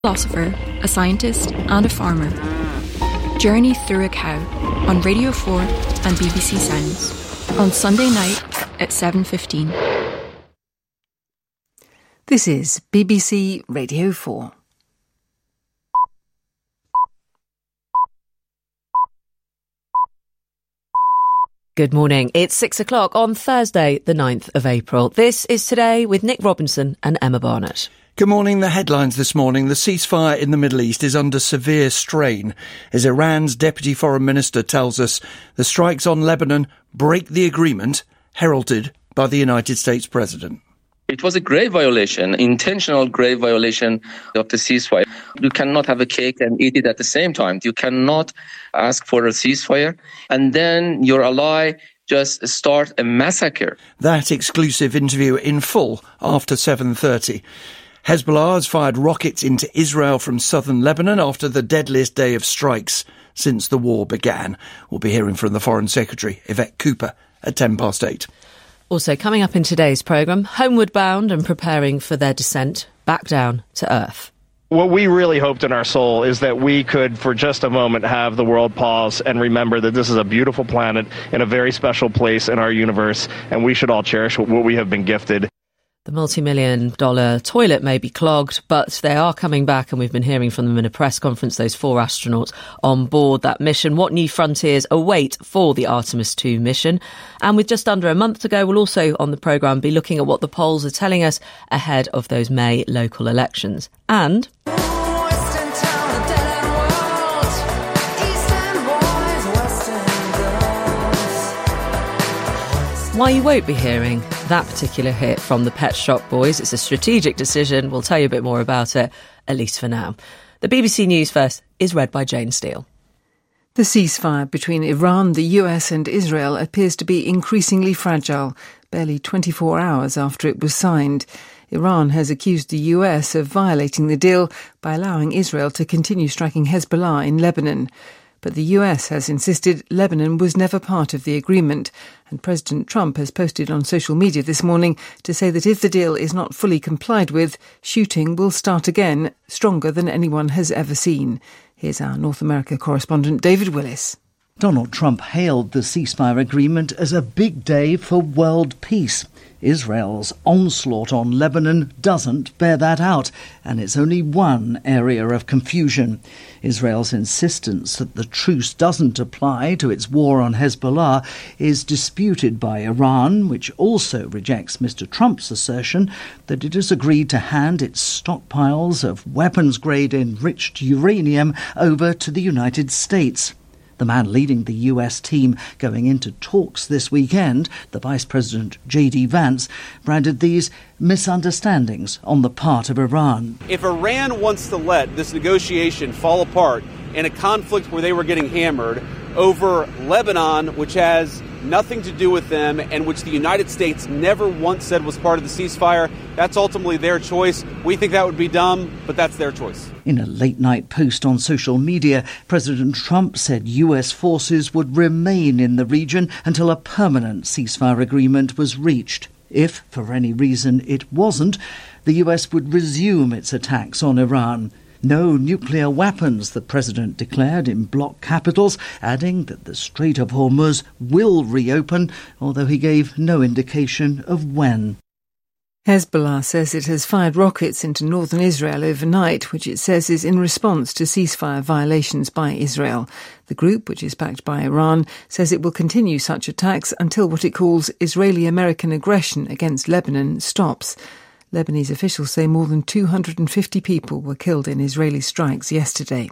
Philosopher, a scientist and a farmer. Journey through a cow on Radio 4 and BBC Sounds on Sunday night at 7:15. This is BBC Radio 4. Good morning. It's 6 o'clock on Thursday, the 9th of April. This is Today with Nick Robinson and Emma Barnett. Good morning. The headlines this morning. The ceasefire in the Middle East is under severe strain as Iran's Deputy Foreign Minister tells us the strikes on Lebanon break the agreement heralded by the United States President. It was a grave violation, intentional grave violation of the ceasefire. You cannot have a cake and eat it at the same time. You cannot ask for a ceasefire and then your ally just start a massacre. That exclusive interview in full after 7:30. Hezbollah has fired rockets into Israel from southern Lebanon after the deadliest day of strikes since the war began. We'll be hearing from the Foreign Secretary, Yvette Cooper, at 8:10. Also coming up in today's programme, homeward bound and preparing for their descent back down to Earth. What we really hoped in our soul is that we could, for just a moment, have the world pause and remember that this is a beautiful planet in a very special place in our universe, and we should all cherish what we have been gifted. The multi-million-dollar toilet may be clogged, but they are coming back, and we've been hearing from them in a press conference, those 4 astronauts on board that mission. What new frontiers await for the Artemis 2 mission? And with just under a month to go, we'll also, on the programme, be looking at what the polls are telling us ahead of those May local elections. And why you won't be hearing that particular hit from the Pet Shop Boys. It's a strategic decision. We'll tell you a bit more about it, at least for now. The BBC News First is read by Jane Steele. The ceasefire between Iran, the US and Israel appears to be increasingly fragile, barely 24 hours after it was signed. Iran has accused the US of violating the deal by allowing Israel to continue striking Hezbollah in Lebanon. But the US has insisted Lebanon was never part of the agreement, and President Trump has posted on social media this morning to say that if the deal is not fully complied with, shooting will start again, stronger than anyone has ever seen. Here's our North America correspondent David Willis. Donald Trump hailed the ceasefire agreement as a big day for world peace. Israel's onslaught on Lebanon doesn't bear that out, and it's only one area of confusion. Israel's insistence that the truce doesn't apply to its war on Hezbollah is disputed by Iran, which also rejects Mr. Trump's assertion that it has agreed to hand its stockpiles of weapons-grade enriched uranium over to the United States. The man leading the US team going into talks this weekend, the Vice President J.D. Vance, branded these misunderstandings on the part of Iran. If Iran wants to let this negotiation fall apart in a conflict where they were getting hammered over Lebanon, which has nothing to do with them and which the United States never once said was part of the ceasefire, that's ultimately their choice. We think that would be dumb, but that's their choice. In a late-night post on social media, President Trump said US forces would remain in the region until a permanent ceasefire agreement was reached. If, for any reason, it wasn't, the US would resume its attacks on Iran. No nuclear weapons, the president declared in bloc capitals, adding that the Strait of Hormuz will reopen, although he gave no indication of when. Hezbollah says it has fired rockets into northern Israel overnight, which it says is in response to ceasefire violations by Israel. The group, which is backed by Iran, says it will continue such attacks until what it calls Israeli-American aggression against Lebanon stops. Lebanese officials say more than 250 people were killed in Israeli strikes yesterday.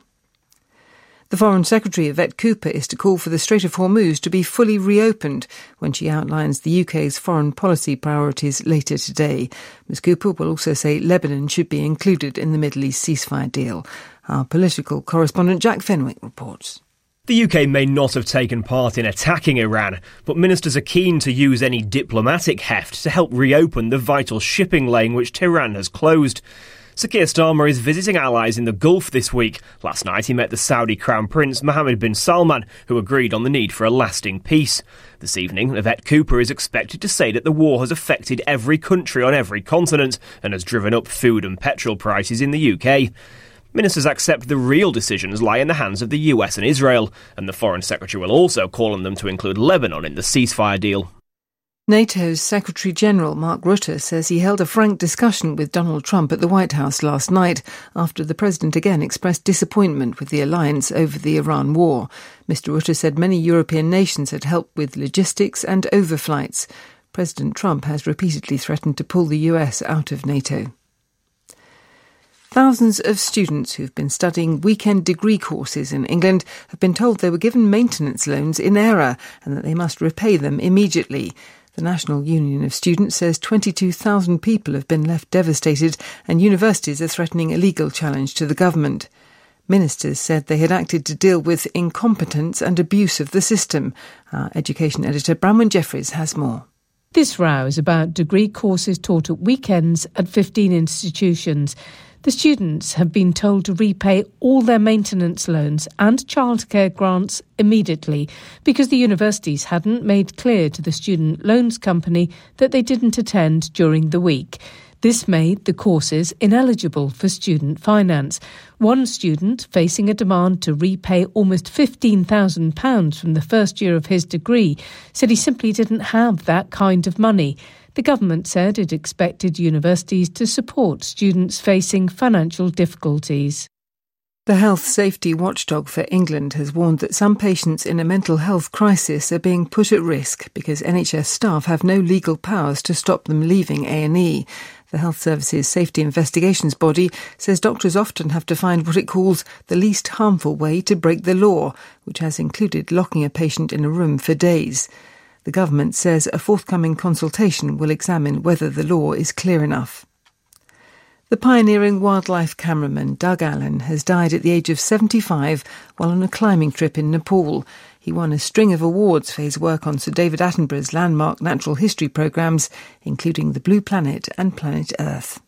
The Foreign Secretary, Yvette Cooper, is to call for the Strait of Hormuz to be fully reopened when she outlines the UK's foreign policy priorities later today. Ms Cooper will also say Lebanon should be included in the Middle East ceasefire deal. Our political correspondent Jack Fenwick reports. The UK may not have taken part in attacking Iran, but ministers are keen to use any diplomatic heft to help reopen the vital shipping lane which Tehran has closed. Sir Keir Starmer is visiting allies in the Gulf this week. Last night he met the Saudi Crown Prince Mohammed bin Salman, who agreed on the need for a lasting peace. This evening, Yvette Cooper is expected to say that the war has affected every country on every continent and has driven up food and petrol prices in the UK. Ministers accept the real decisions lie in the hands of the US and Israel, and the Foreign Secretary will also call on them to include Lebanon in the ceasefire deal. NATO's Secretary-General Mark Rutte says he held a frank discussion with Donald Trump at the White House last night after the president again expressed disappointment with the alliance over the Iran war. Mr. Rutte said many European nations had helped with logistics and overflights. President Trump has repeatedly threatened to pull the US out of NATO. Thousands of students who've been studying weekend degree courses in England have been told they were given maintenance loans in error and that they must repay them immediately. The National Union of Students says 22,000 people have been left devastated and universities are threatening a legal challenge to the government. Ministers said they had acted to deal with incompetence and abuse of the system. Our education editor Bramwyn Jeffries has more. This row is about degree courses taught at weekends at 15 institutions. The students have been told to repay all their maintenance loans and childcare grants immediately because the universities hadn't made clear to the student loans company that they didn't attend during the week. This made the courses ineligible for student finance. One student, facing a demand to repay almost £15,000 from the first year of his degree, said he simply didn't have that kind of money. The government said it expected universities to support students facing financial difficulties. The Health Safety Watchdog for England has warned that some patients in a mental health crisis are being put at risk because NHS staff have no legal powers to stop them leaving A&E. The Health Services Safety Investigations Body says doctors often have to find what it calls the least harmful way to break the law, which has included locking a patient in a room for days. The government says a forthcoming consultation will examine whether the law is clear enough. The pioneering wildlife cameraman Doug Allen has died at the age of 75 while on a climbing trip in Nepal. He won a string of awards for his work on Sir David Attenborough's landmark natural history programmes, including The Blue Planet and Planet Earth.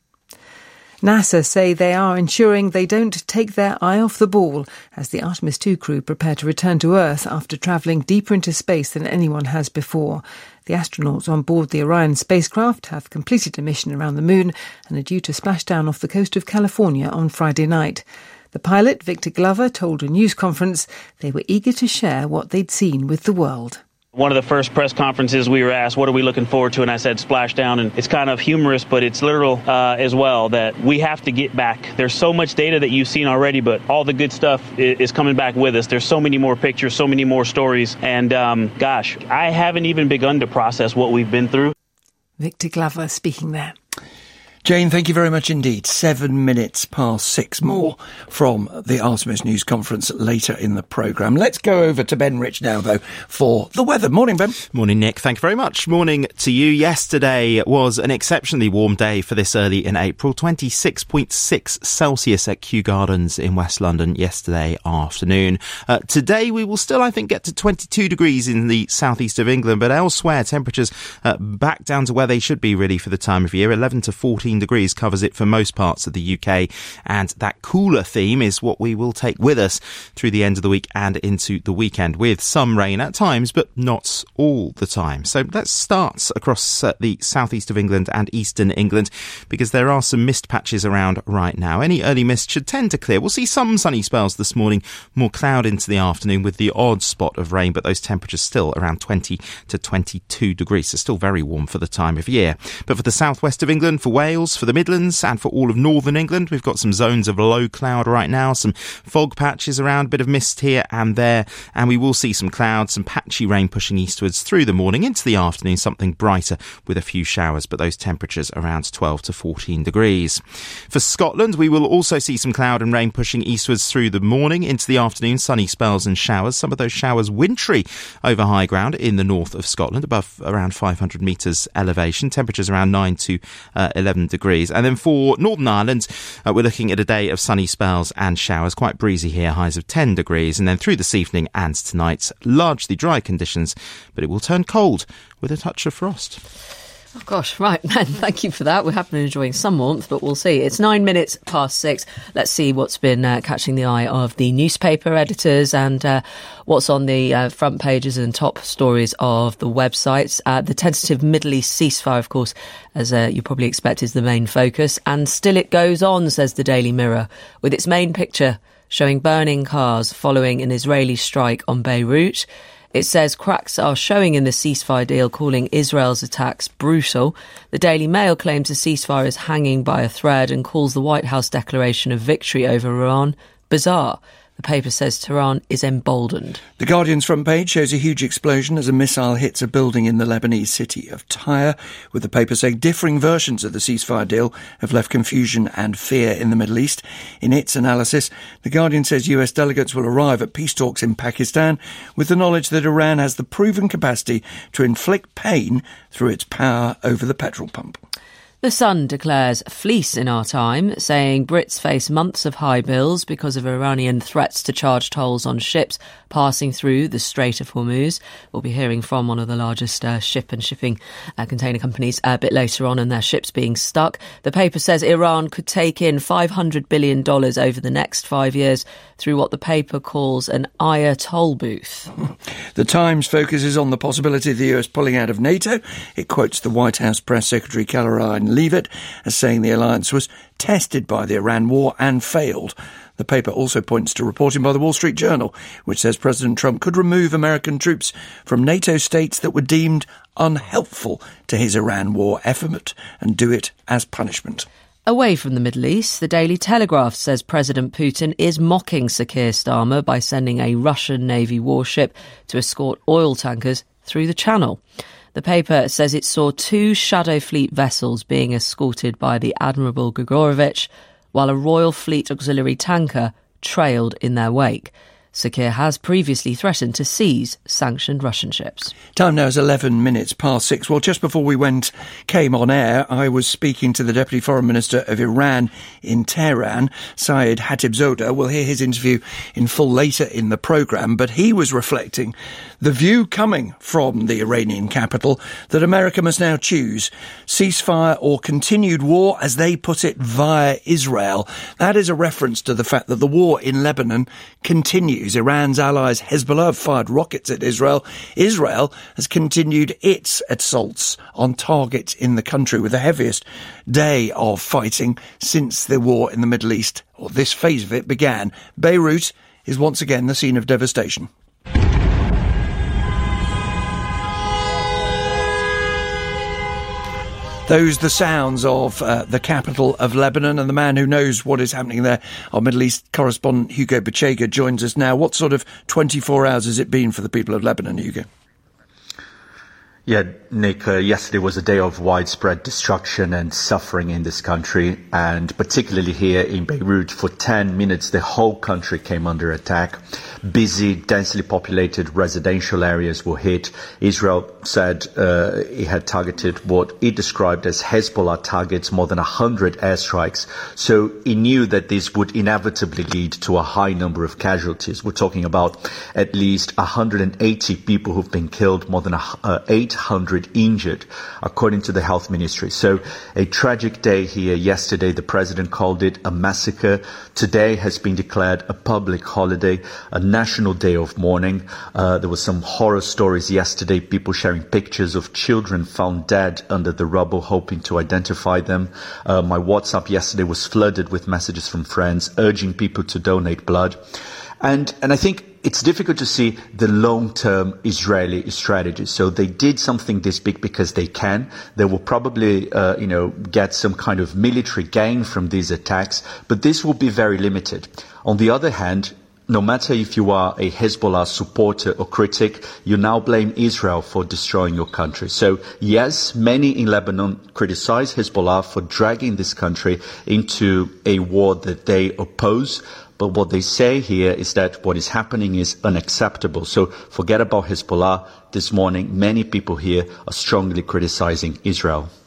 NASA say they are ensuring they don't take their eye off the ball as the Artemis II crew prepare to return to Earth after travelling deeper into space than anyone has before. The astronauts on board the Orion spacecraft have completed a mission around the moon and are due to splash down off the coast of California on Friday night. The pilot, Victor Glover, told a news conference they were eager to share what they'd seen with the world. One of the first press conferences we were asked, what are we looking forward to? And I said, splashdown. And it's kind of humorous, but it's literal as well, that we have to get back. There's so much data that you've seen already, but all the good stuff is coming back with us. There's so many more pictures, so many more stories. And gosh, I haven't even begun to process what we've been through. Victor Glover speaking there. Jane, thank you very much indeed. 7 minutes past 6. More from the Artemis News Conference later in the programme. Let's go over to Ben Rich now, though, for the weather. Morning, Ben. Morning, Nick. Thank you very much. Morning to you. Yesterday was an exceptionally warm day for this early in April. 26.6 Celsius at Kew Gardens in West London yesterday afternoon. Today we will still, I think, get to 22 degrees in the southeast of England, but elsewhere temperatures back down to where they should be really for the time of year. 11 to 14 degrees covers it for most parts of the UK, and that cooler theme is what we will take with us through the end of the week and into the weekend, with some rain at times but not all the time. So let's start across the southeast of England and eastern England, because there are some mist patches around right now. Any early mist should tend to clear. We'll see some sunny spells this morning, more cloud into the afternoon with the odd spot of rain, but those temperatures still around 20 to 22 degrees, so still very warm for the time of year. But for the southwest of England, for Wales, for the Midlands and for all of northern England, we've got some zones of low cloud right now, some fog patches around, a bit of mist here and there, and we will see some clouds, some patchy rain pushing eastwards through the morning into the afternoon, something brighter with a few showers, but those temperatures around 12 to 14 degrees. For Scotland, we will also see some cloud and rain pushing eastwards through the morning into the afternoon, sunny spells and showers, some of those showers wintry over high ground in the north of Scotland, above around 500 metres elevation, temperatures around 9 to 11 degrees. And then for Northern Ireland, we're looking at a day of sunny spells and showers, quite breezy here, highs of 10 degrees. And then through this evening and tonight, largely dry conditions, but it will turn cold with a touch of frost. Oh, gosh, right, Ben, thank you for that. We have been enjoying some warmth, but we'll see. It's 9 minutes past 6. Let's see what's been catching the eye of the newspaper editors and what's on the front pages and top stories of the websites. The tentative Middle East ceasefire, of course, as you probably expect, is the main focus. And still it goes on, says the Daily Mirror, with its main picture showing burning cars following an Israeli strike on Beirut. It says cracks are showing in the ceasefire deal, calling Israel's attacks brutal. The Daily Mail claims the ceasefire is hanging by a thread and calls the White House declaration of victory over Iran bizarre. The paper says Tehran is emboldened. The Guardian's front page shows a huge explosion as a missile hits a building in the Lebanese city of Tyre, with the paper saying differing versions of the ceasefire deal have left confusion and fear in the Middle East. In its analysis, The Guardian says US delegates will arrive at peace talks in Pakistan with the knowledge that Iran has the proven capacity to inflict pain through its power over the petrol pump. The Sun declares fleece in our time, saying Brits face months of high bills because of Iranian threats to charge tolls on ships passing through the Strait of Hormuz. We'll be hearing from one of the largest ship and shipping container companies a bit later on, and their ships being stuck. The paper says Iran could take in $500 billion over the next 5 years through what the paper calls an Aya toll booth. The Times focuses on the possibility of the US pulling out of NATO. It quotes the White House Press Secretary Caroline Leavitt as saying the alliance was tested by the Iran war and failed. The paper also points to reporting by the Wall Street Journal, which says President Trump could remove American troops from NATO states that were deemed unhelpful to his Iran war effort and do it as punishment. Away from the Middle East, the Daily Telegraph says President Putin is mocking Sir Keir Starmer by sending a Russian Navy warship to escort oil tankers through the Channel. The paper says it saw 2 Shadow Fleet vessels being escorted by the Admiral Grigorovich, while a Royal Fleet auxiliary tanker trailed in their wake. Sir Keir has previously threatened to seize sanctioned Russian ships. Time now is 11 minutes past 6. Well, just before we came on air, I was speaking to the Deputy Foreign Minister of Iran in Tehran, Saeed Khatibzadeh. We'll hear his interview in full later in the programme, but he was reflecting the view coming from the Iranian capital that America must now choose ceasefire or continued war, as they put it, via Israel. That is a reference to the fact that the war in Lebanon continues. Iran's allies Hezbollah have fired rockets at Israel. Israel has continued its assaults on targets in the country with the heaviest day of fighting since the war in the Middle East, or this phase of it, began. Beirut is once again the scene of devastation. Those the sounds of the capital of Lebanon, and the man who knows what is happening there, our Middle East correspondent Hugo Bachega, joins us now. What sort of 24 hours has it been for the people of Lebanon, Hugo? Yeah, Nick, yesterday was a day of widespread destruction and suffering in this country, and particularly here in Beirut. For 10 minutes, the whole country came under attack. Busy, densely populated residential areas were hit. Israel said it had targeted what it described as Hezbollah targets, more than 100 airstrikes. So it knew that this would inevitably lead to a high number of casualties. We're talking about at least 180 people who've been killed, more than 800 injured, according to the health ministry. So a tragic day here. Yesterday, the president called it a massacre. Today has been declared a public holiday, a national day of mourning. There were some horror stories yesterday, people sharing pictures of children found dead under the rubble, hoping to identify them. My WhatsApp yesterday was flooded with messages from friends urging people to donate blood. And I think it's difficult to see the long-term Israeli strategy. So they did something this big because they can. They will probably, get some kind of military gain from these attacks, but this will be very limited. On the other hand, no matter if you are a Hezbollah supporter or critic, you now blame Israel for destroying your country. So yes, many in Lebanon criticize Hezbollah for dragging this country into a war that they oppose. But what they say here is that what is happening is unacceptable. So forget about Hezbollah. This morning, many people here are strongly criticizing Israel.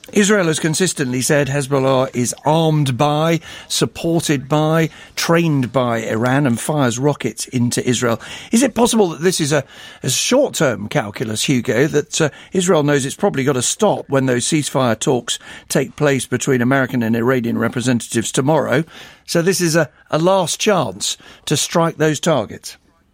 Israel has consistently said Hezbollah is armed by, supported by, trained by Iran and fires rockets into Israel. Is it possible that this is a short-term calculus, Hugo, that Israel knows it's probably got to stop when those ceasefire talks take place between American and Iranian representatives tomorrow? So this is a last chance to strike those targets.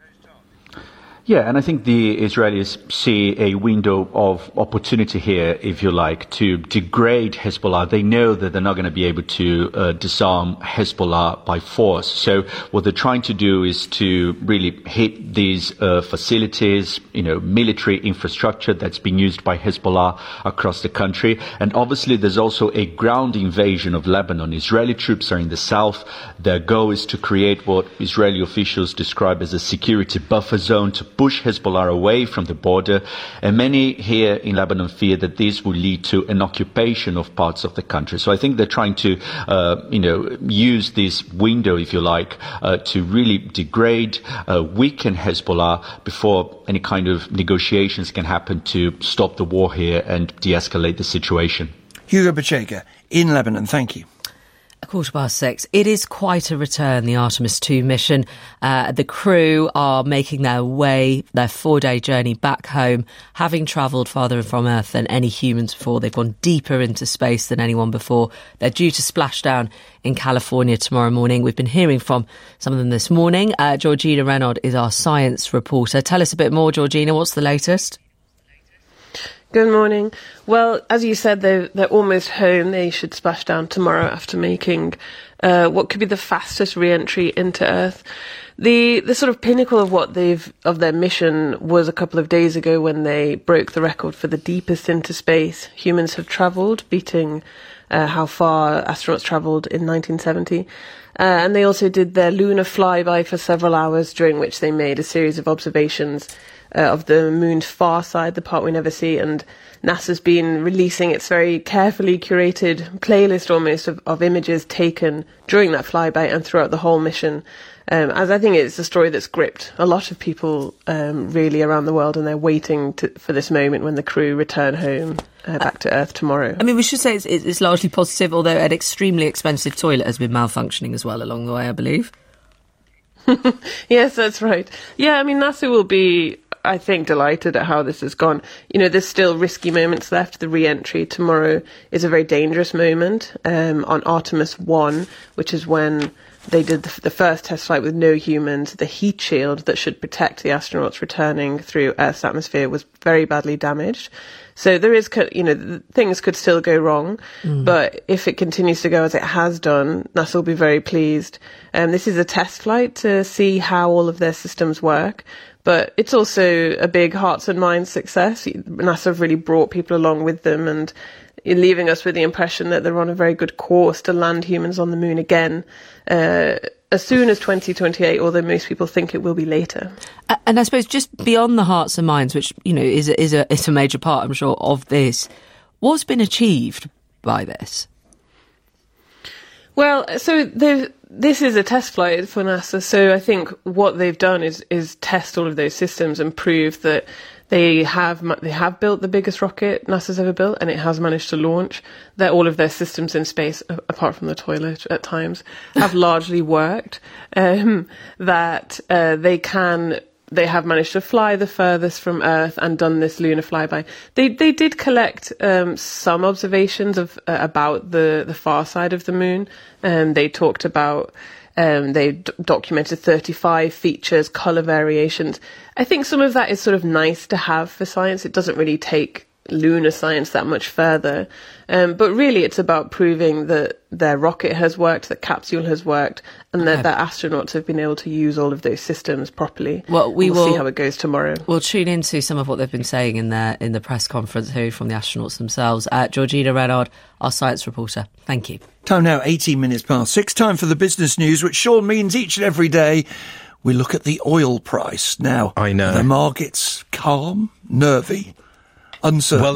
Yeah, and I think the Israelis see a window of opportunity here, if you like, to degrade Hezbollah. They know that they're not going to be able to disarm Hezbollah by force. So what they're trying to do is to really hit these facilities, military infrastructure that's being used by Hezbollah across the country. And obviously there's also a ground invasion of Lebanon. Israeli troops are in the south. Their goal is to create what Israeli officials describe as a security buffer zone to push Hezbollah away from the border, and many here in Lebanon fear that this will lead to an occupation of parts of the country. So I think they're trying to, use this window, if you like, to really degrade, weaken Hezbollah before any kind of negotiations can happen to stop the war here and de-escalate the situation. Hugo Pacheco in Lebanon, thank you. 6:15. It is quite a return, the Artemis 2 mission. The crew are making their 4-day journey back home, having travelled farther from Earth than any humans before. They've gone deeper into space than anyone before. They're due to splash down in California tomorrow morning. We've been hearing from some of them this morning. Georgina Renaud is our science reporter. Tell us a bit more, Georgina. What's the latest? Good morning. Well, as you said, they're almost home. They should splash down tomorrow after making what could be the fastest re-entry into Earth. The sort of pinnacle of their mission was a couple of days ago when they broke the record for the deepest into space humans have travelled, beating how far astronauts travelled in 1970. And they also did their lunar flyby for several hours, during which they made a series of observations of the moon's far side, the part we never see, and NASA's been releasing its very carefully curated playlist almost of images taken during that flyby and throughout the whole mission, as I think it's a story that's gripped a lot of people really around the world, and they're waiting for this moment when the crew return home back to Earth tomorrow. I mean, we should say it's largely positive, although an extremely expensive toilet has been malfunctioning as well along the way, I believe. Yes, that's right. Yeah, I mean, NASA will be, I think, delighted at how this has gone. There's still risky moments left. The re-entry tomorrow is a very dangerous moment. On Artemis 1, which is when they did the first test flight with no humans, the heat shield that should protect the astronauts returning through Earth's atmosphere was very badly damaged. So there is, things could still go wrong, but if it continues to go as it has done, NASA will be very pleased. This is a test flight to see how all of their systems work, but it's also a big hearts and minds success. NASA have really brought people along with them, and leaving us with the impression that they're on a very good course to land humans on the moon again as soon as 2028, although most people think it will be later. And I suppose just beyond the hearts and minds, which is a major part, I'm sure, of this, what's been achieved by this? Well, so this is a test flight for NASA, so I think what they've done is test all of those systems and prove that they have built the biggest rocket NASA's ever built, and it has managed to launch. That all of their systems in space, apart from the toilet at times, have largely worked. That they have managed to fly the furthest from Earth and done this lunar flyby. They did collect some observations about the far side of the moon. They talked about. They documented 35 features, colour variations. I think some of that is sort of nice to have for science. It doesn't really take lunar science that much further. But really it's about proving that their rocket has worked, that capsule has worked, and that their astronauts have been able to use all of those systems properly. Well, we'll see how it goes tomorrow. We'll tune into some of what they've been saying in the press conference here from the astronauts themselves. Georgina Renaud, our science reporter. Thank you. Time now, 18 minutes past 6. Time for the business news, which Sean means each and every day we look at the oil price. Now, I know. The market's calm, nervy, uncertain. Well,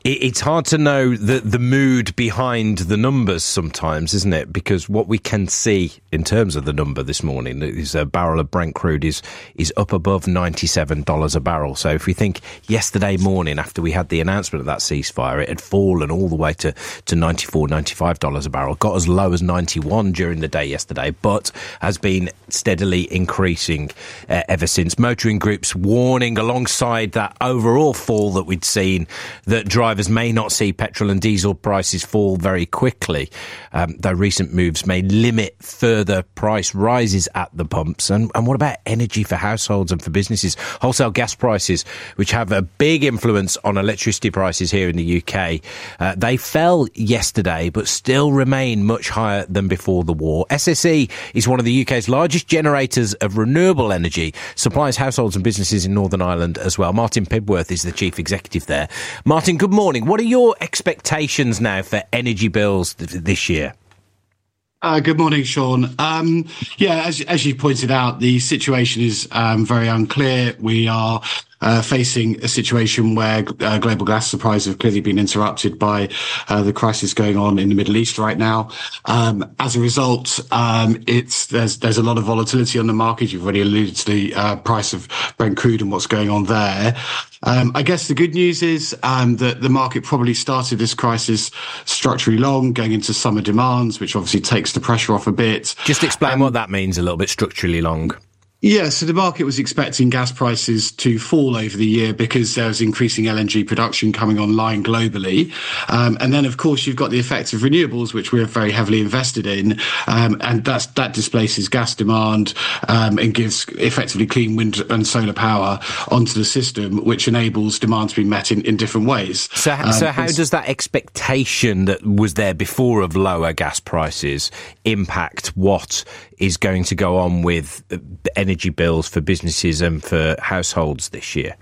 It's hard to know the mood behind the numbers sometimes, isn't it? Because what we can see in terms of the number this morning is a barrel of Brent crude is up above $97 a barrel. So if we think yesterday morning after we had the announcement of that ceasefire, it had fallen all the way to $94, $95 a barrel, got as low as 91 during the day yesterday, but has been steadily increasing ever since. Motoring groups warning alongside that overall fall that we'd seen that drivers may not see petrol and diesel prices fall very quickly, though recent moves may limit further price rises at the pumps. And what about energy for households and for businesses? Wholesale gas prices, which have a big influence on electricity prices here in the UK, they fell yesterday but still remain much higher than before the war. SSE is one of the UK's largest generators of renewable energy, supplies households and businesses in Northern Ireland as well. Martin Pibworth is the chief executive there. Martin, good morning. What are your expectations now for energy bills this year? Good morning, Sean. As you pointed out, the situation is very unclear. We are facing a situation where global gas supplies have clearly been interrupted by the crisis going on in the Middle East right now. As a result, there's a lot of volatility on the market. You've already alluded to the price of Brent crude and what's going on there. I guess the good news is that the market probably started this crisis structurally long, going into summer demands, which obviously takes the pressure off a bit. Just explain what that means a little bit, structurally long. Yeah, so the market was expecting gas prices to fall over the year because there was increasing LNG production coming online globally. And then, of course, you've got the effects of renewables, which we're very heavily invested in. And that displaces gas demand and gives effectively clean wind and solar power onto the system, which enables demand to be met in different ways. So how does that expectation that was there before of lower gas prices impact what is going to go on with energy bills for businesses and for households this year?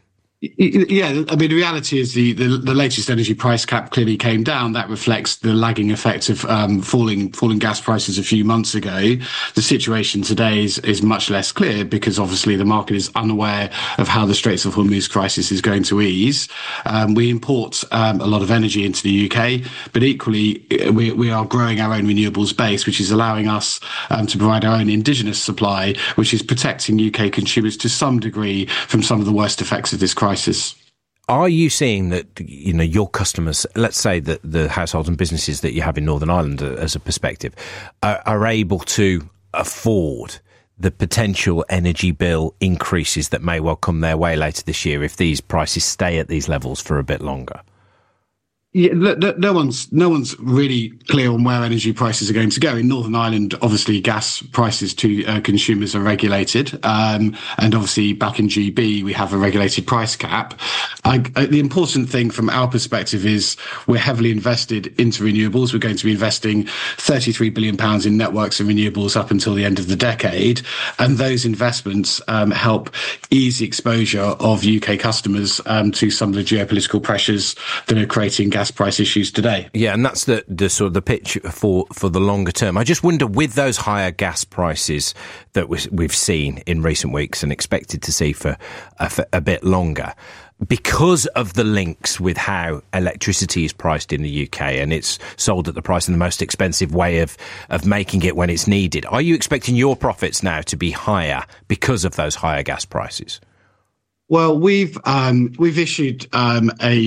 Yeah, I mean, the reality is the latest energy price cap clearly came down. That reflects the lagging effect of falling gas prices a few months ago. The situation today is much less clear because obviously the market is unaware of how the Straits of Hormuz crisis is going to ease. We import a lot of energy into the UK, but equally we are growing our own renewables base, which is allowing us to provide our own indigenous supply, which is protecting UK consumers to some degree from some of the worst effects of this crisis. Are you seeing that, your customers, let's say that the households and businesses that you have in Northern Ireland as a perspective, are able to afford the potential energy bill increases that may well come their way later this year if these prices stay at these levels for a bit longer? Yeah, no one's really clear on where energy prices are going to go. In Northern Ireland, obviously, gas prices to consumers are regulated, and obviously back in GB we have a regulated price cap. The important thing from our perspective is we're heavily invested into renewables. We're going to be investing £33 billion in networks and renewables up until the end of the decade, and those investments help ease the exposure of UK customers to some of the geopolitical pressures that are creating gas price issues today. Yeah, and that's the sort of the pitch for the longer term. I just wonder, with those higher gas prices that we've seen in recent weeks and expected to see for a bit longer, because of the links with how electricity is priced in the UK and it's sold at the price in the most expensive way of making it when it's needed, are you expecting your profits now to be higher because of those higher gas prices? Well, we've issued a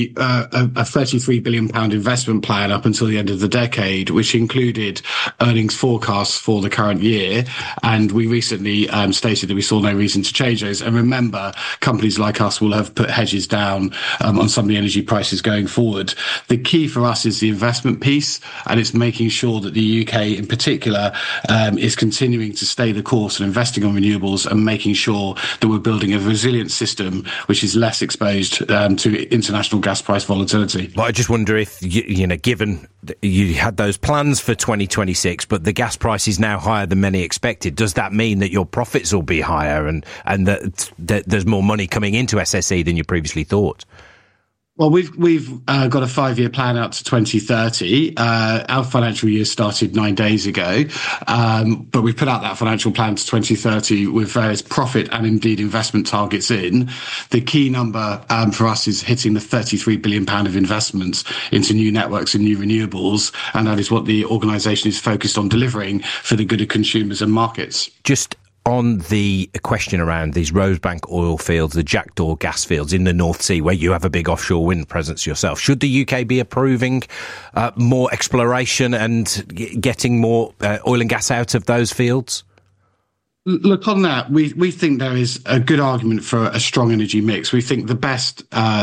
£33 billion investment plan up until the end of the decade, which included earnings forecasts for the current year. And we recently stated that we saw no reason to change those. And remember, companies like us will have put hedges down on some of the energy prices going forward. The key for us is the investment piece, and it's making sure that the UK in particular is continuing to stay the course and investing on renewables and making sure that we're building a resilient system which is less exposed to international gas price volatility. Well, I just wonder if, given you had those plans for 2026, but the gas price is now higher than many expected, does that mean that your profits will be higher and that there's more money coming into SSE than you previously thought? Well, we've got a 5-year plan out to 2030. Our financial year started 9 days ago, but we've put out that financial plan to 2030 with various profit and indeed investment targets in. The key number for us is hitting the £33 billion of investments into new networks and new renewables, and that is what the organisation is focused on delivering for the good of consumers and markets. Just on the question around these Rosebank oil fields, the Jackdaw gas fields in the North Sea, where you have a big offshore wind presence yourself, should the UK be approving more exploration and getting more oil and gas out of those fields? Look, on that, we think there is a good argument for a strong energy mix. We think the best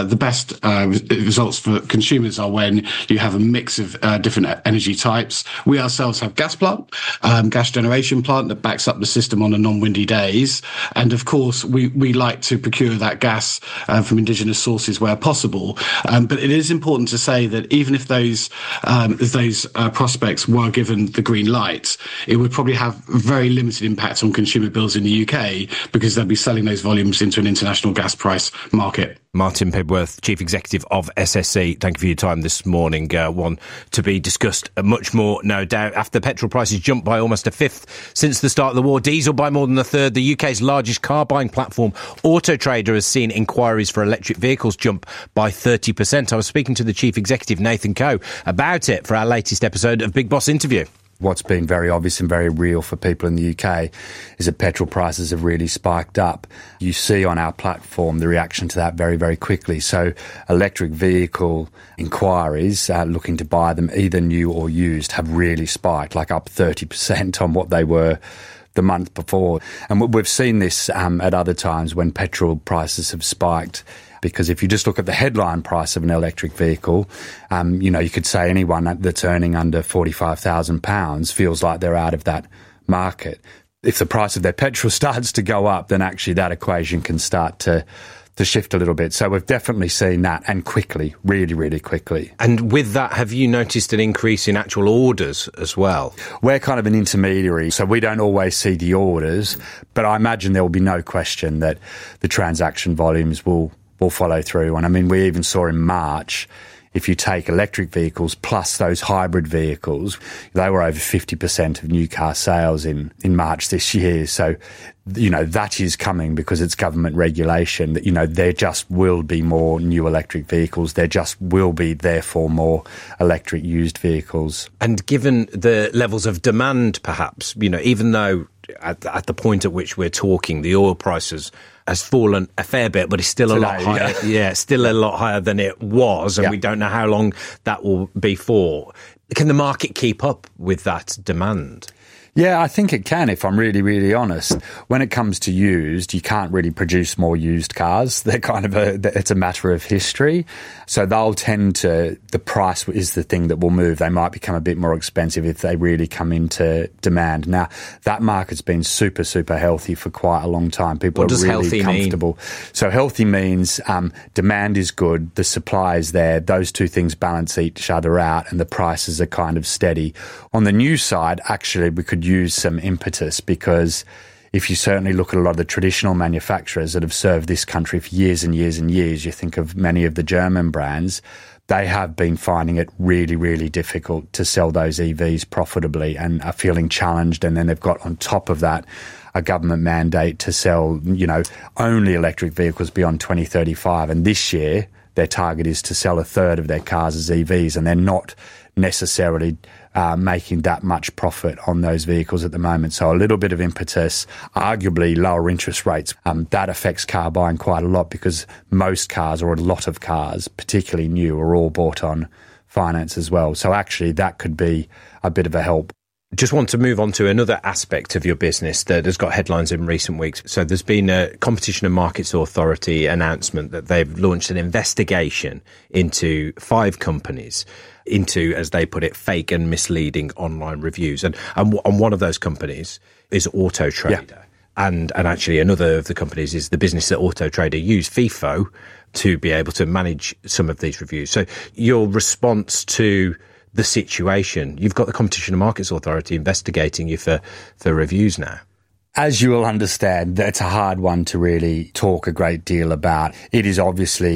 results for consumers are when you have a mix of different energy types. We ourselves have gas generation plant that backs up the system on a non-windy days. And of course, we like to procure that gas from indigenous sources where possible. But it is important to say that even if those prospects were given the green light, it would probably have very limited impact on consumer bills in the UK because they'll be selling those volumes into an international gas price market. Martin Pibworth, Chief Executive of SSE, thank you for your time this morning. One to be discussed much more, no doubt. After petrol prices jumped by almost a fifth since the start of the war, diesel by more than a third, the UK's largest car buying platform, Auto Trader, has seen inquiries for electric vehicles jump by 30%. I was speaking to the Chief Executive, Nathan Coe, about it for our latest episode of Big Boss Interview. What's been very obvious and very real for people in the UK is that petrol prices have really spiked up. You see on our platform the reaction to that very, very quickly. So electric vehicle inquiries looking to buy them, either new or used, have really spiked, like up 30% on what they were the month before. And we've seen this at other times when petrol prices have spiked. Because if you just look at the headline price of an electric vehicle, you could say anyone that's earning under £45,000 feels like they're out of that market. If the price of their petrol starts to go up, then actually that equation can start to shift a little bit. So we've definitely seen that, and quickly, really, really quickly. And with that, have you noticed an increase in actual orders as well? We're kind of an intermediary, so we don't always see the orders, but I imagine there will be no question that the transaction volumes will follow through. And I mean, we even saw in March, if you take electric vehicles plus those hybrid vehicles, they were over 50% of new car sales in March this year. So, that is coming because it's government regulation that, there just will be more new electric vehicles. There just will be, therefore, more electric used vehicles. And given the levels of demand, perhaps, even though at the point at which we're talking, the oil prices has fallen a fair bit, but it's still a lot higher. Yeah, still a lot higher than it was, and we don't know how long that will be for. Can the market keep up with that demand? Yeah, I think it can, if I'm really, really honest. When it comes to used, you can't really produce more used cars. They're it's a matter of history. So they'll tend to, the price is the thing that will move. They might become a bit more expensive if they really come into demand. Now, that market's been super, super healthy for quite a long time. People are really comfortable. So healthy means demand is good, the supply is there, those two things balance each other out, and the prices are kind of steady. On the new side, actually, we could use some impetus, because if you certainly look at a lot of the traditional manufacturers that have served this country for years and years and years, you think of many of the German brands, they have been finding it really, really difficult to sell those EVs profitably and are feeling challenged. And then they've got on top of that a government mandate to sell, only electric vehicles beyond 2035. And this year, their target is to sell a third of their cars as EVs, and they're not necessarily making that much profit on those vehicles at the moment. So a little bit of impetus, arguably lower interest rates, that affects car buying quite a lot, because most cars, or a lot of cars, particularly new, are all bought on finance as well. So actually that could be a bit of a help. Just want to move on to another aspect of your business that has got headlines in recent weeks. So there's been a Competition and Markets Authority announcement that they've launched an investigation into 5 companies into, as they put it, fake and misleading online reviews. And one of those companies is Auto Trader. Yeah. And actually another of the companies is the business that Auto Trader use, FIFO, to be able to manage some of these reviews. So your response to the situation, you've got the Competition and Markets Authority investigating you for reviews now. As you will understand, that's a hard one to really talk a great deal about. It is obviously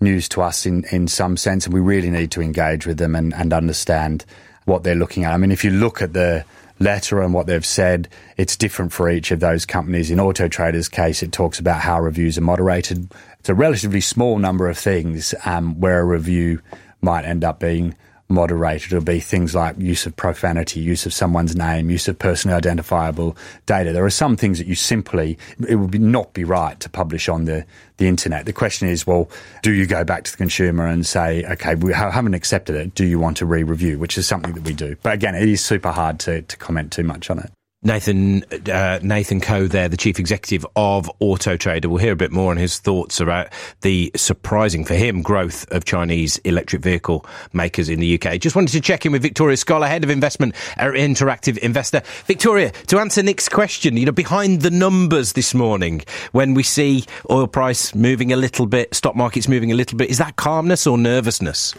news to us in some sense, and we really need to engage with them and understand what they're looking at. I mean, if you look at the letter and what they've said, it's different for each of those companies. In Auto Trader's case, it talks about how reviews are moderated. It's a relatively small number of things where a review might end up being moderated. It'll be things like use of profanity, use of someone's name, use of personally identifiable data. There are some things that it would not be right to publish on the internet. The question is, well, do you go back to the consumer and say, okay, we haven't accepted it, do you want to re-review, which is something that we do. But again, it is super hard to comment too much on it. Nathan Coe there, the chief executive of Auto Trader. We'll hear a bit more on his thoughts about the surprising, for him, growth of Chinese electric vehicle makers in the UK. Just wanted to check in with Victoria Scholar, head of investment at Interactive Investor. Victoria, to answer Nick's question, behind the numbers this morning, when we see oil price moving a little bit, stock markets moving a little bit, is that calmness or nervousness?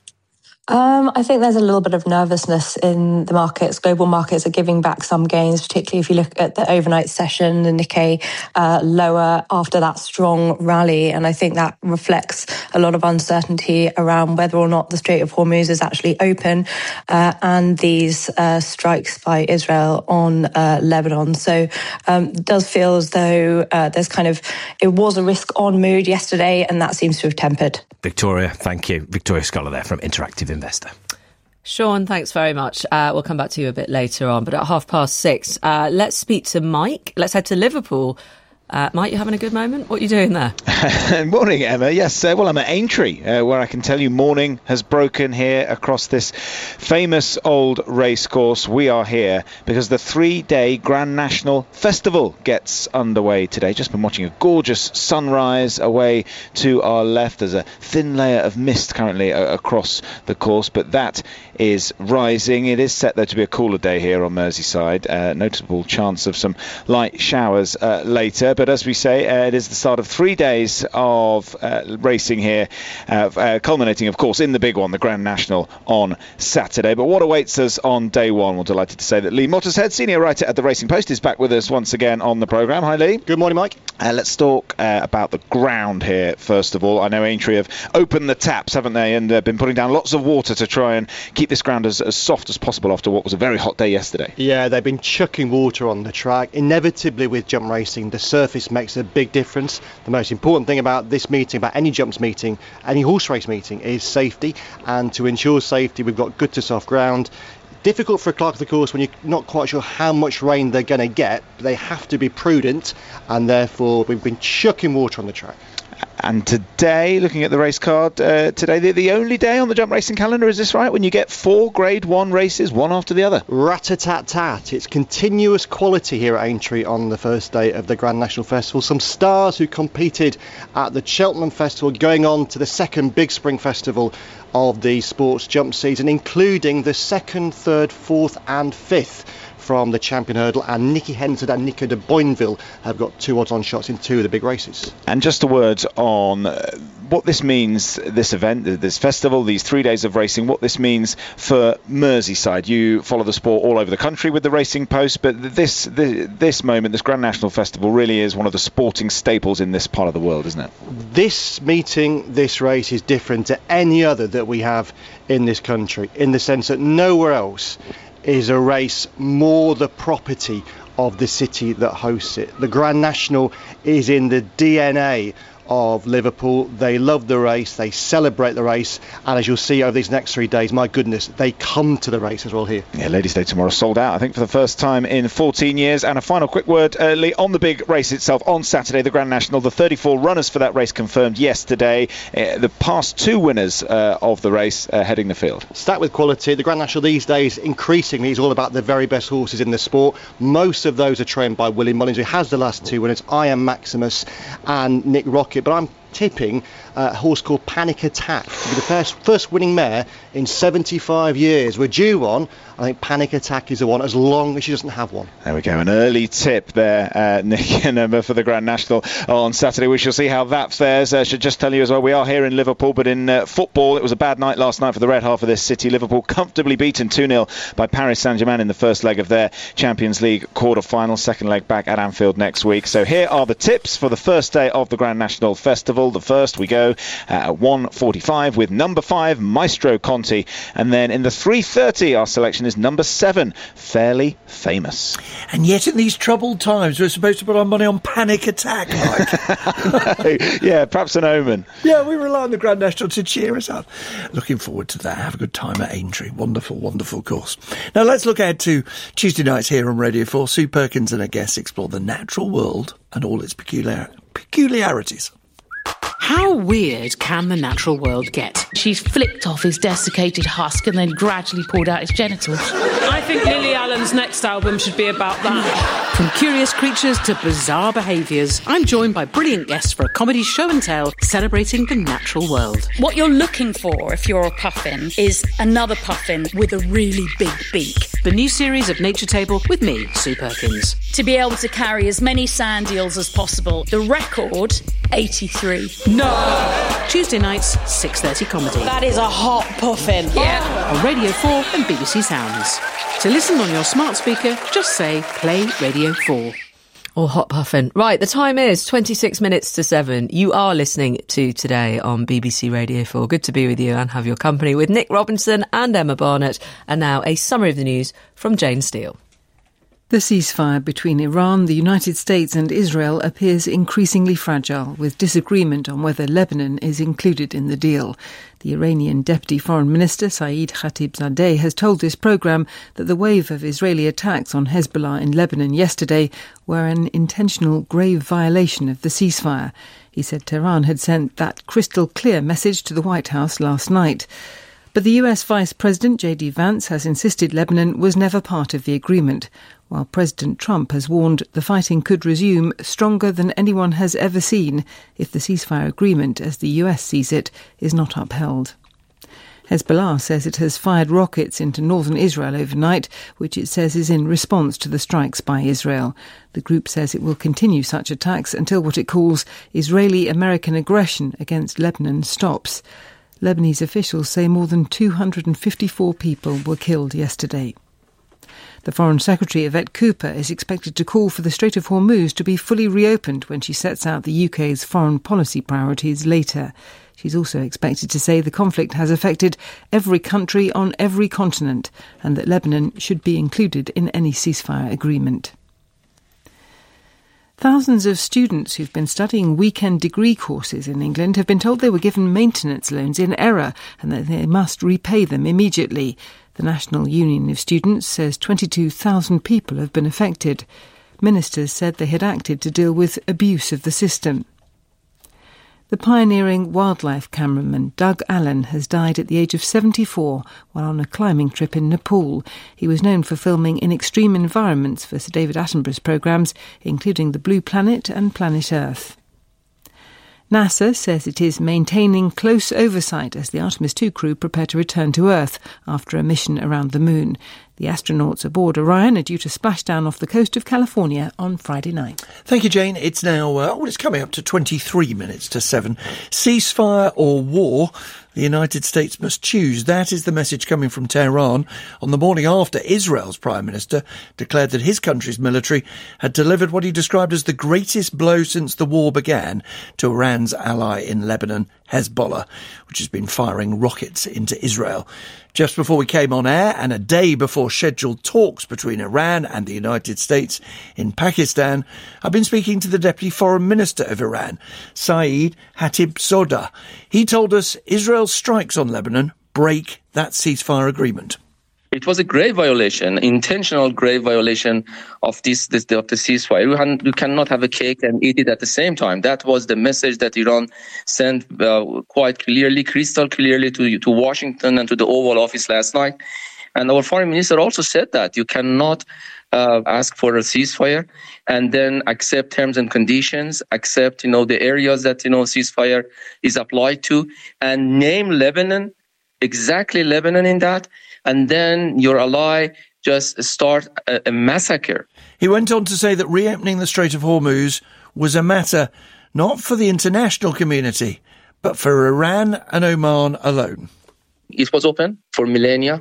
I think there's a little bit of nervousness in the markets. Global markets are giving back some gains, particularly if you look at the overnight session, the Nikkei lower after that strong rally. And I think that reflects a lot of uncertainty around whether or not the Strait of Hormuz is actually open and these strikes by Israel on Lebanon. So it does feel as though it was a risk-on mood yesterday, and that seems to have tempered. Victoria, thank you. Victoria Scholar there from Interactive Investor. Sean, thanks very much. We'll come back to you a bit later on, but at 6:30, let's speak to Mike. Let's head to Liverpool. Mike, you having a good moment? What are you doing there? Morning, Emma. Yes, well, I'm at Aintree, where I can tell you morning has broken here across this famous old racecourse. We are here because the 3-day Grand National Festival gets underway today. Just been watching a gorgeous sunrise away to our left. There's a thin layer of mist currently across the course, but that is rising. It is set, though, to be a cooler day here on Merseyside. Notable chance of some light showers later. But as we say, it is the start of 3 days of racing here, culminating, of course, in the big one, the Grand National, on Saturday. But what awaits us on day one? We're delighted to say that Lee Mottershead, senior writer at The Racing Post, is back with us once again on the programme. Hi, Lee. Good morning, Mike. Let's talk about the ground here, first of all. I know Aintree have opened the taps, haven't they, and been putting down lots of water to try and keep this ground as soft as possible after what was a very hot day yesterday. Yeah, they've been chucking water on the track. Inevitably, with jump racing, the surface makes a big difference. The most important thing about this meeting, about any jumps meeting, any horse race meeting, is safety. And to ensure safety, we've got good to soft ground. Difficult for a clerk of the course when you're not quite sure how much rain they're going to get. They have to be prudent, and therefore we've been chucking water on the track. And today, looking at the race card, today the only day on the jump racing calendar, is this right, when you get 4 Grade 1 races, one after the other? Rat-a-tat-tat. It's continuous quality here at Aintree on the first day of the Grand National Festival. Some stars who competed at the Cheltenham Festival going on to the second big spring festival of the sports jump season, including the 2nd, 3rd, 4th and 5th from the Champion Hurdle, and Nicky Henson and Nico de Boinville have got 2 odds-on shots in 2 of the big races. And just a word on what this means, this event, this festival, these 3 days of racing, what this means for Merseyside. You follow the sport all over the country with the Racing Post, but this moment, this Grand National Festival, really is one of the sporting staples in this part of the world, isn't it? This meeting, this race, is different to any other that we have in this country, in the sense that nowhere else is a race more the property of the city that hosts it. The Grand National is in the DNA of Liverpool. They love the race, they celebrate the race, and as you'll see over these next 3 days, my goodness, they come to the race as well here. Yeah, Ladies' Day tomorrow sold out, I think, for the first time in 14 years. And a final quick word, Lee, on the big race itself on Saturday, the Grand National. The 34 runners for that race confirmed yesterday. The past 2 winners of the race heading the field. Stacked with quality. The Grand National these days increasingly is all about the very best horses in the sport. Most of those are trained by Willie Mullins, who has the last 2 winners, I Am Maximus and Nick Rocket. But I'm tipping a horse called Panic Attack to be the first winning mare in 75 years. We're due one. I think Panic Attack is the one, as long as she doesn't have one. There we go, an early tip there, Nick and Emma, for the Grand National on Saturday. We shall see how that fares. Should just tell you as well, we are here in Liverpool, but in football, it was a bad night last night for the red half of this city. Liverpool comfortably beaten 2-0 by Paris Saint-Germain in the first leg of their Champions League quarter-final. Second leg back at Anfield next week. So here are the tips for the first day of the Grand National Festival. full. The first we go at 1:45 with number 5, Maestro Conti. And then in the 3:30, our selection is number 7, Fairly Famous. And yet in these troubled times, we're supposed to put our money on Panic Attack, Mike. Yeah, perhaps an omen. Yeah, we rely on the Grand National to cheer us up. Looking forward to that. Have a good time at Aintree. Wonderful, wonderful course. Now let's look ahead to Tuesday nights here on Radio 4. Sue Perkins and her guests explore the natural world and all its peculiarities. How weird can the natural world get? She's flicked off his desiccated husk and then gradually pulled out his genitals. I think Lily Allen's next album should be about that. From curious creatures to bizarre behaviours, I'm joined by brilliant guests for a comedy show and tell celebrating the natural world. What you're looking for if you're a puffin is another puffin with a really big beak. The new series of Nature Table with me, Sue Perkins. To be able to carry as many sand eels as possible. The record, 83. No! Tuesday nights, 6:30 comedy. That is a hot puffin. Yeah. On Radio 4 and BBC Sounds. To listen on your smart speaker, just say Play Radio 4. Or hot puffin. Right, the time is 26 minutes to 7. You are listening to Today on BBC Radio 4. Good to be with you and have your company with Nick Robinson and Emma Barnett. And now a summary of the news from Jane Steele. The ceasefire between Iran, the United States and Israel appears increasingly fragile, with disagreement on whether Lebanon is included in the deal. The Iranian Deputy Foreign Minister Saeed Khatibzadeh has told this programme that the wave of Israeli attacks on Hezbollah in Lebanon yesterday were an intentional grave violation of the ceasefire. He said Tehran had sent that crystal clear message to the White House last night. But the US Vice President J.D. Vance has insisted Lebanon was never part of the agreement, while President Trump has warned the fighting could resume stronger than anyone has ever seen if the ceasefire agreement, as the US sees it, is not upheld. Hezbollah says it has fired rockets into northern Israel overnight, which it says is in response to the strikes by Israel. The group says it will continue such attacks until what it calls Israeli-American aggression against Lebanon stops. Lebanese officials say more than 254 people were killed yesterday. The Foreign Secretary, Yvette Cooper, is expected to call for the Strait of Hormuz to be fully reopened when she sets out the UK's foreign policy priorities later. She's also expected to say the conflict has affected every country on every continent and that Lebanon should be included in any ceasefire agreement. Thousands of students who've been studying weekend degree courses in England have been told they were given maintenance loans in error and that they must repay them immediately. The National Union of Students says 22,000 people have been affected. Ministers said they had acted to deal with abuse of the system. The pioneering wildlife cameraman Doug Allen has died at the age of 74 while on a climbing trip in Nepal. He was known for filming in extreme environments for Sir David Attenborough's programmes, including The Blue Planet and Planet Earth. NASA says it is maintaining close oversight as the Artemis II crew prepare to return to Earth after a mission around the Moon. The astronauts aboard Orion are due to splash down off the coast of California on Friday night. Thank you, Jane. It's now, it's coming up to 23 minutes to 7. Ceasefire or war? The United States must choose. That is the message coming from Tehran on the morning after Israel's Prime Minister declared that his country's military had delivered what he described as the greatest blow since the war began to Iran's ally in Lebanon, Hezbollah, which has been firing rockets into Israel. Just before we came on air and a day before scheduled talks between Iran and the United States in Pakistan, I've been speaking to the Deputy Foreign Minister of Iran, Saeed Khatibzadeh. He told us Israel's strikes on Lebanon break that ceasefire agreement. It was a grave violation, intentional grave violation of the ceasefire. You cannot have a cake and eat it at the same time. That was the message that Iran sent quite clearly, crystal clearly to Washington and to the Oval Office last night. And our foreign minister also said that you cannot ask for a ceasefire and then accept terms and conditions, accept, the areas that, ceasefire is applied to, and name Lebanon, exactly Lebanon in that. And then your ally just start a massacre. He went on to say that reopening the Strait of Hormuz was a matter not for the international community, but for Iran and Oman alone. It was open for millennia,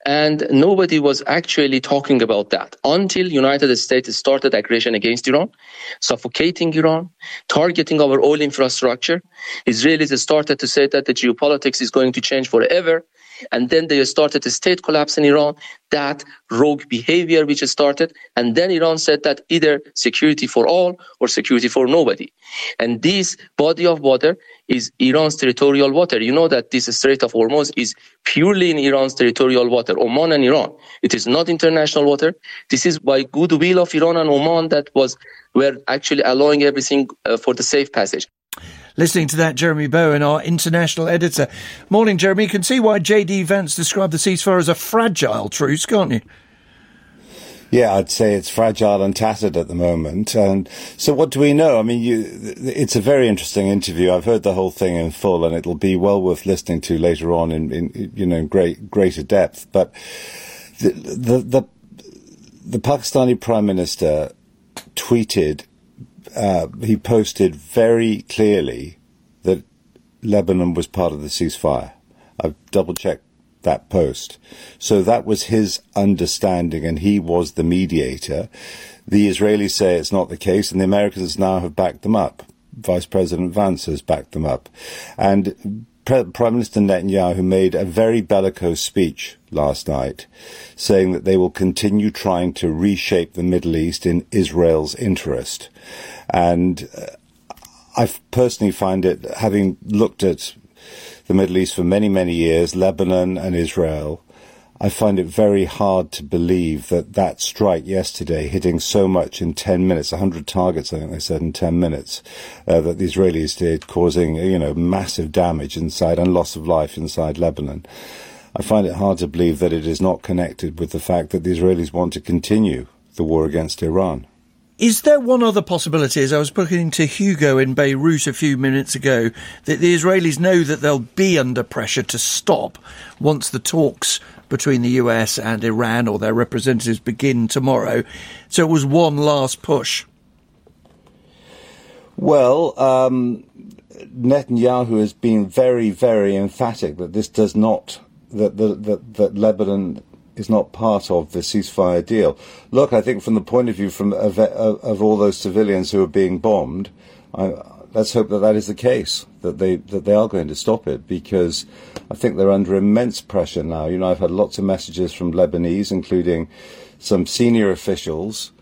And nobody was actually talking about that until United States started aggression against Iran, suffocating Iran, targeting our oil infrastructure. Israelis started to say that the geopolitics is going to change forever. And then they started a state collapse in Iran, that rogue behavior which started. And then Iran said that either security for all or security for nobody. And this body of water is Iran's territorial water. You know that this Strait of Hormuz is purely in Iran's territorial water, Oman and Iran. It is not international water. This is by goodwill of Iran and Oman that were actually allowing everything for the safe passage. Listening to that, Jeremy Bowen, our international editor. Morning, Jeremy. You can see why J.D. Vance described the ceasefire as a fragile truce, can't you? Yeah, I'd say it's fragile and tattered at the moment. And so what do we know? I mean, it's a very interesting interview. I've heard the whole thing in full, and it'll be well worth listening to later on in greater depth. But the Pakistani Prime Minister tweeted, he posted very clearly that Lebanon was part of the ceasefire. I've double-checked that post. So that was his understanding, and he was the mediator. The Israelis say it's not the case, and the Americans now have backed them up. Vice President Vance has backed them up. And Prime Minister Netanyahu made a very bellicose speech last night, saying that they will continue trying to reshape the Middle East in Israel's interest. And I personally find it, having looked at the Middle East for many, many years, Lebanon and Israel, I find it very hard to believe that strike yesterday, hitting so much in 10 minutes, 100 targets, I think they said, in 10 minutes, that the Israelis did, causing, massive damage inside and loss of life inside Lebanon. I find it hard to believe that it is not connected with the fact that the Israelis want to continue the war against Iran. Is there one other possibility, as I was speaking to Hugo in Beirut a few minutes ago, that the Israelis know that they'll be under pressure to stop once the talks between the US and Iran or their representatives begin tomorrow? So it was one last push. Well, Netanyahu has been very, very emphatic that this does not, that Lebanon is not part of the ceasefire deal. Look, I think from the point of view of all those civilians who are being bombed, let's hope that is the case, that they are going to stop it, because I think they're under immense pressure now. I've had lots of messages from Lebanese, including some senior officials,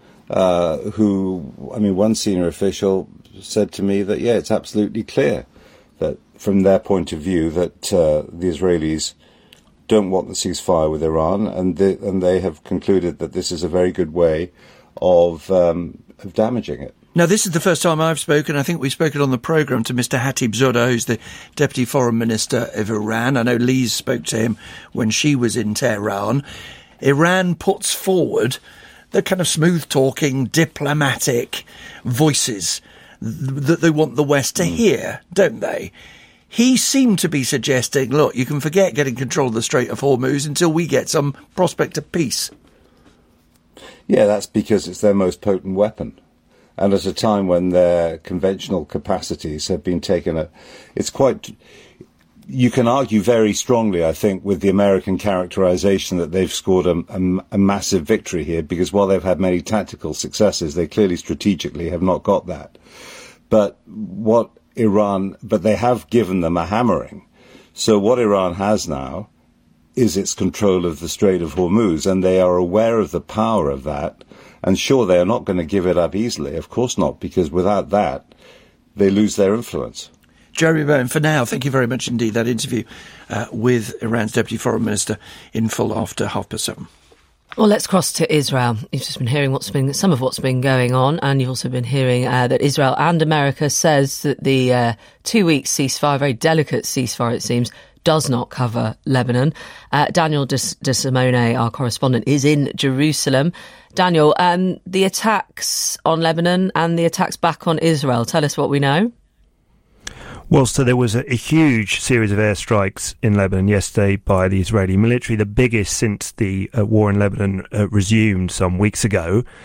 one senior official said to me that, it's absolutely clear that from their point of view that the Israelis don't want the ceasefire with Iran, and they have concluded that this is a very good way of damaging it. Now, this is the first time I've spoken. I think we've spoken on the programme to Mr. Hatib Zoda, who's the Deputy Foreign Minister of Iran. I know Liz spoke to him when she was in Tehran. Iran puts forward the kind of smooth-talking, diplomatic voices that they want the West to hear, don't they? He seemed to be suggesting, look, you can forget getting control of the Strait of Hormuz until we get some prospect of peace. Yeah, that's because it's their most potent weapon. And at a time when their conventional capacities have been taken, you can argue very strongly, I think, with the American characterization that they've scored a massive victory here, because while they've had many tactical successes, they clearly strategically have not got that. But they have given them a hammering. So what Iran has now is its control of the Strait of Hormuz, and they are aware of the power of that. And sure, they are not going to give it up easily. Of course not, because without that, they lose their influence. Jeremy Bowen, for now, thank you very much indeed. That interview with Iran's Deputy Foreign Minister in full after 7:30. Well, let's cross to Israel. You've just been hearing some of what's been going on, and you've also been hearing that Israel and America says that the 2-week ceasefire, very delicate ceasefire it seems, does not cover Lebanon. Daniel De Simone, our correspondent, is in Jerusalem. Daniel, the attacks on Lebanon and the attacks back on Israel, tell us what we know. Well, so there was a huge series of airstrikes in Lebanon yesterday by the Israeli military, the biggest since the war in Lebanon resumed some weeks ago.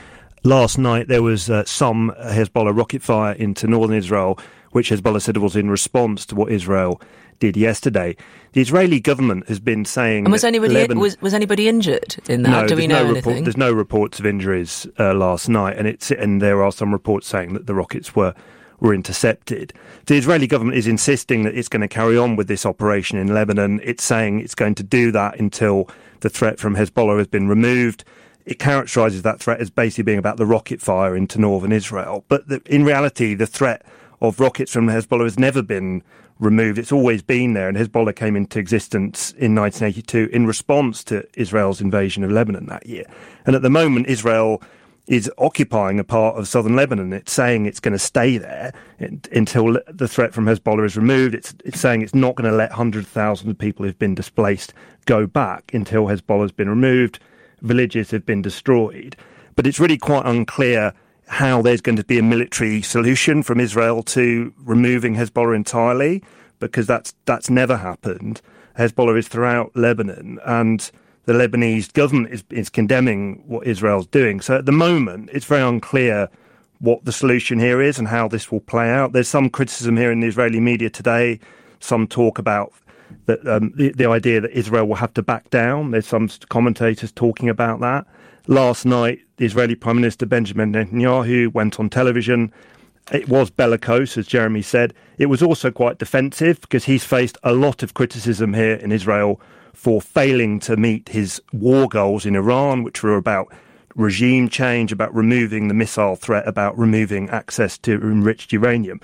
Last night there was some Hezbollah rocket fire into northern Israel, which Hezbollah said was in response to what Israel did yesterday. The Israeli government has been saying... And was anybody injured in that? No, do we know anything? There's no reports of injuries last night, and there are some reports saying that the rockets were intercepted. The Israeli government is insisting that it's going to carry on with this operation in Lebanon. It's saying it's going to do that until the threat from Hezbollah has been removed. It characterises that threat as basically being about the rocket fire into northern Israel. But in reality, the threat of rockets from Hezbollah has never been removed. It's always been there, and Hezbollah came into existence in 1982 in response to Israel's invasion of Lebanon that year. And at the moment, Israel is occupying a part of southern Lebanon. It's saying it's going to stay there until the threat from Hezbollah is removed. It's saying it's not going to let hundreds of thousands of people who've been displaced go back until Hezbollah's been removed. Villages have been destroyed. But it's really quite unclear how there's going to be a military solution from Israel to removing Hezbollah entirely, because that's never happened. Hezbollah is throughout Lebanon, and the Lebanese government is condemning what Israel's doing. So at the moment, it's very unclear what the solution here is and how this will play out. There's some criticism here in the Israeli media today, some talk about that the idea that Israel will have to back down. There's some commentators talking about that. Last night, the Israeli Prime Minister Benjamin Netanyahu went on television. It was bellicose, as Jeremy said. It was also quite defensive, because he's faced a lot of criticism here in Israel for failing to meet his war goals in Iran, which were about regime change, about removing the missile threat, about removing access to enriched uranium.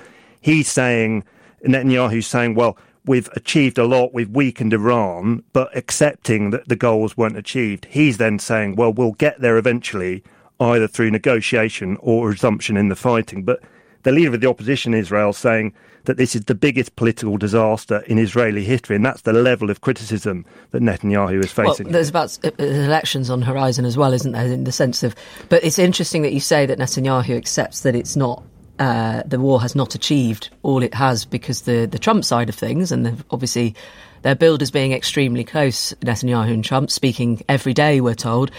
Netanyahu's saying, well, we've achieved a lot, we've weakened Iran, but accepting that the goals weren't achieved. He's then saying, well, we'll get there eventually, either through negotiation or resumption in the fighting. But the leader of the opposition, Israel, saying that this is the biggest political disaster in Israeli history, and that's the level of criticism that Netanyahu is facing. Well, there's about elections on the horizon as well, isn't there, in the sense of... But it's interesting that you say that Netanyahu accepts that it's not... the war has not achieved all it has, because the Trump side of things, and obviously their build is being extremely close, Netanyahu and Trump, speaking every day, we're told,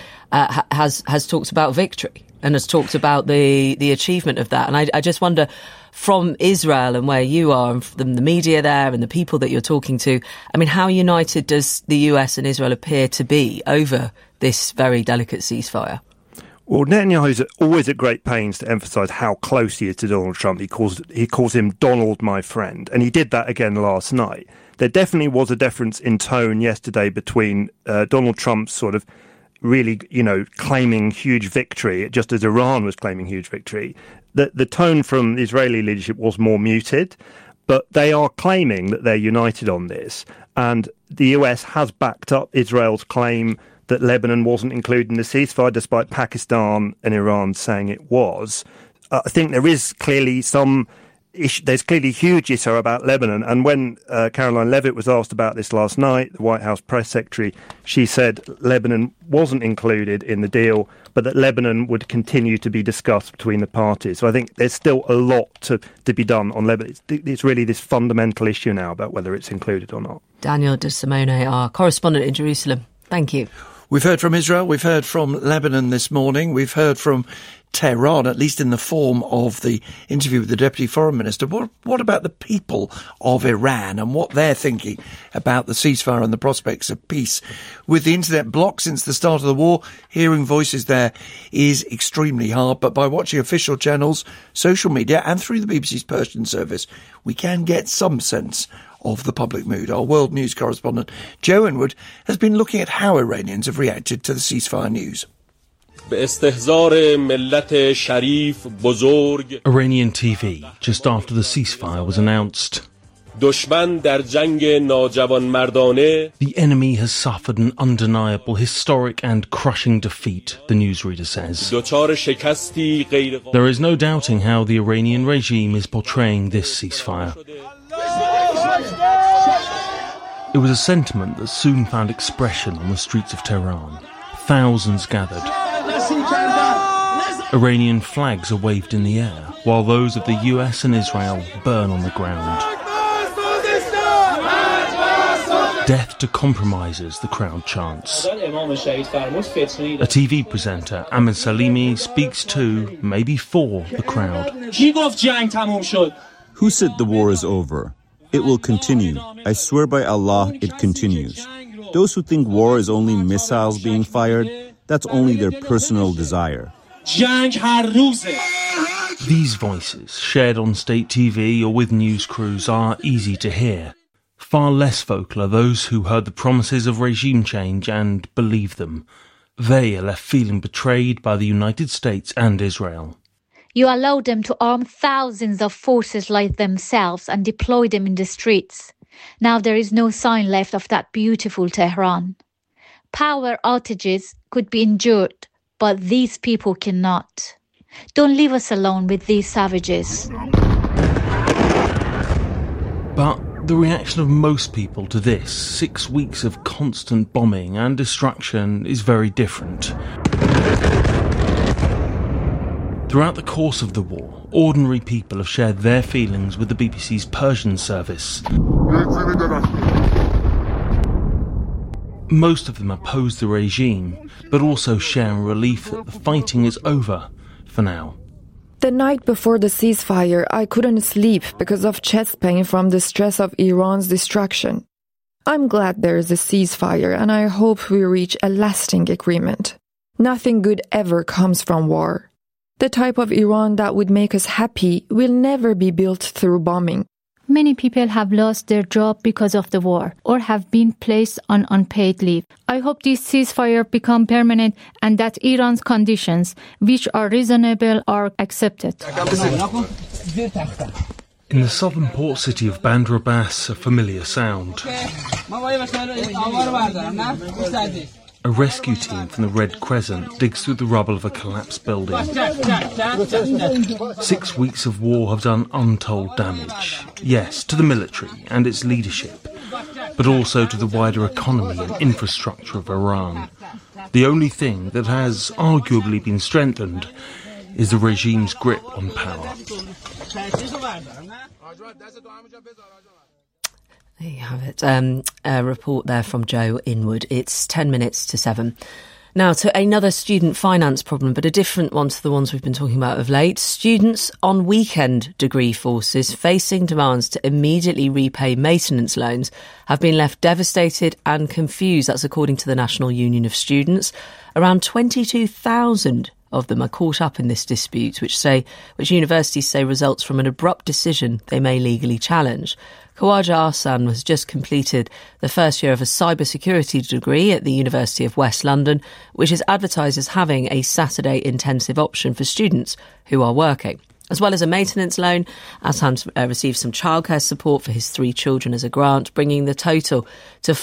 has talked about victory and has talked about the achievement of that. And I just wonder, from Israel and where you are, and from the media there and the people that you're talking to, I mean, how united does the US and Israel appear to be over this very delicate ceasefire? Well, Netanyahu's always at great pains to emphasise how close he is to Donald Trump. He calls him Donald, my friend, and he did that again last night. There definitely was a difference in tone yesterday between Donald Trump's sort of really, claiming huge victory, just as Iran was claiming huge victory. The tone from the Israeli leadership was more muted, but they are claiming that they're united on this, and the US has backed up Israel's claim that Lebanon wasn't included in the ceasefire, despite Pakistan and Iran saying it was. I think there is clearly there's clearly huge issue about Lebanon. And when Caroline Levitt was asked about this last night, the White House press secretary, she said Lebanon wasn't included in the deal, but that Lebanon would continue to be discussed between the parties. So I think there's still a lot to be done on Lebanon. It's really this fundamental issue now about whether it's included or not. Daniel De Simone, our correspondent in Jerusalem. Thank you. We've heard from Israel, we've heard from Lebanon this morning, we've heard from Tehran, at least in the form of the interview with the Deputy Foreign Minister. What about the people of Iran and what they're thinking about the ceasefire and the prospects of peace? With the internet blocked since the start of the war, hearing voices there is extremely hard, but by watching official channels, social media and through the BBC's Persian service, we can get some sense of the public mood. Our world news correspondent, Joe Inwood, has been looking at how Iranians have reacted to the ceasefire news. Iranian TV, just after the ceasefire was announced. The enemy has suffered an undeniable, historic and crushing defeat, the newsreader says. There is no doubting how the Iranian regime is portraying this ceasefire. It was a sentiment that soon found expression on the streets of Tehran. Thousands gathered. Iranian flags are waved in the air, while those of the US and Israel burn on the ground. Death to compromisers, the crowd chants. A TV presenter, Ahmed Salimi, speaks to, maybe for, the crowd. Who said the war is over? It will continue. I swear by Allah, it continues. Those who think war is only missiles being fired, that's only their personal desire. These voices, shared on state TV or with news crews, are easy to hear. Far less vocal are those who heard the promises of regime change and believe them. They are left feeling betrayed by the United States and Israel. You allowed them to arm thousands of forces like themselves and deploy them in the streets. Now there is no sign left of that beautiful Tehran. Power outages could be endured, but these people cannot. Don't leave us alone with these savages. But the reaction of most people to this 6 weeks of constant bombing and destruction is very different. Throughout the course of the war, ordinary people have shared their feelings with the BBC's Persian service. Most of them oppose the regime, but also share a relief that the fighting is over for now. The night before the ceasefire, I couldn't sleep because of chest pain from the stress of Iran's destruction. I'm glad there is a ceasefire, and I hope we reach a lasting agreement. Nothing good ever comes from war. The type of Iran that would make us happy will never be built through bombing. Many people have lost their job because of the war or have been placed on unpaid leave. I hope this ceasefire become permanent and that Iran's conditions, which are reasonable, are accepted. In the southern port city of Bandar Abbas, a familiar sound. A rescue team from the Red Crescent digs through the rubble of a collapsed building. 6 weeks of war have done untold damage. Yes, to the military and its leadership, but also to the wider economy and infrastructure of Iran. The only thing that has arguably been strengthened is the regime's grip on power. There you have it. A report there from Joe Inwood. It's 10 minutes to 7. Now to another student finance problem, but a different one to the ones we've been talking about of late. Students on weekend degree courses facing demands to immediately repay maintenance loans have been left devastated and confused. That's according to the National Union of Students. Around 22,000 of them are caught up in this dispute, which universities say results from an abrupt decision they may legally challenge. Khawaja Ahsan has just completed the first year of a cybersecurity degree at the University of West London, which is advertised as having a Saturday intensive option for students who are working. As well as a maintenance loan, Ahsan received some childcare support for his 3 children as a grant, bringing the total to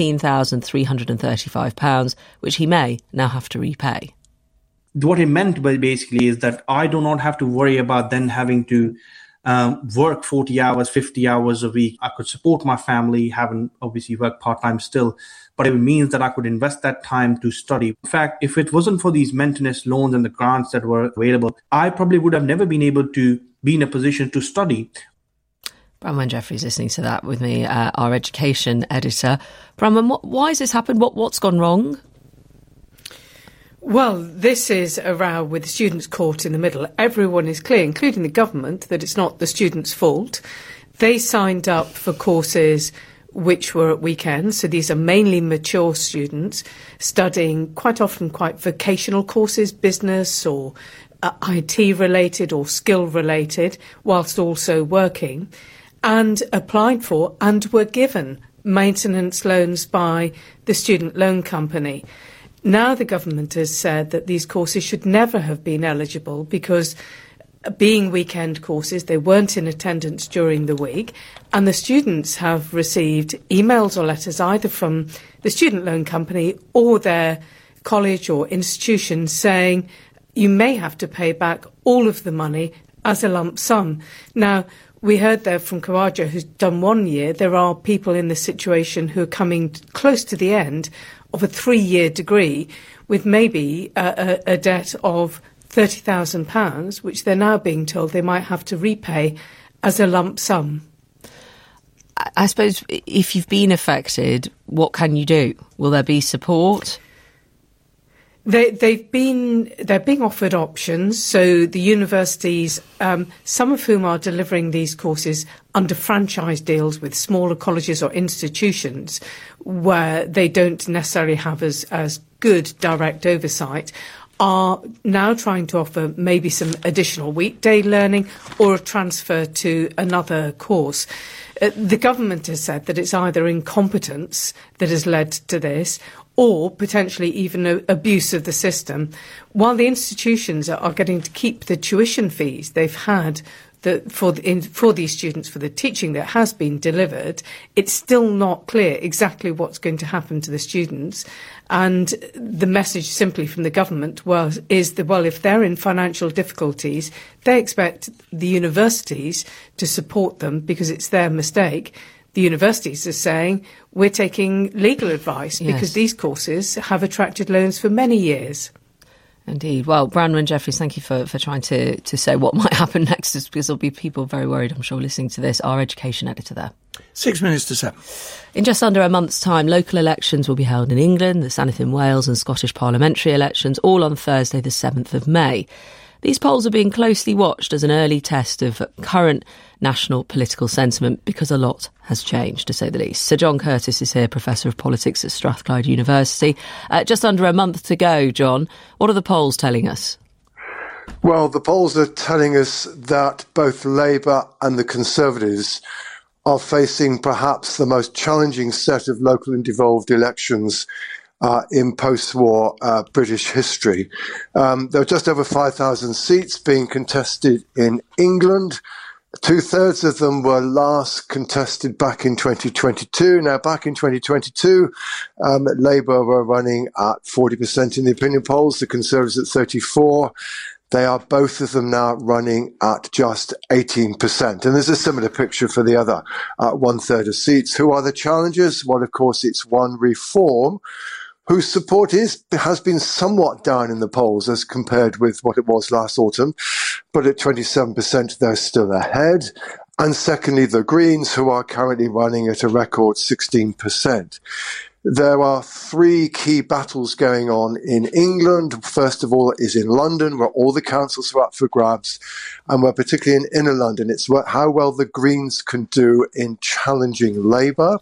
£14,335, which he may now have to repay. What it meant basically is that I do not have to worry about then having to work 40 hours, 50 hours a week. I could support my family, having obviously work part-time still, but it means that I could invest that time to study. In fact, if it wasn't for these maintenance loans and the grants that were available, I probably would have never been able to be in a position to study. Bronwyn Jeffries listening to that with me, our education editor. Bronwyn, why has this happened? What's gone wrong? Well, this is a row with the students caught in the middle. Everyone is clear, including the government, that it's not the students' fault. They signed up for courses which were at weekends, so these are mainly mature students studying quite often quite vocational courses, business or IT-related or skill-related, whilst also working, and applied for and were given maintenance loans by the student loan company. Now the government has said that these courses should never have been eligible because being weekend courses, they weren't in attendance during the week, and the students have received emails or letters either from the student loan company or their college or institution saying you may have to pay back all of the money as a lump sum. Now, we heard there from Khawaja, who's done 1 year. There are people in this situation who are coming close to the end of a 3-year degree with maybe a debt of £30,000, which they're now being told they might have to repay as a lump sum. I suppose if you've been affected, what can you do? Will there be support? They're being offered options. So the universities, some of whom are delivering these courses under franchise deals with smaller colleges or institutions, where they don't necessarily have as good direct oversight, are now trying to offer maybe some additional weekday learning or a transfer to another course. The government has said that it's either incompetence that has led to this or potentially even abuse of the system, while the institutions are getting to keep the tuition fees they've had for these students, for the teaching that has been delivered. It's still not clear exactly what's going to happen to the students. And the message simply from the government is that, if they're in financial difficulties, they expect the universities to support them because it's their mistake. The universities are saying, we're taking legal advice because these courses have attracted loans for many years. Indeed. Well, Branwen Jeffries, thank you for trying to say what might happen next, because there'll be people very worried, I'm sure, listening to this. Our education editor there. 6 minutes to 7. In just under a month's time, local elections will be held in England, the Senedd in Wales and Scottish parliamentary elections, all on Thursday the 7th of May. These polls are being closely watched as an early test of current national political sentiment, because a lot has changed, to say the least. Sir John Curtis is here, Professor of Politics at Strathclyde University. Just under a month to go, John. What are the polls telling us? Well, the polls are telling us that both Labour and the Conservatives are facing perhaps the most challenging set of local and devolved elections in post-war British history. There are just over 5,000 seats being contested in England. 2/3 of them were last contested back in 2022. Now, back in 2022, Labour were running at 40% in the opinion polls, the Conservatives at 34%. They are both of them now running at just 18%. And there's a similar picture for the other 1/3 of seats. Who are the challengers? Well, of course, it's One Reform, whose support has been somewhat down in the polls as compared with what it was last autumn, but at 27% they're still ahead. And secondly, the Greens, who are currently running at a record 16%. There are three key battles going on in England. First of all is in London, where all the councils are up for grabs, and where particularly in inner London, it's how well the Greens can do in challenging Labour.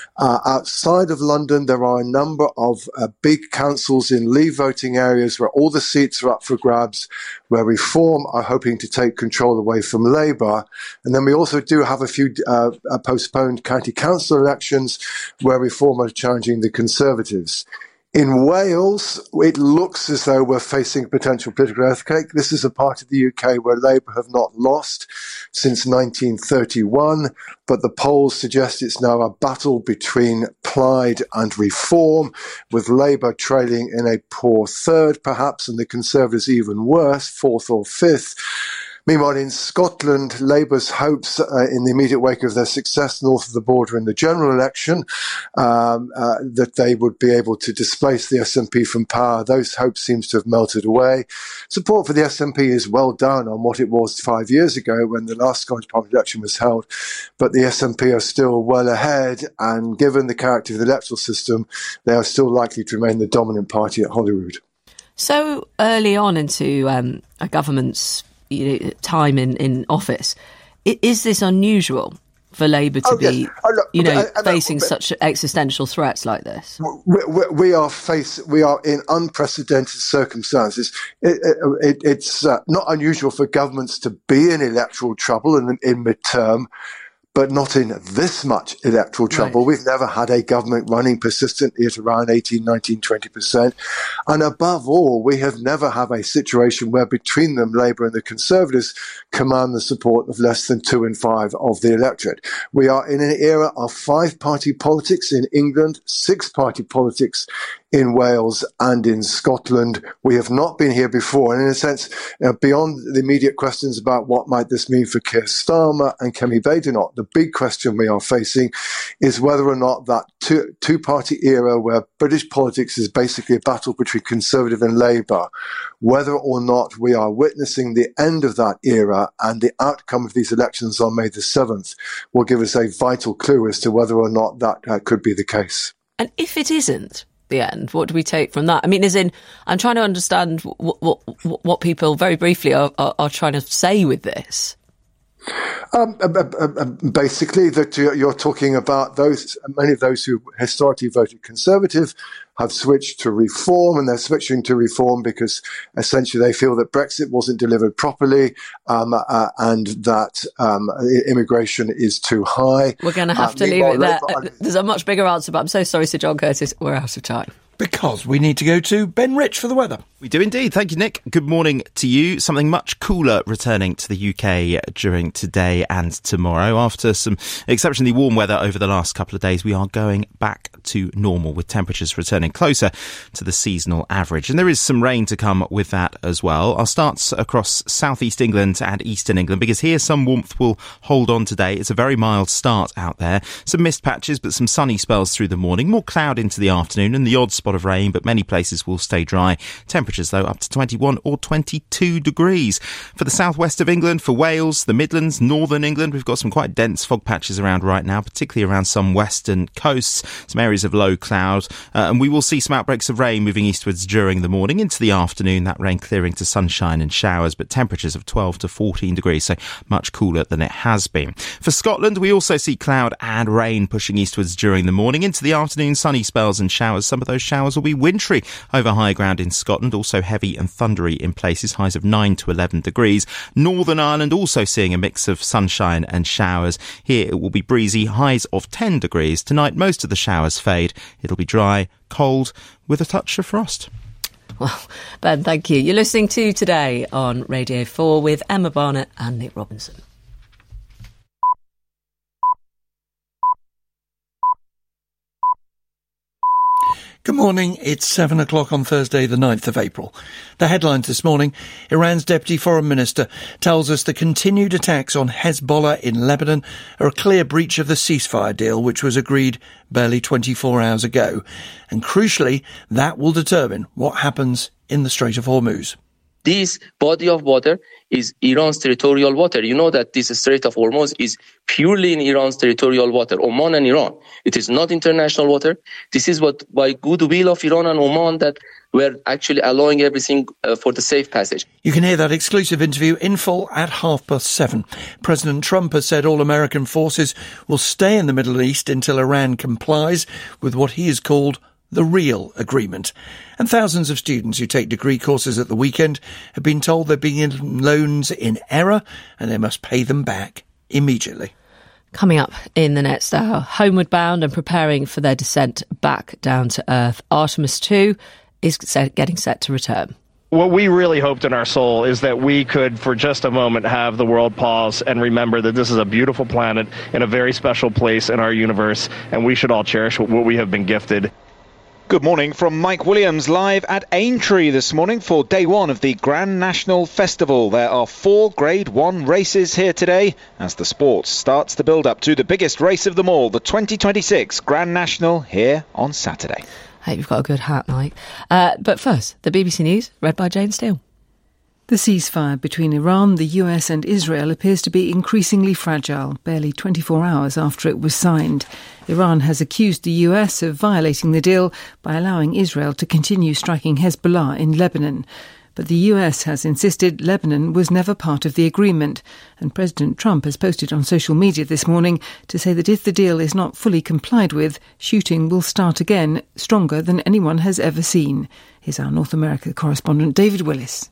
Outside of London, there are a number of big councils in Leave voting areas where all the seats are up for grabs, where Reform are hoping to take control away from Labour. And then we also do have a few postponed county council elections where Reform are challenging the Conservatives. In Wales, it looks as though we're facing a potential political earthquake. This is a part of the UK where Labour have not lost since 1931, but the polls suggest it's now a battle between Plaid and Reform, with Labour trailing in a poor third, perhaps, and the Conservatives even worse, fourth or fifth. Meanwhile, in Scotland, Labour's hopes in the immediate wake of their success north of the border in the general election, that they would be able to displace the SNP from power, those hopes seem to have melted away. Support for the SNP is well down on what it was 5 years ago when the last Scottish Parliament election was held, but the SNP are still well ahead, and given the character of the electoral system, they are still likely to remain the dominant party at Holyrood. So early on into a government's time in office, is this unusual for Labour to be facing such existential threats like this? We are in unprecedented circumstances. It's not unusual for governments to be in electoral trouble in midterm, but not in this much electoral trouble. Right. We've never had a government running persistently at around 18, 19, 20%. And above all, we have never had a situation where between them, Labour and the Conservatives command the support of less than 2 in 5 of the electorate. We are in an era of 5-party politics in England, 6-party politics in Wales and in Scotland. We have not been here before. And in a sense, beyond the immediate questions about what might this mean for Keir Starmer and Kemi Badenoch, the big question we are facing is whether or not that two-party era where British politics is basically a battle between Conservative and Labour, whether or not we are witnessing the end of that era, and the outcome of these elections on May the 7th will give us a vital clue as to whether or not that could be the case. And if it isn't the end, what do we take from that? I mean, as in, I'm trying to understand what people very briefly are trying to say with this. Basically, that you're talking about many of those who historically voted Conservative have switched to Reform, and they're switching to Reform because essentially they feel that Brexit wasn't delivered properly, and that immigration is too high. We're going to have to leave it there. There's a much bigger answer, but I'm so sorry, Sir John Curtis, we're out of time. Because we need to go to Ben Rich for the weather. We do indeed. Thank you, Nick. Good morning to you. Something much cooler returning to the UK during today and tomorrow. After some exceptionally warm weather over the last couple of days, we are going back to normal with temperatures returning closer to the seasonal average. And there is some rain to come with that as well. Our starts across southeast England and eastern England, because here some warmth will hold on today. It's a very mild start out there. Some mist patches, but some sunny spells through the morning. More cloud into the afternoon and the odd spot of rain, but many places will stay dry. Temperatures, though, up to 21 or 22 degrees. For the southwest of England, for Wales, the Midlands, northern England, we've got some quite dense fog patches around right now, particularly around some western coasts, some areas of low cloud, and we will see some outbreaks of rain moving eastwards during the morning into the afternoon, that rain clearing to sunshine and showers, but temperatures of 12 to 14 degrees, so much cooler than it has been. For Scotland, we also see cloud and rain pushing eastwards during the morning. Into the afternoon, sunny spells and showers. Some of those showers will be wintry over high ground in Scotland, also heavy and thundery in places, highs of 9 to 11 degrees. Northern Ireland also seeing a mix of sunshine and showers. Here it will be breezy, highs of 10 degrees. Tonight most of the showers fade. It'll be dry, cold, with a touch of frost. Well, Ben, thank you. You're listening to Today on Radio 4 with Emma Barnett and Nick Robinson. Good morning. It's 7 o'clock on Thursday, the 9th of April. The headlines this morning: Iran's Deputy Foreign Minister tells us the continued attacks on Hezbollah in Lebanon are a clear breach of the ceasefire deal, which was agreed barely 24 hours ago. And crucially, that will determine what happens in the Strait of Hormuz. This body of water is Iran's territorial water. You know that this Strait of Hormuz is purely in Iran's territorial water, Oman and Iran. It is not international water. This is what, by goodwill of Iran and Oman, that we're actually allowing everything for the safe passage. You can hear that exclusive interview in full at 7:30. President Trump has said all American forces will stay in the Middle East until Iran complies with what he has called the real agreement. And thousands of students who take degree courses at the weekend have been told they're being given loans in error and they must pay them back immediately. Coming up in the next hour, homeward bound and preparing for their descent back down to Earth, Artemis 2 is getting set to return. What we really hoped in our soul is that we could, for just a moment, have the world pause and remember that this is a beautiful planet in a very special place in our universe, and we should all cherish what we have been gifted. Good morning from Mike Williams, live at Aintree this morning for day one of the Grand National Festival. There are 4 Grade 1 races here today as the sport starts to build up to the biggest race of them all, the 2026 Grand National, here on Saturday. Hey, you've got a good hat, Mike. But first, the BBC News, read by Jane Steele. The ceasefire between Iran, the US and Israel appears to be increasingly fragile, barely 24 hours after it was signed. Iran has accused the US of violating the deal by allowing Israel to continue striking Hezbollah in Lebanon. But the US has insisted Lebanon was never part of the agreement, and President Trump has posted on social media this morning to say that if the deal is not fully complied with, shooting will start again, stronger than anyone has ever seen. Here's our North America correspondent David Willis.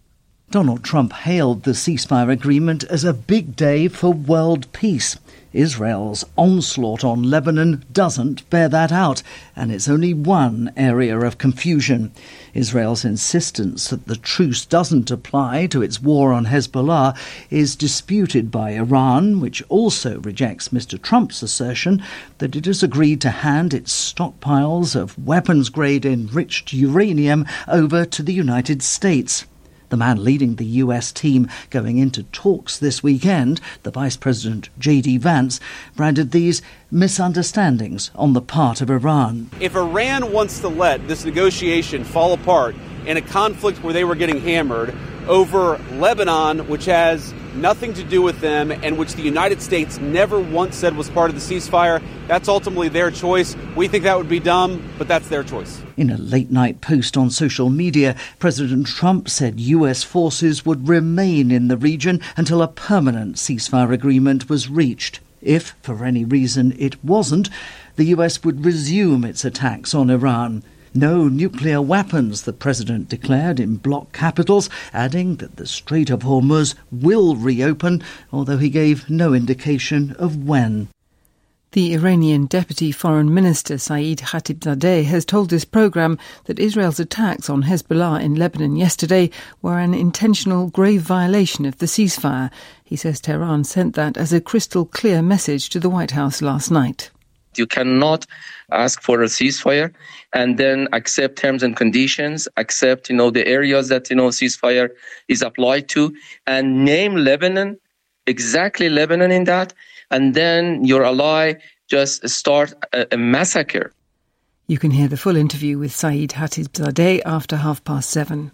Donald Trump hailed the ceasefire agreement as a big day for world peace. Israel's onslaught on Lebanon doesn't bear that out, and it's only one area of confusion. Israel's insistence that the truce doesn't apply to its war on Hezbollah is disputed by Iran, which also rejects Mr. Trump's assertion that it has agreed to hand its stockpiles of weapons-grade enriched uranium over to the United States. The man leading the US team going into talks this weekend, the Vice President J.D. Vance, branded these misunderstandings on the part of Iran. If Iran wants to let this negotiation fall apart in a conflict where they were getting hammered over Lebanon, which has nothing to do with them and which the United States never once said was part of the ceasefire, that's ultimately their choice. We think that would be dumb, but that's their choice. In a late-night post on social media, President Trump said US forces would remain in the region until a permanent ceasefire agreement was reached. If, for any reason, it wasn't, the US would resume its attacks on Iran. No nuclear weapons, the president declared in bloc capitals, adding that the Strait of Hormuz will reopen, although he gave no indication of when. The Iranian Deputy Foreign Minister Saeed Khatibzadeh has told this programme that Israel's attacks on Hezbollah in Lebanon yesterday were an intentional grave violation of the ceasefire. He says Tehran sent that as a crystal clear message to the White House last night. You cannot ask for a ceasefire and then accept terms and conditions, accept, the areas that, ceasefire is applied to, and name Lebanon, exactly Lebanon in that, and then your ally just start a massacre. You can hear the full interview with Saeed Khatibzadeh after 7:30.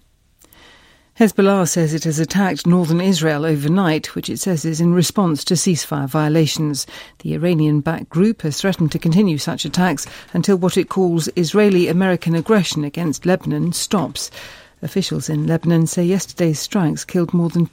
Hezbollah says it has attacked northern Israel overnight, which it says is in response to ceasefire violations. The Iranian-backed group has threatened to continue such attacks until what it calls Israeli-American aggression against Lebanon stops. Officials in Lebanon say yesterday's strikes killed more than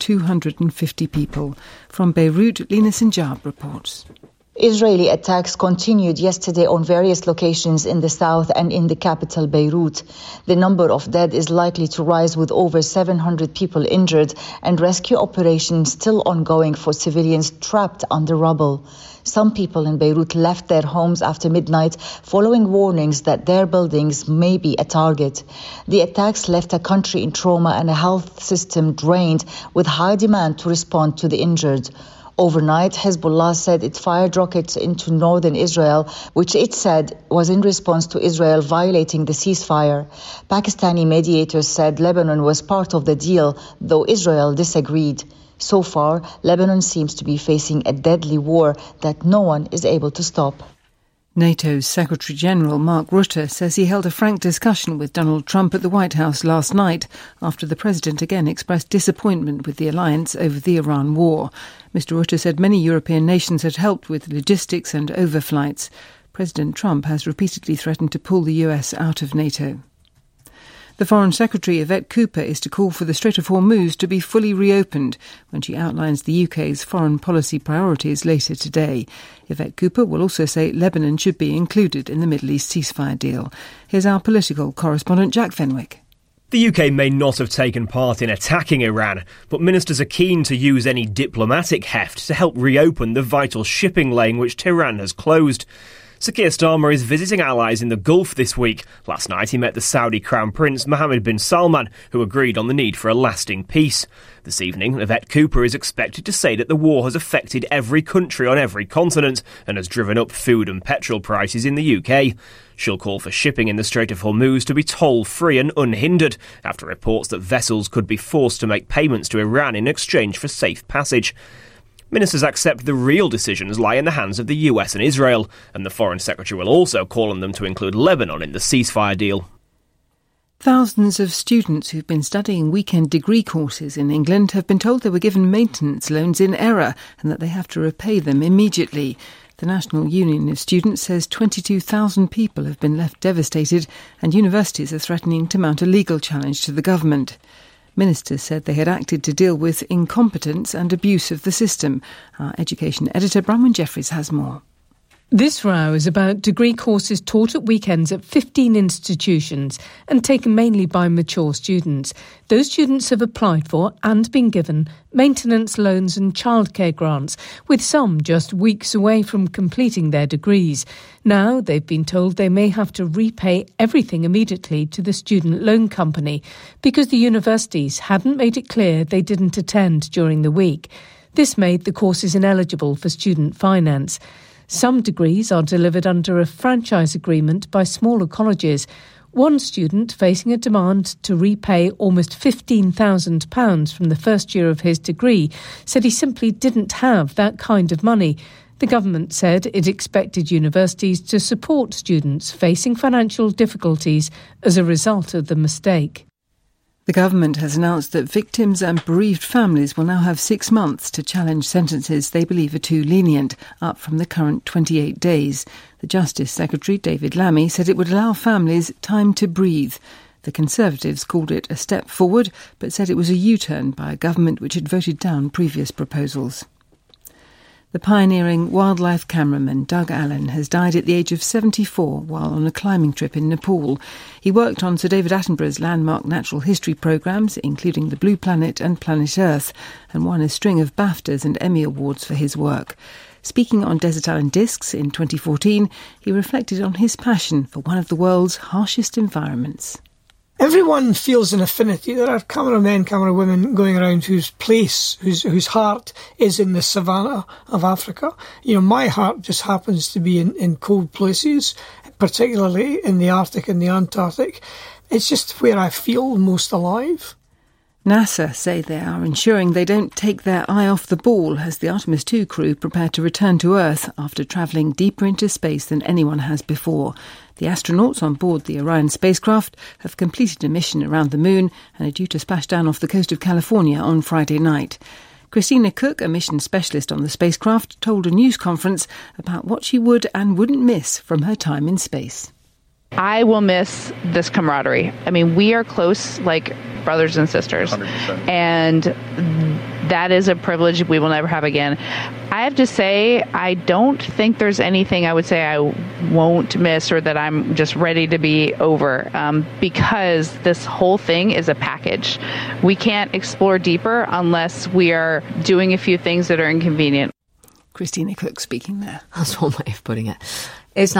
250 people. From Beirut, Lina Sinjab reports. Israeli attacks continued yesterday on various locations in the south and in the capital Beirut. The number of dead is likely to rise, with over 700 people injured and rescue operations still ongoing for civilians trapped under rubble. Some people in Beirut left their homes after midnight following warnings that their buildings may be a target. The attacks left a country in trauma and a health system drained, with high demand to respond to the injured. Overnight, Hezbollah said it fired rockets into northern Israel, which it said was in response to Israel violating the ceasefire. Pakistani mediators said Lebanon was part of the deal, though Israel disagreed. So far, Lebanon seems to be facing a deadly war that no one is able to stop. NATO's Secretary-General Mark Rutte says he held a frank discussion with Donald Trump at the White House last night after the president again expressed disappointment with the alliance over the Iran war. Mr. Rutte said many European nations had helped with logistics and overflights. President Trump has repeatedly threatened to pull the US out of NATO. The Foreign Secretary, Yvette Cooper, is to call for the Strait of Hormuz to be fully reopened when she outlines the UK's foreign policy priorities later today. Yvette Cooper will also say Lebanon should be included in the Middle East ceasefire deal. Here's our political correspondent Jack Fenwick. The UK may not have taken part in attacking Iran, but ministers are keen to use any diplomatic heft to help reopen the vital shipping lane which Tehran has closed. Sir Keir Starmer is visiting allies in the Gulf this week. Last night he met the Saudi Crown Prince Mohammed bin Salman, who agreed on the need for a lasting peace. This evening, Yvette Cooper is expected to say that the war has affected every country on every continent and has driven up food and petrol prices in the UK. She'll call for shipping in the Strait of Hormuz to be toll-free and unhindered, after reports that vessels could be forced to make payments to Iran in exchange for safe passage. Ministers accept the real decisions lie in the hands of the US and Israel, and the Foreign Secretary will also call on them to include Lebanon in the ceasefire deal. Thousands of students who've been studying weekend degree courses in England have been told they were given maintenance loans in error and that they have to repay them immediately. The National Union of Students says 22,000 people have been left devastated, and universities are threatening to mount a legal challenge to the government. Ministers said they had acted to deal with incompetence and abuse of the system. Our education editor, Bronwyn Jeffries, has more. This row is about degree courses taught at weekends at 15 institutions and taken mainly by mature students. Those students have applied for and been given maintenance loans and childcare grants, with some just weeks away from completing their degrees. Now they've been told they may have to repay everything immediately to the student loan company because the universities hadn't made it clear they didn't attend during the week. This made the courses ineligible for student finance. Some degrees are delivered under a franchise agreement by smaller colleges. One student facing a demand to repay almost £15,000 from the first year of his degree said he simply didn't have that kind of money. The government said it expected universities to support students facing financial difficulties as a result of the mistake. The government has announced that victims and bereaved families will now have 6 months to challenge sentences they believe are too lenient, up from the current 28 days. The Justice Secretary, David Lammy, said it would allow families time to breathe. The Conservatives called it a step forward, but said it was a U-turn by a government which had voted down previous proposals. The pioneering wildlife cameraman Doug Allen has died at the age of 74 while on a climbing trip in Nepal. He worked on Sir David Attenborough's landmark natural history programmes, including The Blue Planet and Planet Earth, and won a string of BAFTAs and Emmy Awards for his work. Speaking on Desert Island Discs in 2014, he reflected on his passion for one of the world's harshest environments. Everyone feels an affinity. There are cameramen, camerawomen going around whose place, whose heart is in the savannah of Africa. You know, my heart just happens to be in cold places, particularly in the Arctic and the Antarctic. It's just where I feel most alive. NASA say they are ensuring they don't take their eye off the ball as the Artemis II crew prepare to return to Earth after travelling deeper into space than anyone has before. The astronauts on board the Orion spacecraft have completed a mission around the moon and are due to splash down off the coast of California on Friday night. Christina Cook, a mission specialist on the spacecraft, told a news conference about what she would and wouldn't miss from her time in space. I will miss this camaraderie. I mean, we are close like brothers and sisters. 100%. And that is a privilege we will never have again. I have to say, I don't think there's anything I would say I won't miss or that I'm just ready to be over, because this whole thing is a package. We can't explore deeper unless we are doing a few things that are inconvenient. Christina Cook speaking there. That's one way of putting it. It's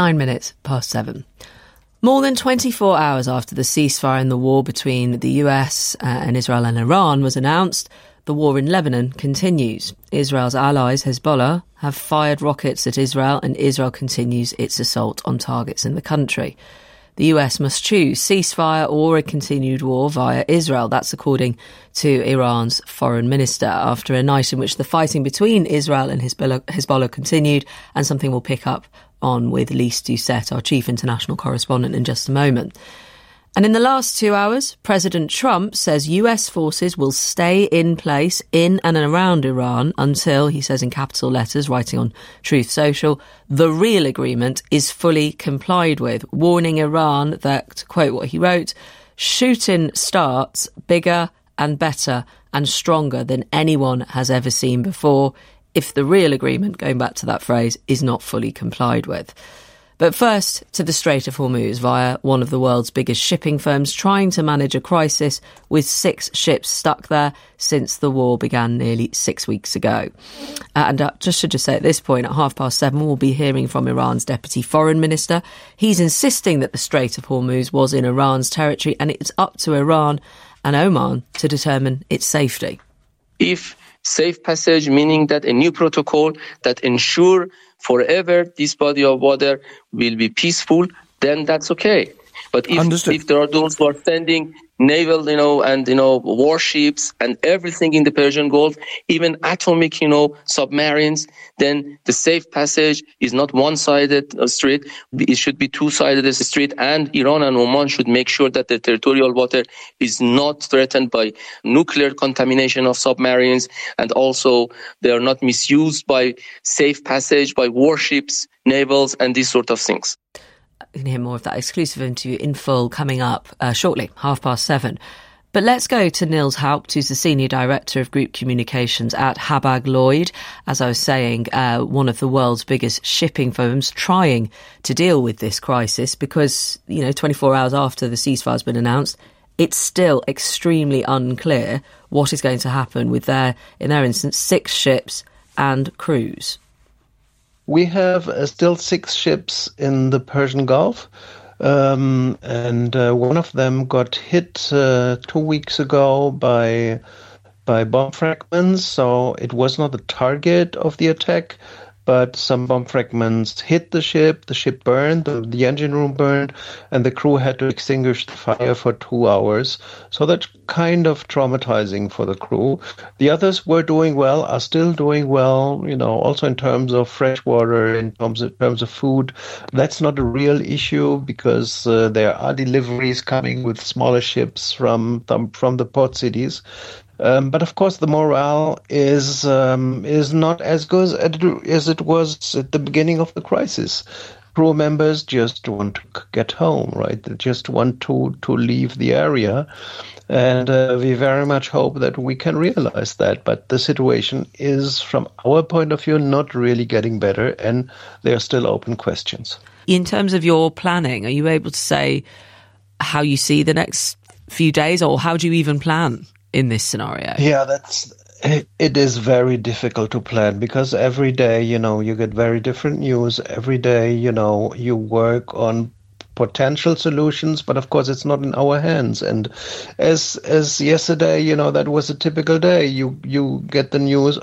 7:09. More than 24 hours after the ceasefire in the war between the US and Israel and Iran was announced, the war in Lebanon continues. Israel's allies, Hezbollah, have fired rockets at Israel, and Israel continues its assault on targets in the country. The US must choose ceasefire or a continued war via Israel. That's according to Iran's foreign minister, after a night in which the fighting between Israel and Hezbollah continued, and something we'll pick up on with Lise Doucette, our chief international correspondent, in just a moment. And in the last 2 hours, President Trump says US forces will stay in place in and around Iran until, he says in capital letters, writing on Truth Social, the real agreement is fully complied with, warning Iran that, quote what he wrote, shooting starts bigger and better and stronger than anyone has ever seen before, if the real agreement, going back to that phrase, is not fully complied with. But first, to the Strait of Hormuz via one of the world's biggest shipping firms trying to manage a crisis with 6 ships stuck there since the war began nearly 6 weeks ago. And should just say at this point, at 7:30, we'll be hearing from Iran's Deputy Foreign Minister. He's insisting that the Strait of Hormuz was in Iran's territory, and it's up to Iran and Oman to determine its safety. If safe passage, meaning that a new protocol that ensure forever this body of water will be peaceful, then that's okay. But if there are those who are sending naval, and warships and everything in the Persian Gulf, even atomic, submarines, then the safe passage is not one-sided street. It should be two-sided street, and Iran and Oman should make sure that the territorial water is not threatened by nuclear contamination of submarines, and also they are not misused by safe passage by warships, navals, and these sort of things. You can hear more of that exclusive interview in full coming up shortly, 7:30. But let's go to Nils Haupt, who's the Senior Director of Group Communications at Hapag-Lloyd. As I was saying, one of the world's biggest shipping firms trying to deal with this crisis because, 24 hours after the ceasefire has been announced, it's still extremely unclear what is going to happen with in their instance, 6 ships and crews. We have still 6 ships in the Persian Gulf. And one of them got hit 2 weeks ago by bomb fragments, so it was not the target of the attack, but some bomb fragments hit the ship burned, the engine room burned, and the crew had to extinguish the fire for 2 hours. So that's kind of traumatizing for the crew. The others were doing well, are still doing well, also in terms of fresh water, in terms of food. That's not a real issue because there are deliveries coming with smaller ships from the port cities. But of course, the morale is not as good as it was at the beginning of the crisis. Crew members just want to get home, right? They just want to leave the area. And we very much hope that we can realize that. But the situation is, from our point of view, not really getting better, and there are still open questions. In terms of your planning, are you able to say how you see the next few days, or how do you even plan in this scenario? Yeah, it is very difficult to plan because every day, you get very different news. Every day, you work on potential solutions, but of course it's not in our hands. And as yesterday, that was a typical day. You get the news,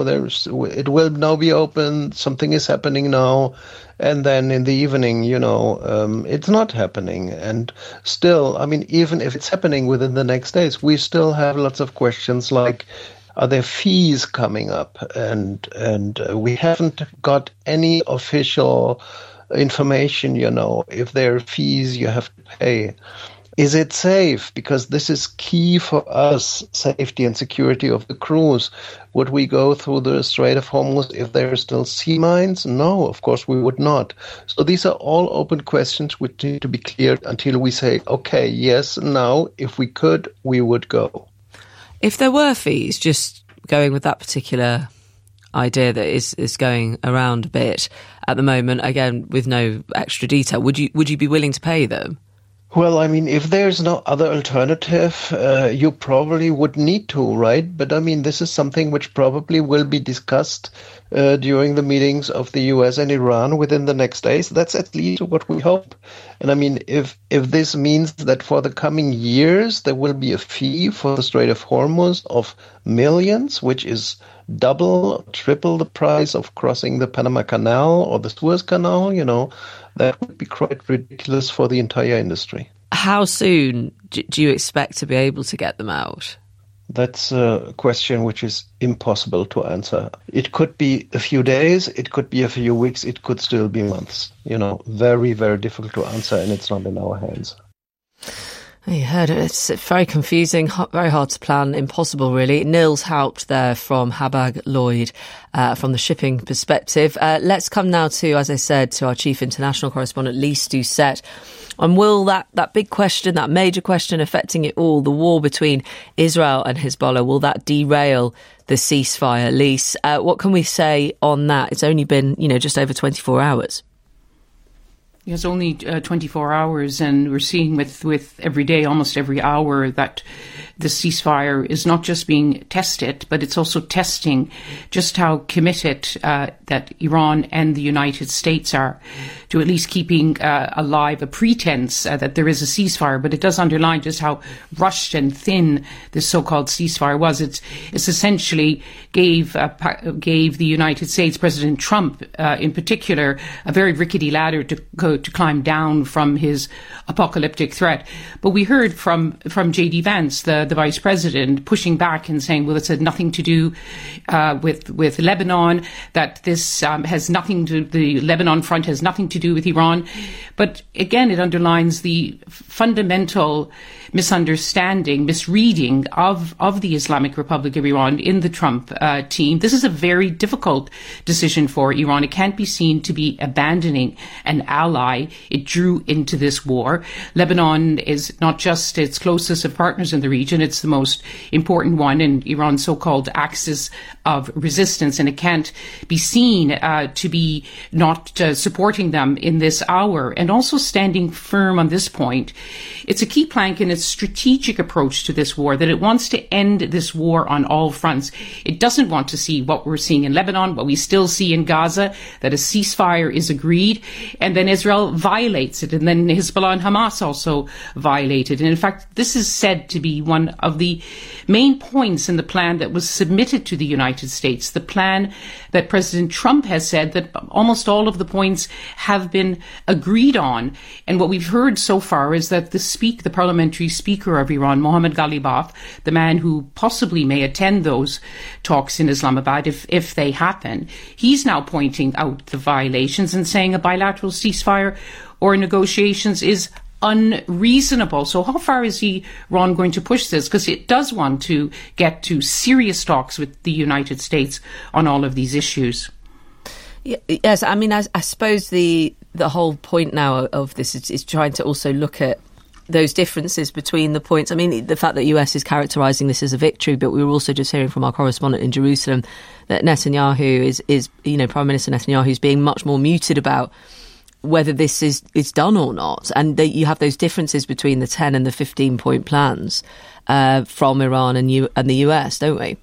it will now be open, something is happening now. And then in the evening, it's not happening. And still, even if it's happening within the next days, we still have lots of questions like, are there fees coming up? And we haven't got any official information, if there are fees you have to pay. Is it safe? Because this is key for us, safety and security of the crews. Would we go through the Strait of Hormuz if there are still sea mines? No, of course we would not. So these are all open questions which need to be cleared until we say, okay, yes, now, if we could, we would go. If there were fees, just going with that particular idea that is going around a bit at the moment, again, with no extra detail, would you be willing to pay them? Well, if there's no other alternative, you probably would need to, right? But this is something which probably will be discussed during the meetings of the US and Iran within the next days. That's at least what we hope. And if this means that for the coming years there will be a fee for the Strait of Hormuz of millions, which is double or triple the price of crossing the Panama Canal or the Suez Canal, that would be quite ridiculous for the entire industry. How soon do you expect to be able to get them out? That's a question which is impossible to answer. It could be a few days, it could be a few weeks, it could still be months. Very, very difficult to answer, and it's not in our hands. You heard it. It's very confusing, very hard to plan, impossible really. Nils Haupt there from Hapag-Lloyd from the shipping perspective. Let's come now to, as I said, to our chief international correspondent, Lise Doucet. And will that big question, that major question affecting it all, the war between Israel and Hezbollah, will that derail the ceasefire? Lise, what can we say on that? It's only been, just over 24 hours. It's only 24 hours, and we're seeing with every day, almost every hour, that the ceasefire is not just being tested, but it's also testing just how committed that Iran and the United States are to at least keeping alive a pretense that there is a ceasefire. But it does underline just how rushed and thin this so-called ceasefire was. It's essentially gave the United States, President Trump in particular, a very rickety ladder to climb down from his apocalyptic threat. But we heard from J.D. Vance, the vice president, pushing back and saying, well, it's had nothing to do with Lebanon, that this has nothing to, the Lebanon front has nothing to do with Iran. But again, it underlines the fundamental misunderstanding, misreading of the Islamic Republic of Iran in the Trump team. This is a very difficult decision for Iran. It can't be seen to be abandoning an ally ally it drew into this war. Lebanon is not just its closest of partners in the region, it's the most important one in Iran's so-called axis of resistance, and it can't be seen to be not supporting them in this hour, and also standing firm on this point. It's a key plank in its strategic approach to this war, that it wants to end this war on all fronts. It doesn't want to see what we're seeing in Lebanon, what we still see in Gaza, that a ceasefire is agreed, and then Israel violates it, and then Hezbollah and Hamas also violate it. And in fact, this is said to be one of the main points in the plan that was submitted to the United States, the plan that President Trump has said that almost all of the points have been agreed on. And what we've heard so far is that the parliamentary speaker of Iran, Mohammad Ghalibaf, the man who possibly may attend those talks in Islamabad if they happen, he's now pointing out the violations and saying a bilateral ceasefire or negotiations is unreasonable. So how far is Iran going to push this? Because it does want to get to serious talks with the United States on all of these issues. Yes, I mean, I suppose the whole point now of this is trying to also look at those differences between the points. I mean, the fact that the US is characterising this as a victory, but we were also just hearing from our correspondent in Jerusalem that Netanyahu is Prime Minister Netanyahu is being much more muted about whether this is done or not. And you have those differences between the 10 and the 15-point plans from Iran and the US, don't we?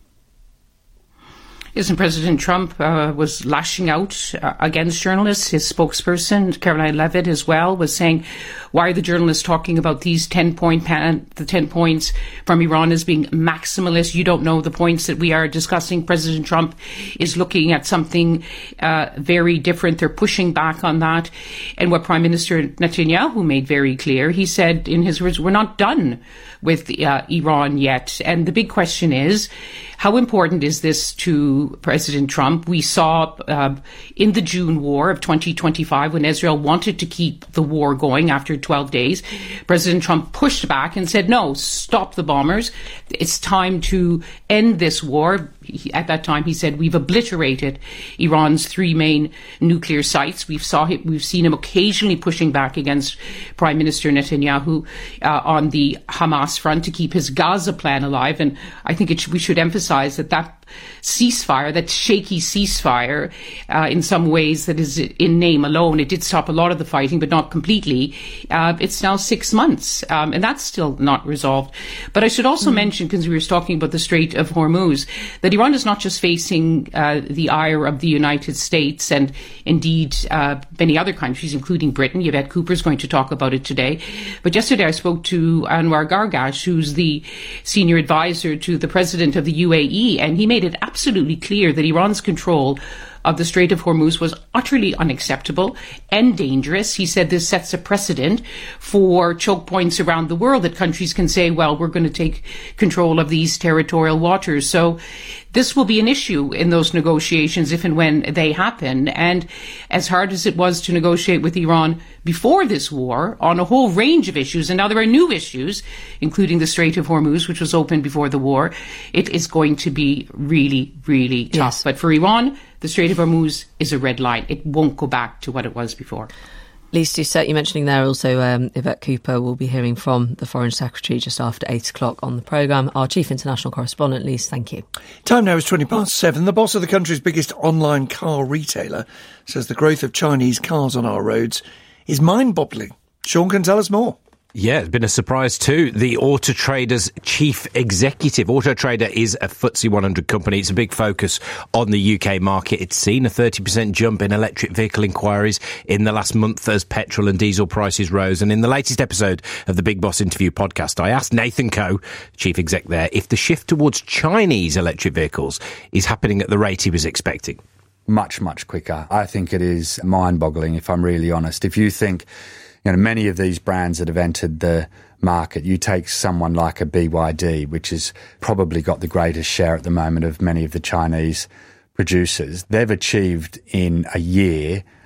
Isn't President Trump was lashing out against journalists? His spokesperson, Caroline Levitt, as well, was saying, why are the journalists talking about these 10-point the 10 points from Iran as being maximalist? You don't know the points that we are discussing. President Trump is looking at something very different. They're pushing back on that. And what Prime Minister Netanyahu made very clear, he said in his words, we're not done with Iran yet. And the big question is, how important is this to President Trump? We saw in the June war of 2025, when Israel wanted to keep the war going after 12 days, President Trump pushed back and said, no, stop the bombers. It's time to end this war. At that time, he said, we've obliterated Iran's 3 main nuclear sites. We've seen him occasionally pushing back against Prime Minister Netanyahu on the Hamas front to keep his Gaza plan alive. And I think we should emphasize that ceasefire, that shaky ceasefire, in some ways that is in name alone, it did stop a lot of the fighting, but not completely. It's now 6 months, and that's still not resolved. But I should also mention, because we were talking about the Strait of Hormuz, that Iran is not just facing the ire of the United States and indeed many other countries, including Britain. Yvette Cooper is going to talk about it today. But yesterday I spoke to Anwar Gargash, who's the senior advisor to the president of the UAE, and he made it absolutely clear that Iran's control of the Strait of Hormuz was utterly unacceptable and dangerous. He said this sets a precedent for choke points around the world, that countries can say, well, we're going to take control of these territorial waters. So this will be an issue in those negotiations if and when they happen. And as hard as it was to negotiate with Iran before this war on a whole range of issues, and now there are new issues, including the Strait of Hormuz, which was opened before the war, it is going to be really, really tough. Yes. But for Iran, the Strait of Hormuz is a red line. It won't go back to what it was before. Lise Doucette, you're mentioning there also Yvette Cooper will be hearing from the Foreign Secretary just after 8 o'clock on the programme. Our Chief International Correspondent, Lise, thank you. Time now is 7:20. The boss of the country's biggest online car retailer says the growth of Chinese cars on our roads is mind-boggling. Sean can tell us more. Yeah, it's been a surprise too. The Auto Trader's chief executive. Auto Trader is a FTSE 100 company. It's a big focus on the UK market. It's seen a 30% jump in electric vehicle inquiries in the last month as petrol and diesel prices rose. And in the latest episode of the Big Boss Interview podcast, I asked Nathan Coe, chief exec there, if the shift towards Chinese electric vehicles is happening at the rate he was expecting. Much, much quicker. I think it is mind-boggling, if I'm really honest. If you think, many of these brands that have entered the market, you take someone like a BYD, which has probably got the greatest share at the moment of many of the Chinese producers. They've achieved in a year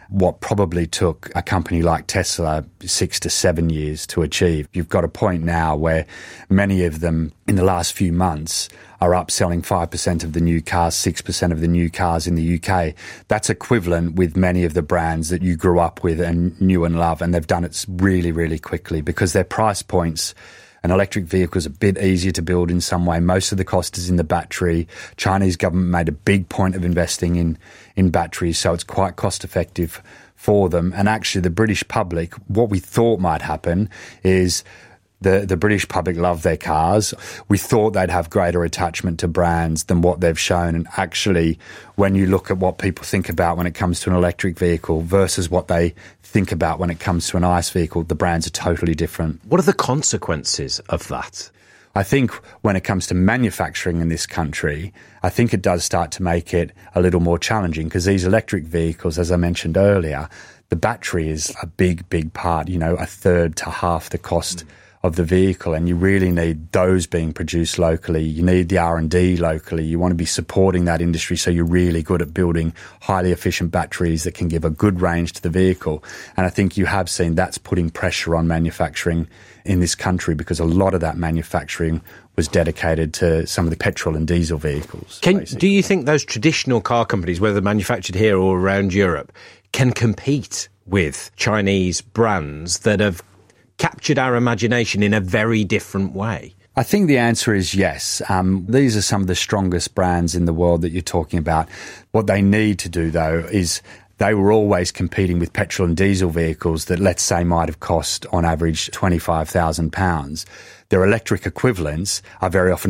what probably took a company like Tesla 6 to 7 years to achieve. You've got a point now where many of them in the last few months are upselling 5% of the new cars, 6% of the new cars in the UK. That's equivalent with many of the brands that you grew up with and knew and love, and they've done it really, really quickly because their price points. An electric vehicle is a bit easier to build in some way. Most of the cost is in the battery. Chinese government made a big point of investing in batteries, so it's quite cost effective for them. And actually the British public, what we thought might happen is the British public love their cars. We thought they'd have greater attachment to brands than what they've shown. And actually, when you look at what people think about when it comes to an electric vehicle versus what they think about when it comes to an ICE vehicle, the brands are totally different. What are the consequences of that? I think when it comes to manufacturing in this country, I think it does start to make it a little more challenging because these electric vehicles, as I mentioned earlier, the battery is a big, big part, a third to half the cost of the vehicle, and you really need those being produced locally. You need the R&D locally. You want to be supporting that industry so you're really good at building highly efficient batteries that can give a good range to the vehicle. And I think you have seen that's putting pressure on manufacturing in this country because a lot of that manufacturing was dedicated to some of the petrol and diesel vehicles. Do you think those traditional car companies, whether manufactured here or around Europe, can compete with Chinese brands that have captured our imagination in a very different way? I think the answer is yes. These are some of the strongest brands in the world that you're talking about. What they need to do, though, is they were always competing with petrol and diesel vehicles that, let's say, might have cost on average £25,000. Their electric equivalents are very often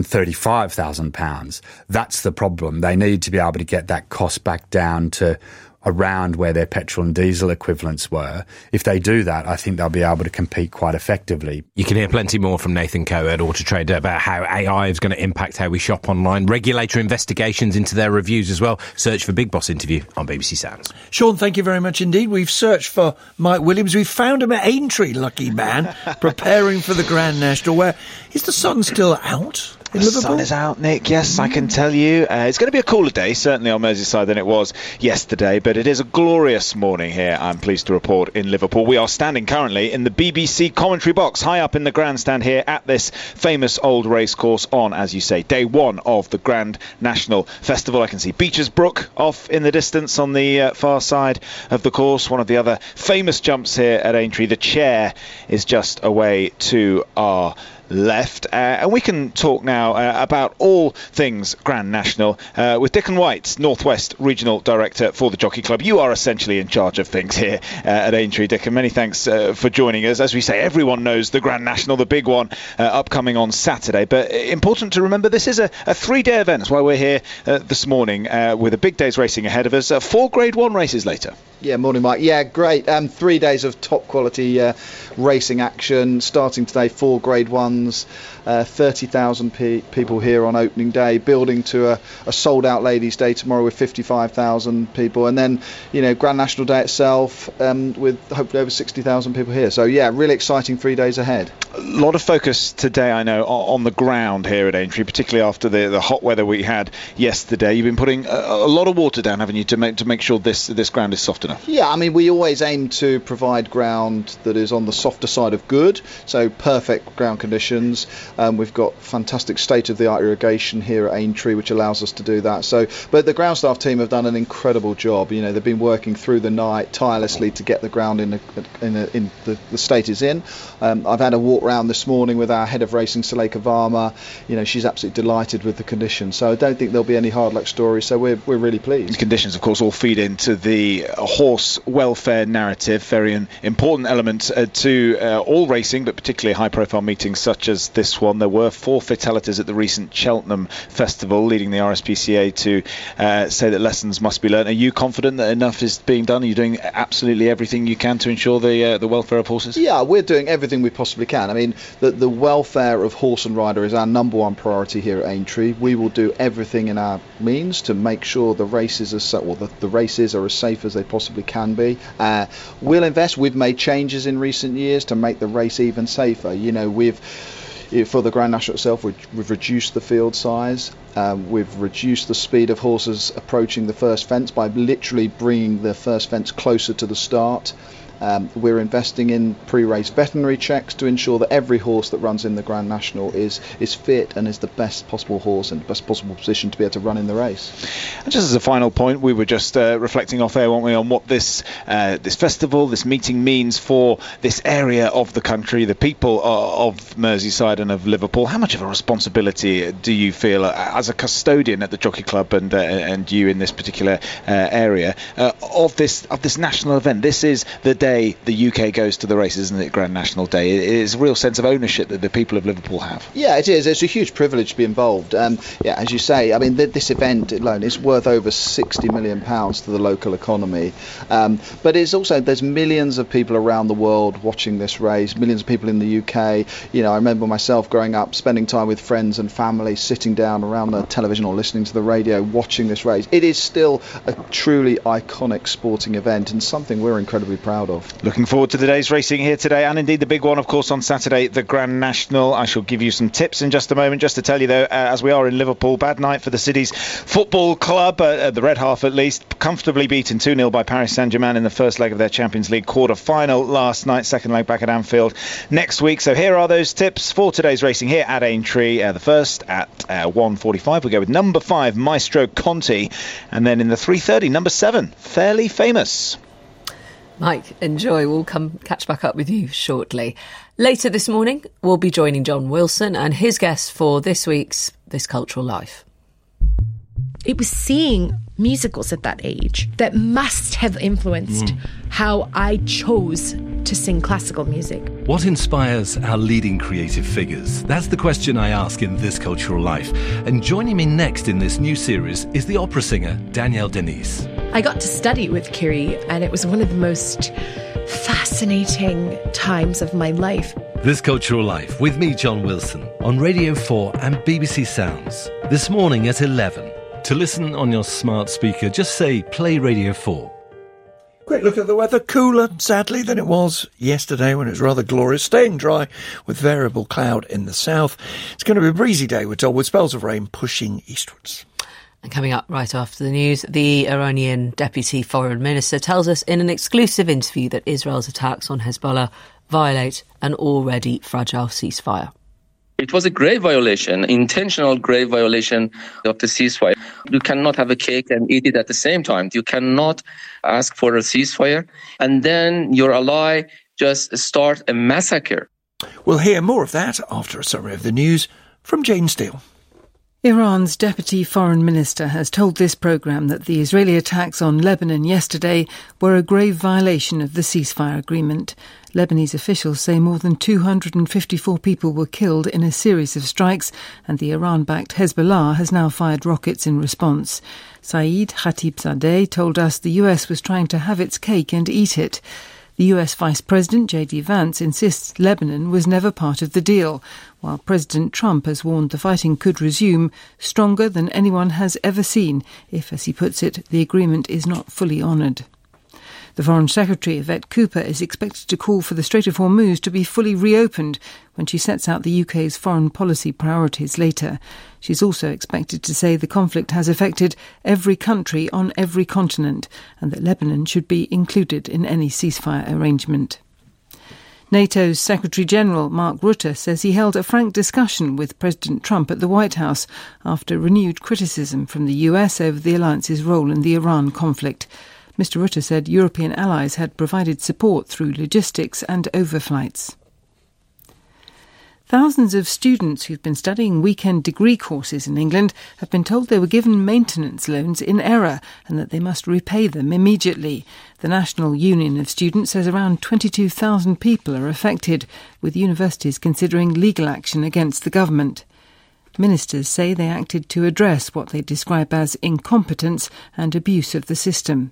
£35,000. That's the problem. They need to be able to get that cost back down to around where their petrol and diesel equivalents were. If they do that, I think they'll be able to compete quite effectively. You can hear plenty more from Nathan Coe at Auto Trader about how AI is going to impact how we shop online. Regulator investigations into their reviews as well. Search for Big Boss Interview on BBC Sounds. Sean, thank you very much indeed. We've searched for Mike Williams. We've found him at Aintree, lucky man, preparing for the Grand National. Where is the sun still out? The sun is out, Nick. Yes, I can tell you. It's going to be a cooler day, certainly on Merseyside, than it was yesterday, but it is a glorious morning here, I'm pleased to report, in Liverpool. We are standing currently in the BBC commentary box, high up in the grandstand here at this famous old racecourse on, as you say, day one of the Grand National Festival. I can see Beecher's Brook off in the distance on the far side of the course. One of the other famous jumps here at Aintree. The chair is just away to our left, and we can talk now about all things Grand National with Dickon White, Northwest Regional Director for the Jockey Club. You are essentially in charge of things here at Aintree, Dickon. Many thanks for joining us. As we say, everyone knows the Grand National, the big one upcoming on Saturday, but important to remember this is a 3-day event. That's why we're here this morning with a big day's racing ahead of us. 4 Grade 1 races later. Yeah, morning, Mike. Yeah, great. 3 days of top quality racing action starting today. 4 Grade 1s, 30,000 people here on opening day, building to a sold out ladies' day tomorrow with 55,000 people, and then Grand National Day itself with hopefully over 60,000 people here. So yeah, really exciting 3 days ahead. A lot of focus today, I know, on the ground here at Aintree, particularly after the hot weather we had yesterday. You've been putting a lot of water down, haven't you, to make sure this ground is soft enough? Yeah, I mean, we always aim to provide ground that is on the softer side of good, so perfect ground conditions. We've got fantastic state-of-the-art irrigation here at Aintree, which allows us to do that. But the ground staff team have done an incredible job. They've been working through the night tirelessly to get the ground in the state it's in. I've had a walk round this morning with our head of racing, Suleika Varma. She's absolutely delighted with the conditions. So I don't think there'll be any hard luck stories. So we're really pleased. These conditions, of course, all feed into the horse welfare narrative. Very important element to all racing, but particularly high-profile meetings such as this one. There were 4 fatalities at the recent Cheltenham Festival, leading the RSPCA to say that lessons must be learned. Are you confident that enough is being done? Are you doing absolutely everything you can to ensure the welfare of horses? Yeah, we're doing everything we possibly can. I mean, the welfare of horse and rider is our number one priority here at Aintree. We will do everything in our means to make sure the races the races are as safe as they possibly can be. We'll invest. We've made changes in recent years to make the race even safer. For the Grand National itself, we've reduced the field size. We've reduced the speed of horses approaching the first fence by literally bringing the first fence closer to the start. We're investing in pre-race veterinary checks to ensure that every horse that runs in the Grand National is fit and is the best possible horse and best possible position to be able to run in the race. And just as a final point, we were just reflecting off air, weren't we, on what this festival, this meeting means for this area of the country, the people of Merseyside and of Liverpool. How much of a responsibility do you feel as a custodian at the Jockey Club and you in this particular area of this national event? This is the day the UK goes to the races, isn't it? Grand National Day. It is a real sense of ownership that the people of Liverpool have. Yeah, it is. It's a huge privilege to be involved. As you say, I mean, this event alone is worth over £60 million to the local economy. But it's also, there's millions of people around the world watching this race, millions of people in the UK. You know, I remember myself growing up, spending time with friends and family, sitting down around the television or listening to the radio, watching this race. It is still a truly iconic sporting event and something we're incredibly proud of. Looking forward to the day's racing here today, and indeed the big one, of course, on Saturday, the Grand National. I shall give you some tips in just a moment. Just to tell you, though, as we are in Liverpool, bad night for the city's football club, the Red Half at least, comfortably beaten 2-0 by Paris Saint-Germain in the first leg of their Champions League quarter-final last night, second leg back at Anfield next week. So here are those tips for today's racing here at Aintree. The first at 1:45, we go with number 5, Maestro Conti, and then in the 3:30, number 7, Fairly Famous. Mike, enjoy. We'll catch back up with you shortly. Later this morning, we'll be joining John Wilson and his guests for this week's This Cultural Life. It was seeing musicals at that age that must have influenced how I chose to sing classical music. What inspires our leading creative figures? That's the question I ask in This Cultural Life. And joining me next in this new series is the opera singer Danielle Denise. I got to study with Curie, and it was one of the most fascinating times of my life. This Cultural Life with me, John Wilson, on Radio 4 and BBC Sounds. This morning at 11. To listen on your smart speaker, just say Play Radio 4. Quick look at the weather. Cooler, sadly, than it was yesterday when it was rather glorious. Staying dry with variable cloud in the south. It's going to be a breezy day, we're told, with spells of rain pushing eastwards. And coming up right after the news, the Iranian Deputy Foreign Minister tells us in an exclusive interview that Israel's attacks on Hezbollah violate an already fragile ceasefire. It was a grave violation, intentional grave violation of the ceasefire. You cannot have a cake and eat it at the same time. You cannot ask for a ceasefire and then your ally just start a massacre. We'll hear more of that after a summary of the news from Jane Steele. Iran's Deputy Foreign Minister has told this programme that the Israeli attacks on Lebanon yesterday were a grave violation of the ceasefire agreement. Lebanese officials say more than 254 people were killed in a series of strikes, and the Iran-backed Hezbollah has now fired rockets in response. Saeed Khatibzadeh told us the US was trying to have its cake and eat it. The US Vice President J.D. Vance insists Lebanon was never part of the deal, while President Trump has warned the fighting could resume stronger than anyone has ever seen if, as he puts it, the agreement is not fully honoured. The Foreign Secretary, Yvette Cooper, is expected to call for the Strait of Hormuz to be fully reopened when she sets out the UK's foreign policy priorities later. She's also expected to say the conflict has affected every country on every continent and that Lebanon should be included in any ceasefire arrangement. NATO's Secretary-General Mark Rutte says he held a frank discussion with President Trump at the White House after renewed criticism from the US over the alliance's role in the Iran conflict. Mr. Rutte said European allies had provided support through logistics and overflights. Thousands of students who've been studying weekend degree courses in England have been told they were given maintenance loans in error and that they must repay them immediately. The National Union of Students says around 22,000 people are affected, with universities considering legal action against the government. Ministers say they acted to address what they describe as incompetence and abuse of the system.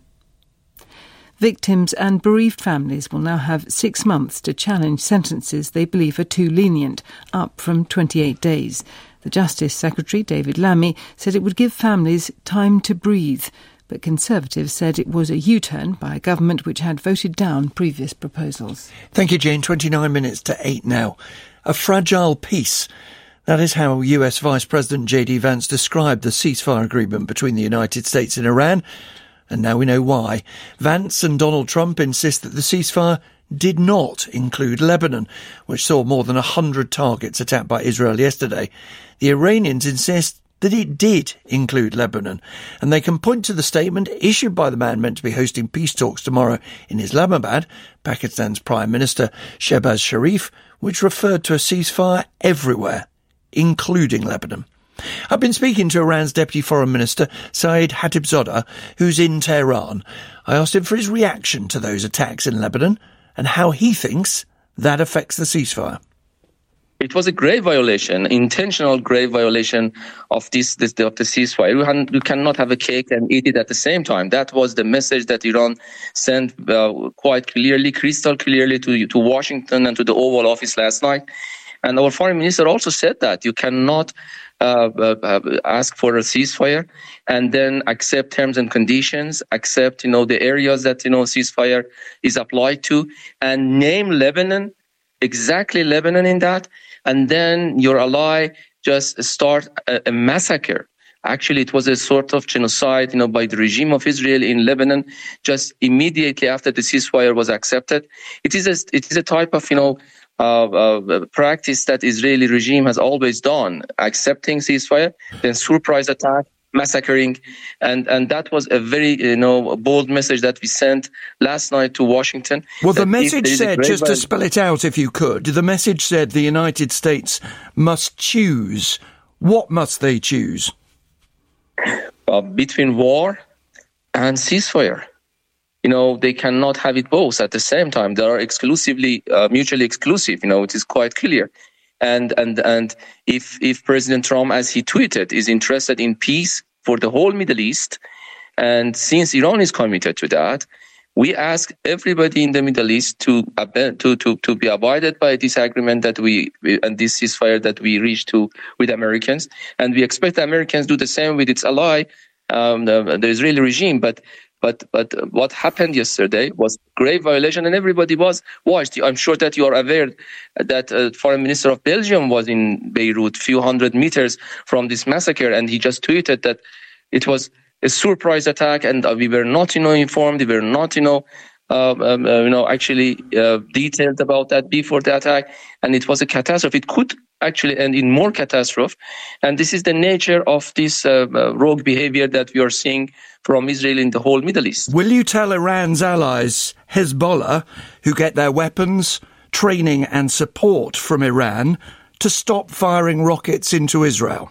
Victims and bereaved families will now have 6 months to challenge sentences they believe are too lenient, up from 28 days. The Justice Secretary, David Lammy, said it would give families time to breathe, but Conservatives said it was a U-turn by a government which had voted down previous proposals. Thank you, Jane. 29 minutes to 8 now. a fragile peace. That is how US Vice President J.D. Vance described the ceasefire agreement between the United States and Iran. And now we know why. Vance and Donald Trump insist that the ceasefire did not include Lebanon, which saw more than 100 targets attacked by Israel yesterday. The Iranians insist that it did include Lebanon, and they can point to the statement issued by the man meant to be hosting peace talks tomorrow in Islamabad, Pakistan's Prime Minister Shehbaz Sharif, which referred to a ceasefire everywhere, including Lebanon. I've been speaking to Iran's Deputy Foreign Minister, Saeed Khatibzadeh, who's in Tehran. I asked him for his reaction to those attacks in Lebanon and how he thinks that affects the ceasefire. It was a grave violation, intentional grave violation of the ceasefire. You cannot have a cake and eat it at the same time. That was the message that Iran sent quite clearly, crystal clearly to Washington and to the Oval Office last night. And our foreign minister also said that you cannot ask for a ceasefire and then accept terms and conditions, accept, the areas that, ceasefire is applied to, and name Lebanon, exactly Lebanon in that, and then your ally just start a massacre. Actually, it was a sort of genocide, by the regime of Israel in Lebanon, just immediately after the ceasefire was accepted. It is a type of, practice that Israeli regime has always done, accepting ceasefire, then surprise attack, massacring, and that was a very bold message that we sent last night to Washington. Well, the message said, just to spell it out if you could, the message said the United States must choose. What must they choose? Between war and ceasefire. They cannot have it both at the same time. They are exclusively, mutually exclusive. It is quite clear. And if President Trump, as he tweeted, is interested in peace for the whole Middle East, and since Iran is committed to that, we ask everybody in the Middle East to be abided by this agreement that and this ceasefire that we reached to with Americans, and we expect the Americans do the same with its ally, the Israeli regime. But what happened yesterday was grave violation, and everybody was watched. I'm sure that you are aware that Foreign Minister of Belgium was in Beirut, few hundred meters from this massacre, and he just tweeted that it was a surprise attack, and we were not, informed. We were not, actually detailed about that before the attack, and it was a catastrophe. It could actually end in more catastrophe, and this is the nature of this rogue behavior that we are seeing from Israel in the whole Middle East. Will you tell Iran's allies, Hezbollah, who get their weapons, training and support from Iran, to stop firing rockets into Israel?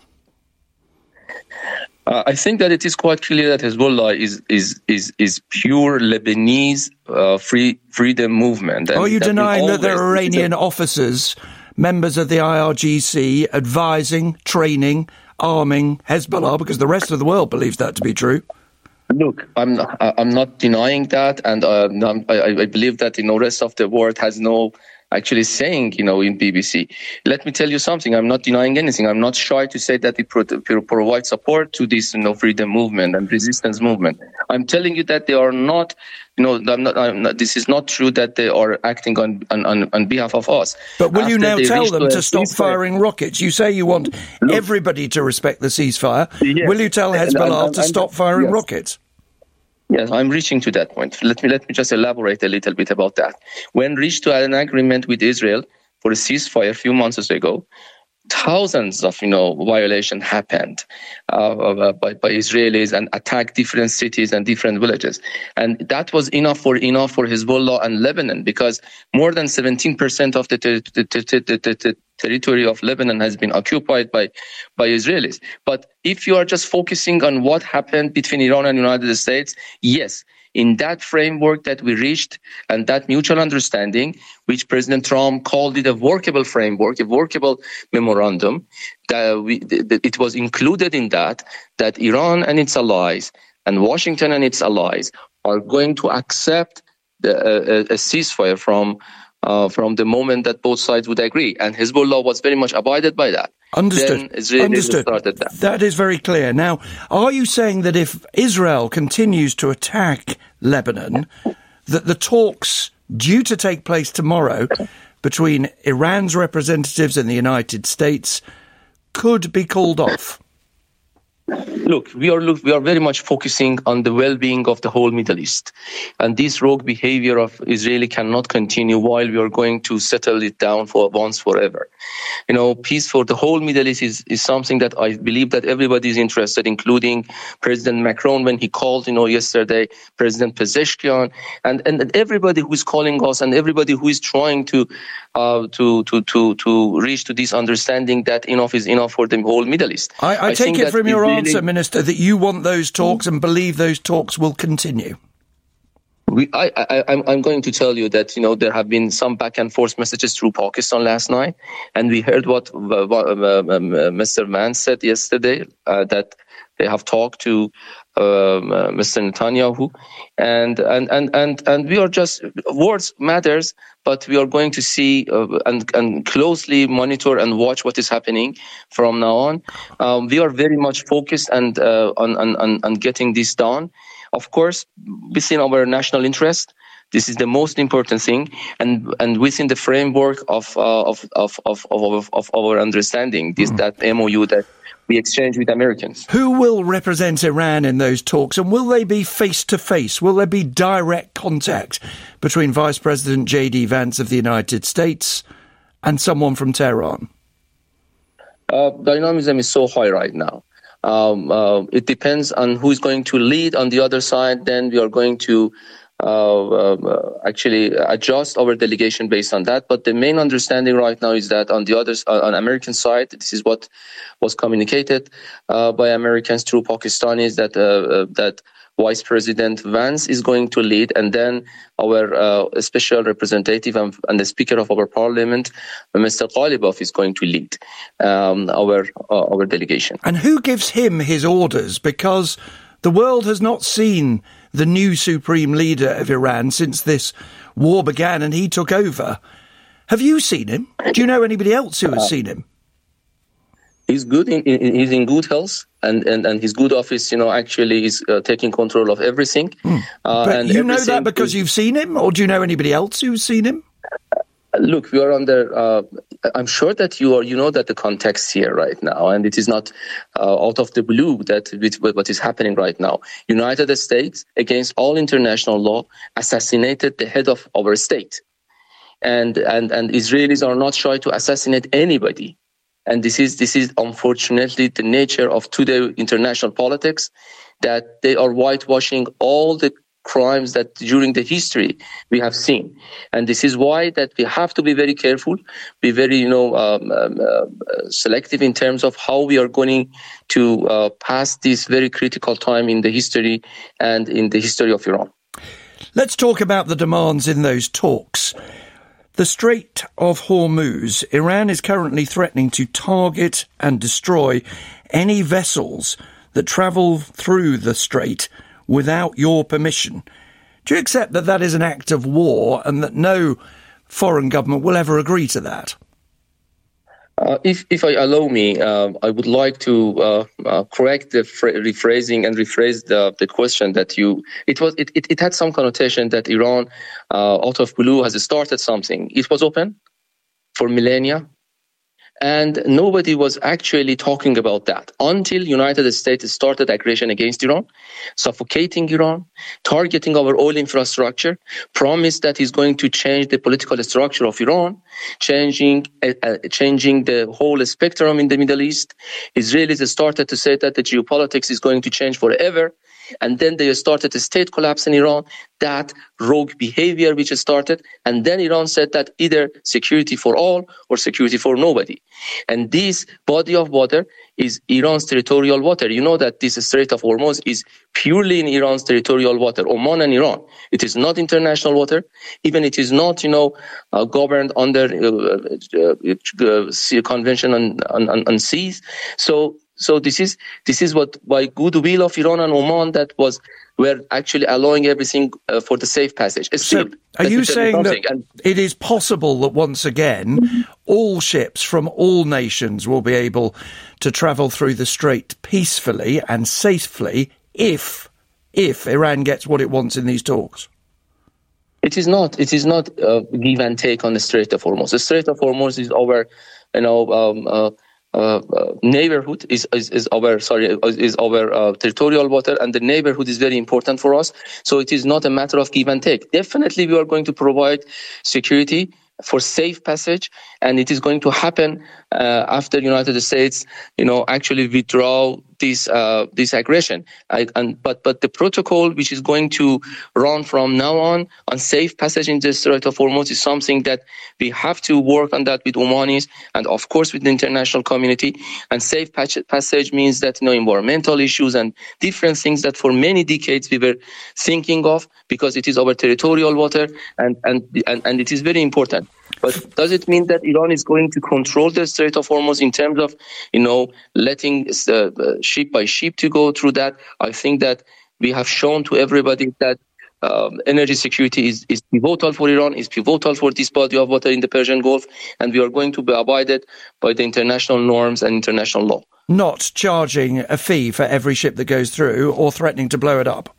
I think that it is quite clear that Hezbollah is pure Lebanese freedom movement. Are you denying that there are Iranian officers, members of the IRGC, advising, training, arming Hezbollah, because the rest of the world believes that to be true? Look, I'm not denying that, and I believe that the rest of the world has no actually saying, in BBC. Let me tell you something. I'm not denying anything. I'm not shy to say that we provide support to this, freedom movement and resistance movement. I'm telling you that they are not, this is not true that they are acting on behalf of us. But will you now tell them to stop firing rockets? You say you want everybody to respect the ceasefire. Yes. Will you tell Hezbollah to stop firing rockets? Yes, I'm reaching to that point. Let me just elaborate a little bit about that. When reached to an agreement with Israel for a ceasefire a few months ago, thousands of violations happened by Israelis and attacked different cities and different villages, and that was enough for Hezbollah and Lebanon, because more than 17% of the territory of Lebanon has been occupied by Israelis. But if you are just focusing on what happened between Iran and the United States, yes, in that framework that we reached and that mutual understanding, which President Trump called it a workable framework, a workable memorandum, it was included in that Iran and its allies and Washington and its allies are going to accept a ceasefire from the moment that both sides would agree. And Hezbollah was very much abided by that. Understood. Understood. That is very clear. Now, are you saying that if Israel continues to attack Lebanon, that the talks due to take place tomorrow between Iran's representatives and the United States could be called off? Look, we are very much focusing on the well-being of the whole Middle East, and this rogue behavior of Israeli cannot continue while we are going to settle it down for once forever. Peace for the whole Middle East is something that I believe that everybody is interested, including President Macron when he called, yesterday, President Pezeshkian, and everybody who is calling us and everybody who is trying to reach to this understanding that enough is enough for the whole Middle East. I take it from your answer, Minister, that you want those talks and believe those talks will continue. I'm going to tell you that, there have been some back and forth messages through Pakistan last night, and we heard what Mr. Vance said yesterday, that they have talked to Mr. Netanyahu, and we are just, words matters, but we are going to see and closely monitor and watch what is happening from now on. We are very much focused and on getting this done. Of course, within our national interest, this is the most important thing, and within the framework of our understanding, that MOU that we exchange with Americans. Who will represent Iran in those talks, and will they be face-to-face? Will there be direct contact between Vice President J.D. Vance of the United States and someone from Tehran? Dynamism is so high right now. It depends on who is going to lead on the other side. Then we are going to actually adjust our delegation based on that. But the main understanding right now is that on American side, this is what was communicated by Americans through Pakistanis, that Vice President Vance is going to lead, and then our special representative and the Speaker of our Parliament, Mr. Ghalibaf, is going to lead our delegation. And who gives him his orders? Because the world has not seen the new supreme leader of Iran since this war began and he took over. Have you seen him? Do you know anybody else who has seen him? He's good. He's in good health, and his good office, actually is taking control of everything. But and you know that because you've seen him, or do you know anybody else who's seen him? Look, we are under. I'm sure that you know that the context here right now, and it is not out of the blue that what is happening right now. United States, against all international law, assassinated the head of our state, and Israelis are not shy to assassinate anybody. And this is unfortunately the nature of today international politics, that they are whitewashing all the crimes that during the history we have seen. And this is why that we have to be very careful, be very selective in terms of how we are going to pass this very critical time in the history and in the history of Iran. Let's talk about the demands in those talks. The Strait of Hormuz, Iran is currently threatening to target and destroy any vessels that travel through the strait without your permission. Do you accept that that is an act of war and that no foreign government will ever agree to that? If I allow me, I would like to correct the rephrasing and rephrase the question that it had some connotation that Iran, out of blue, has started something. It was open for millennia, and nobody was actually talking about that until United States started aggression against Iran, suffocating Iran, targeting our oil infrastructure, promised that he's going to change the political structure of Iran, changing the whole spectrum in the Middle East. Israelis started to say that the geopolitics is going to change forever. And then they started a state collapse in Iran, that rogue behavior which started. And then Iran said that either security for all or security for nobody. And this body of water is Iran's territorial water. You know that this Strait of Hormuz is purely in Iran's territorial water, Oman and Iran. It is not international water. Even it is not, governed under Convention on Seas. So this is what, by goodwill of Iran and Oman, we're actually allowing everything for the safe passage. So are you saying that it is possible that once again all ships from all nations will be able to travel through the strait peacefully and safely if Iran gets what it wants in these talks? It is not give and take on the Strait of Hormuz. The Strait of Hormuz is our, neighborhood is our territorial water, and the neighborhood is very important for us. So it is not a matter of give and take. Definitely, we are going to provide security for safe passage, and it is going to happen after United States, actually withdraw this aggression. But the protocol, which is going to run from now on safe passage in the Strait of Hormuz, is something that we have to work on that with Omanis and of course with the international community. And safe passage means that environmental issues and different things that for many decades we were thinking of, because it is our territorial water and it is very important. But does it mean that Iran is going to control the Strait of Hormuz in terms of, letting ship by ship to go through that? I think that we have shown to everybody that energy security is pivotal for Iran, is pivotal for this body of water in the Persian Gulf, and we are going to be abided by the international norms and international law. Not charging a fee for every ship that goes through or threatening to blow it up.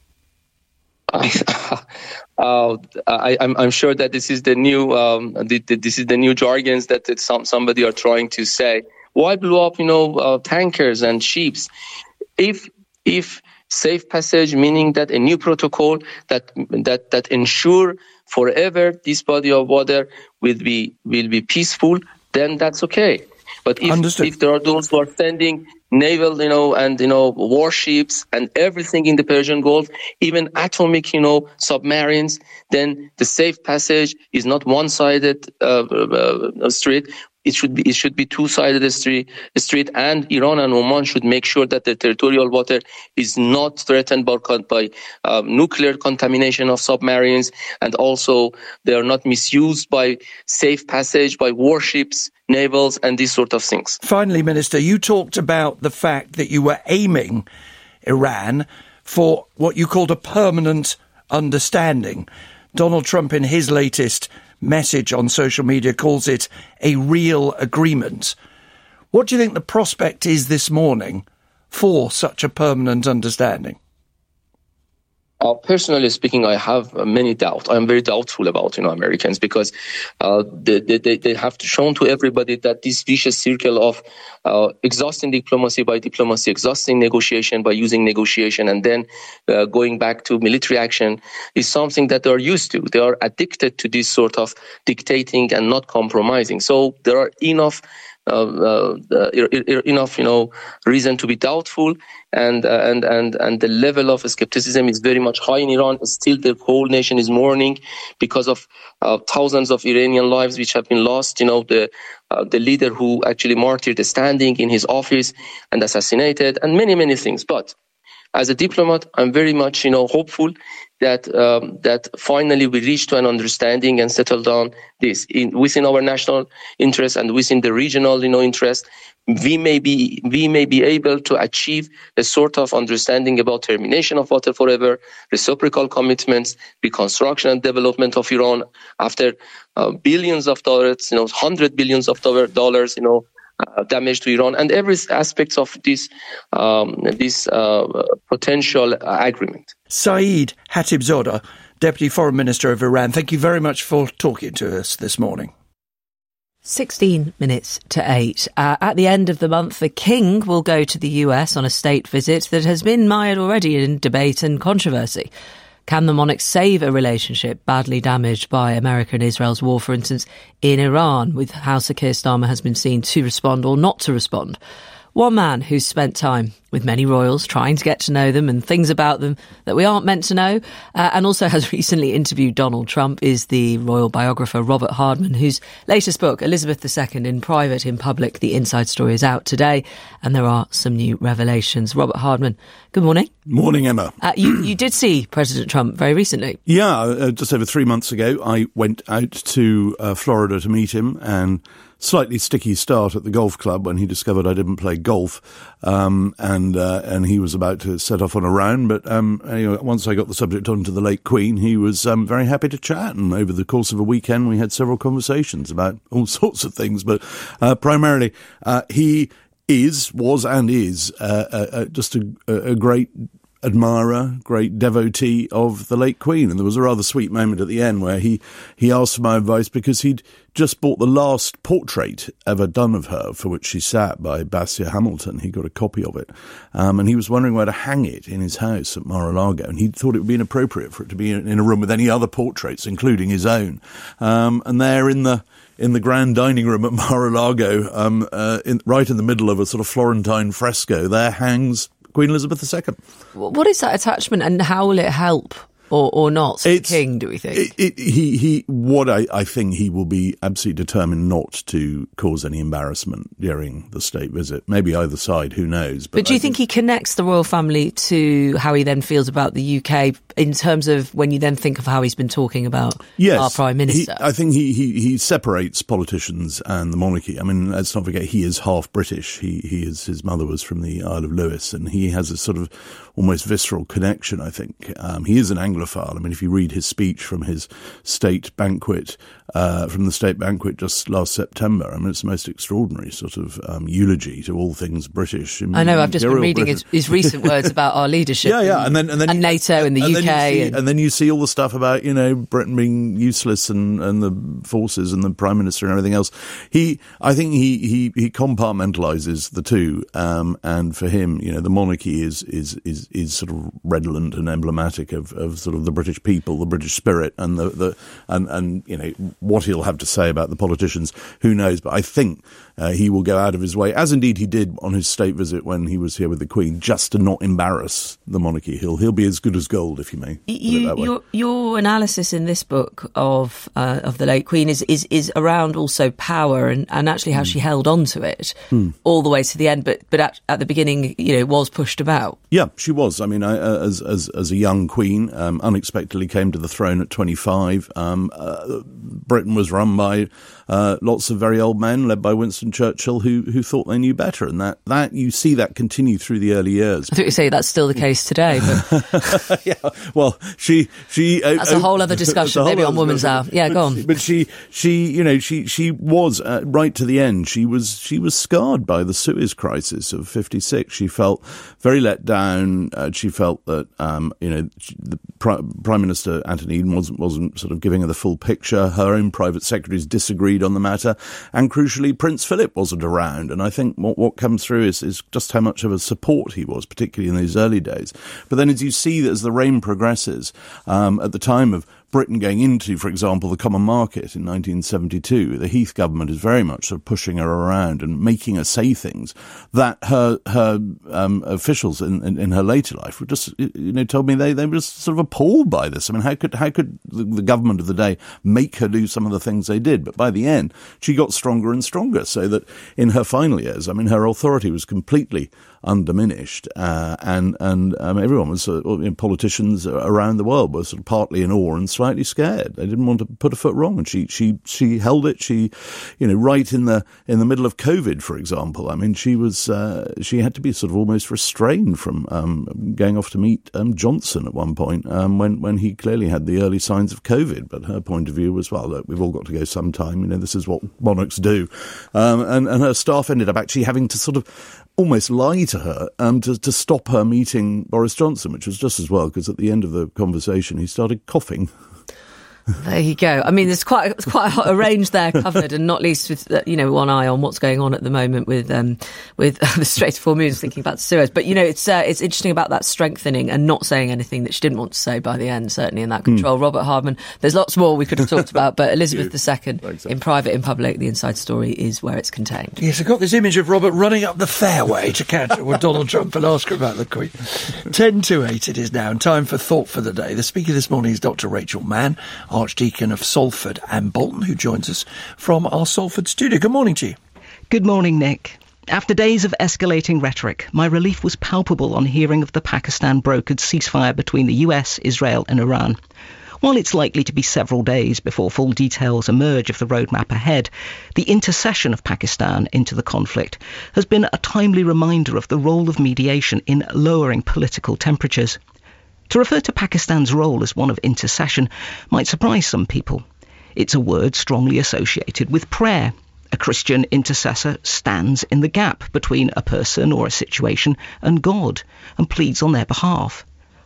I'm sure that this is the new this is the new jargons that somebody are trying to say. Why blow up tankers and ships? If safe passage, meaning that a new protocol that ensure forever this body of water will be peaceful, then that's okay. But if there are those who are sending naval, and warships and everything in the Persian Gulf, even atomic, submarines, then the safe passage is not one-sided street. It should be two-sided street, and Iran and Oman should make sure that the territorial water is not threatened by nuclear contamination of submarines, and also they are not misused by safe passage by warships, navals, and these sort of things. Finally, Minister, you talked about the fact that you were aiming Iran for what you called a permanent understanding. Donald Trump, in his latest message on social media, calls it a real agreement. What do you think the prospect is this morning for such a permanent understanding? Personally speaking, I have many doubts. I'm very doubtful about Americans, because they have shown to everybody that this vicious circle of exhausting diplomacy by diplomacy, exhausting negotiation by using negotiation, and then going back to military action is something that they are used to. They are addicted to this sort of dictating and not compromising. So there are enough reason to be doubtful, and the level of skepticism is very much high in Iran. Still, the whole nation is mourning because of thousands of Iranian lives which have been lost. The leader who actually martyred standing in his office and assassinated, and many things. But as a diplomat, I'm very much hopeful that finally we reach to an understanding and settle down this within our national interest and within the regional interest. We may be able to achieve a sort of understanding about termination of water forever, reciprocal commitments, reconstruction and development of Iran after billions of dollars, $100 billions of dollars, damage to Iran, and every aspect of this potential agreement. Saeed Khatibzadeh, Deputy Foreign Minister of Iran, thank you very much for talking to us this morning. 16 minutes to 8. At the end of the month, the King will go to the US on a state visit that has been mired already in debate and controversy. Can the monarch save a relationship badly damaged by America and Israel's war, for instance, in Iran, with how Sir Keir Starmer has been seen to respond or not to respond? One man who's spent time with many royals, trying to get to know them and things about them that we aren't meant to know, and also has recently interviewed Donald Trump, is the royal biographer Robert Hardman, whose latest book, Elizabeth II in Private, in Public, The Inside Story, is out today, and there are some new revelations. Robert Hardman, good morning. Morning, Emma. You did see President Trump very recently. Yeah, just over 3 months ago, I went out to Florida to meet him, and slightly sticky start at the golf club when he discovered I didn't play golf, and he was about to set off on a round. But anyway, once I got the subject onto the late Queen, he was very happy to chat, and over the course of a weekend we had several conversations about all sorts of things. But primarily, he was and is just a great admirer, great devotee of the late Queen. And there was a rather sweet moment at the end where he asked for my advice because he'd just bought the last portrait ever done of her, for which she sat, by Basia Hamilton. He got a copy of it. And he was wondering where to hang it in his house at Mar-a-Lago. And he thought it would be inappropriate for it to be in a room with any other portraits, including his own. And there in the grand dining room at Mar-a-Lago, right in the middle of a sort of Florentine fresco, there hangs Queen Elizabeth II. What is that attachment, and how will it help or not the King, do we think? I think he will be absolutely determined not to cause any embarrassment during the state visit. Maybe either side, who knows. But do you think he connects the royal family to how he then feels about the UK in terms of when you then think of how he's been talking about our Prime Minister? I think he separates politicians and the monarchy. I mean, let's not forget, he is half British. His mother was from the Isle of Lewis, and he has a sort of almost visceral connection, I think. He is an Anglophile. I mean, if you read his speech from his state banquet, just last September, I mean, it's the most extraordinary sort of eulogy to all things British. I know, I've just been reading his recent words about our leadership and NATO and the UK. And then you see all the stuff about, Britain being useless and the forces and the Prime Minister and everything else. I think he compartmentalises the two, and for him, the monarchy is sort of redolent and emblematic of sort of the British people, the British spirit, and what he'll have to say about the politicians, who knows? But I think he will go out of his way, as indeed he did on his state visit when he was here with the Queen, just to not embarrass the monarchy. He'll be as good as gold, if you may. Your analysis in this book of the late Queen is around also power and actually how she held on to it all the way to the end, but at the beginning, was pushed about. Yeah, she was. I mean, as a young queen, unexpectedly came to the throne at 25. Britain was run by lots of very old men, led by Winston Churchill, who thought they knew better, and that you see that continue through the early years. I thought you say that's still the case today. But yeah, well, she that's a whole other discussion, maybe on Woman's Hour. Yeah, go on. But she was right to the end. She was scarred by the Suez Crisis of '56. She felt very let down. She felt that the Prime Minister Anthony Eden wasn't sort of giving her the full picture. Her own private secretaries disagreed on the matter, and crucially, Prince Philip wasn't around. And I think what comes through is just how much of a support he was, particularly in those early days. But then, as you see that as the reign progresses, at the time of Britain going into, for example, the common market in 1972, the Heath government is very much sort of pushing her around and making her say things that her officials in her later life were just, told me they were just sort of appalled by this. I mean, how could the government of the day make her do some of the things they did? But by the end, she got stronger and stronger, so that in her final years, I mean, her authority was completely undiminished, and everyone was politicians around the world were sort of partly in awe and slightly scared. They didn't want to put a foot wrong, and she held it. She, right in the middle of COVID, for example. I mean, she had to be sort of almost restrained from going off to meet Johnson at one point when he clearly had the early signs of COVID. But her point of view was, well, look, we've all got to go sometime. This is what monarchs do, and her staff ended up actually having to sort of almost lie to her to stop her meeting Boris Johnson, which was just as well, because at the end of the conversation he started coughing. There you go. I mean, there's quite a range there covered, and not least with one eye on what's going on at the moment with the Strait of Hormuz, thinking about Suez. But it's interesting about that strengthening and not saying anything that she didn't want to say by the end. Certainly in that control. Robert Hardman. There's lots more we could have talked about, but Elizabeth II in private, in public, the inside story is where it's contained. Yes, I got this image of Robert running up the fairway to catch her with Donald Trump and ask her about the Queen. 10:08 it is now, and time for Thought for the Day. The speaker this morning is Dr. Rachel Mann, Archdeacon of Salford and Bolton, who joins us from our Salford studio. Good morning to you. Good morning, Nick. After days of escalating rhetoric, my relief was palpable on hearing of the Pakistan-brokered ceasefire between the US, Israel and Iran. While it's likely to be several days before full details emerge of the roadmap ahead, the intercession of Pakistan into the conflict has been a timely reminder of the role of mediation in lowering political temperatures. To refer to Pakistan's role as one of intercession might surprise some people. It's a word strongly associated with prayer. A Christian intercessor stands in the gap between a person or a situation and God and pleads on their behalf.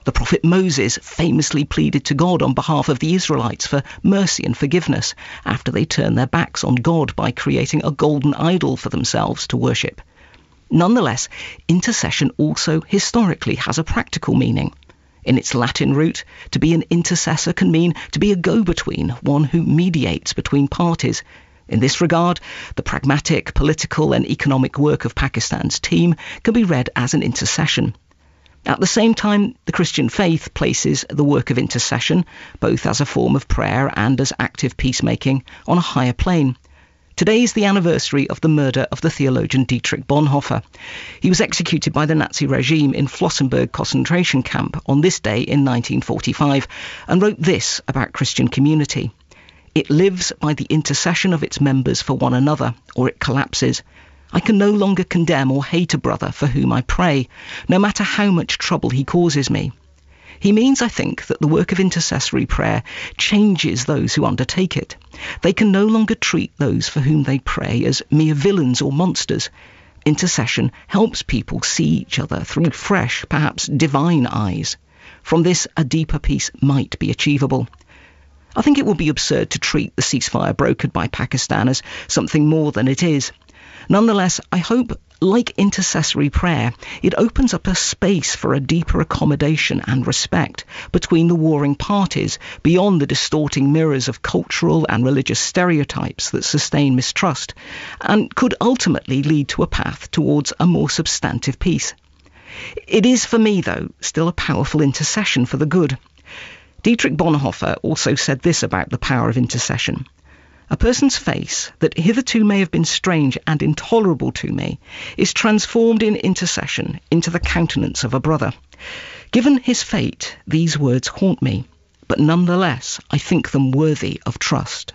The prophet Moses famously pleaded to God on behalf of the Israelites for mercy and forgiveness after they turned their backs on God by creating a golden idol for themselves to worship. Nonetheless, intercession also historically has a practical meaning. In its Latin root, to be an intercessor can mean to be a go-between, one who mediates between parties. In this regard, the pragmatic, political and economic work of Pakistan's team can be read as an intercession. At the same time, the Christian faith places the work of intercession, both as a form of prayer and as active peacemaking, on a higher plane. Today is the anniversary of the murder of the theologian Dietrich Bonhoeffer. He was executed by the Nazi regime in Flossenburg concentration camp on this day in 1945 and wrote this about Christian community. It lives by the intercession of its members for one another, or it collapses. I can no longer condemn or hate a brother for whom I pray, no matter how much trouble he causes me. He means, I think, that the work of intercessory prayer changes those who undertake it. They can no longer treat those for whom they pray as mere villains or monsters. Intercession helps people see each other through fresh, perhaps divine eyes. From this, a deeper peace might be achievable. I think it would be absurd to treat the ceasefire brokered by Pakistan as something more than it is. Nonetheless, I hope, like intercessory prayer, it opens up a space for a deeper accommodation and respect between the warring parties beyond the distorting mirrors of cultural and religious stereotypes that sustain mistrust, and could ultimately lead to a path towards a more substantive peace. It is, for me, though, still a powerful intercession for the good. Dietrich Bonhoeffer also said this about the power of intercession. A person's face, that hitherto may have been strange and intolerable to me, is transformed in intercession into the countenance of a brother. Given his fate, these words haunt me, but nonetheless I think them worthy of trust.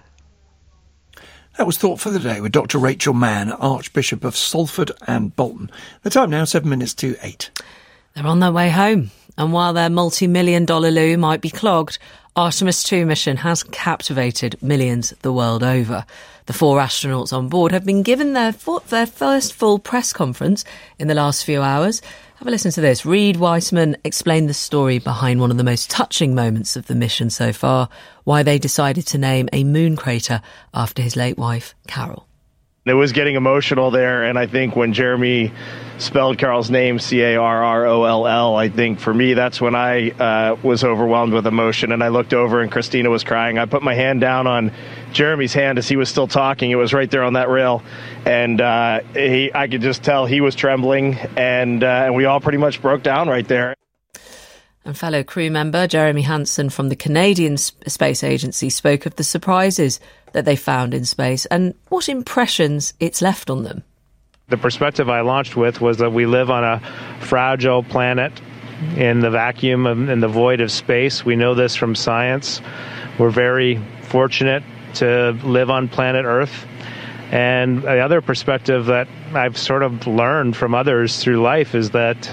That was Thought for the Day with Dr. Rachel Mann, Archbishop of Salford and Bolton. The time now, 7 minutes to 8. They're on their way home, and while their multi-million-dollar loo might be clogged, Artemis II mission has captivated millions the world over. The 4 astronauts on board have been given their first full press conference in the last few hours. Have a listen to this. Reed Weissman explained the story behind one of the most touching moments of the mission so far, why they decided to name a moon crater after his late wife, Carol. It was getting emotional there, and I think when Jeremy spelled Carol's name, Carroll, I think for me that's when I was overwhelmed with emotion, and I looked over and Christina was crying. I put my hand down on Jeremy's hand as he was still talking. It was right there on that rail, and I could just tell he was trembling, and we all pretty much broke down right there. And fellow crew member Jeremy Hansen from the Canadian Space Agency spoke of the surprises that they found in space and what impressions it's left on them. The perspective I launched with was that we live on a fragile planet in the vacuum and the void of space. We know this from science. We're very fortunate to live on planet Earth. And the other perspective that I've sort of learned from others through life is that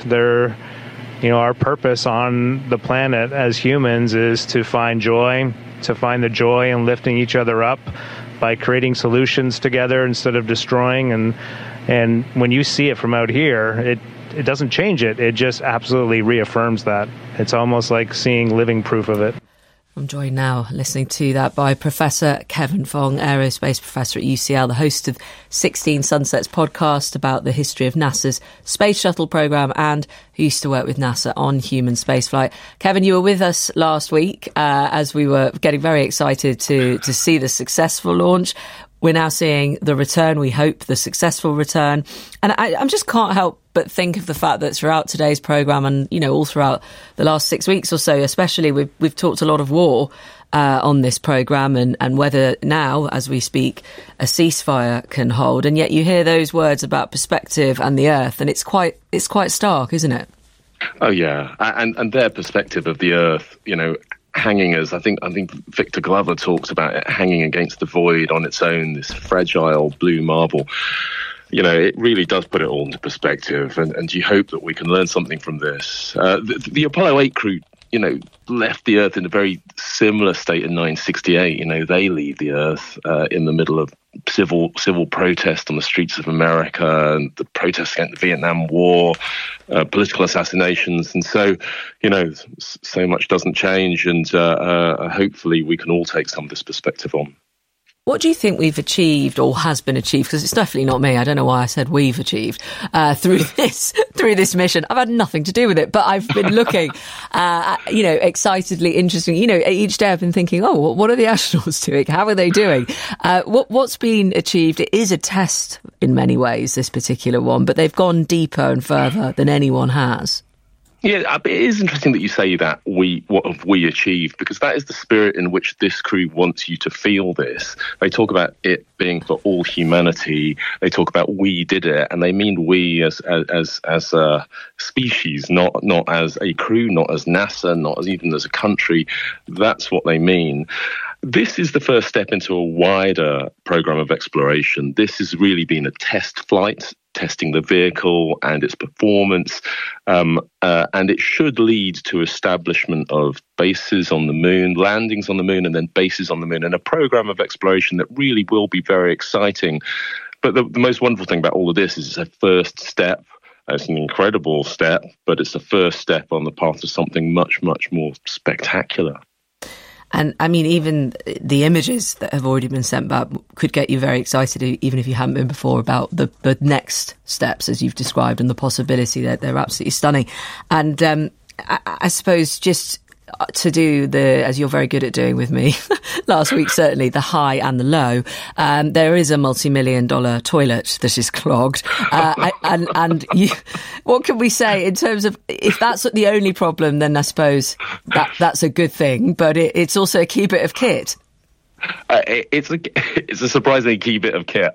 our purpose on the planet as humans is to find joy, to find the joy in lifting each other up by creating solutions together instead of destroying. And when you see it from out here, it doesn't change it. It just absolutely reaffirms that. It's almost like seeing living proof of it. I'm joined now listening to that by Professor Kevin Fong, aerospace professor at UCL, the host of 16 Sunsets podcast about the history of NASA's space shuttle program and who used to work with NASA on human spaceflight. Kevin, you were with us last week as we were getting very excited to see the successful launch. We're now seeing the return, we hope, the successful return. And I just can't help but think of the fact that throughout today's programme and, all throughout the last 6 weeks or so, especially we've talked a lot of war on this programme and whether now, as we speak, a ceasefire can hold. And yet you hear those words about perspective and the Earth, and it's quite stark, isn't it? Oh, yeah. And their perspective of the Earth, hanging as I think Victor Glover talks about it hanging against the void on its own, this fragile blue marble. It really does put it all into perspective, and you hope that we can learn something from this. The Apollo 8 crew left the Earth in a very similar state in 1968. They leave the Earth in the middle of civil protest on the streets of America, and the protests against the Vietnam War, political assassinations, and so so much doesn't change, and hopefully we can all take some of this perspective on. What do you think we've achieved, or has been achieved? Because it's definitely not me. I don't know why I said we've achieved through this mission. I've had nothing to do with it, but I've been looking, excitedly, interesting. Each day I've been thinking, oh, what are the astronauts doing? How are they doing? What's been achieved? It is a test in many ways, this particular one, but they've gone deeper and further than anyone has. Yeah, it is interesting that you say that what have we achieved, because that is the spirit in which this crew wants you to feel this. They talk about it being for all humanity. They talk about we did it, and they mean we as a species, not as a crew, not as NASA, not as even as a country. That's what they mean. This is the first step into a wider program of exploration. This has really been a test flight, testing the vehicle and its performance, and it should lead to establishment of bases on the moon, landings on the moon, and then bases on the moon, and a program of exploration that really will be very exciting. But the most wonderful thing about all of this is it's a first step. It's an incredible step, but it's the first step on the path to something much, much more spectacular. And I mean, even the images that have already been sent back could get you very excited, even if you haven't been before, about the next steps, as you've described, and the possibility that they're absolutely stunning. And I suppose just to do as you're very good at doing with me last week, certainly the high and the low, there is a multi-million-dollar toilet that is clogged. What can we say in terms of, if that's the only problem, then I suppose that's a good thing, but it's also a key bit of kit. It's a surprisingly key bit of kit.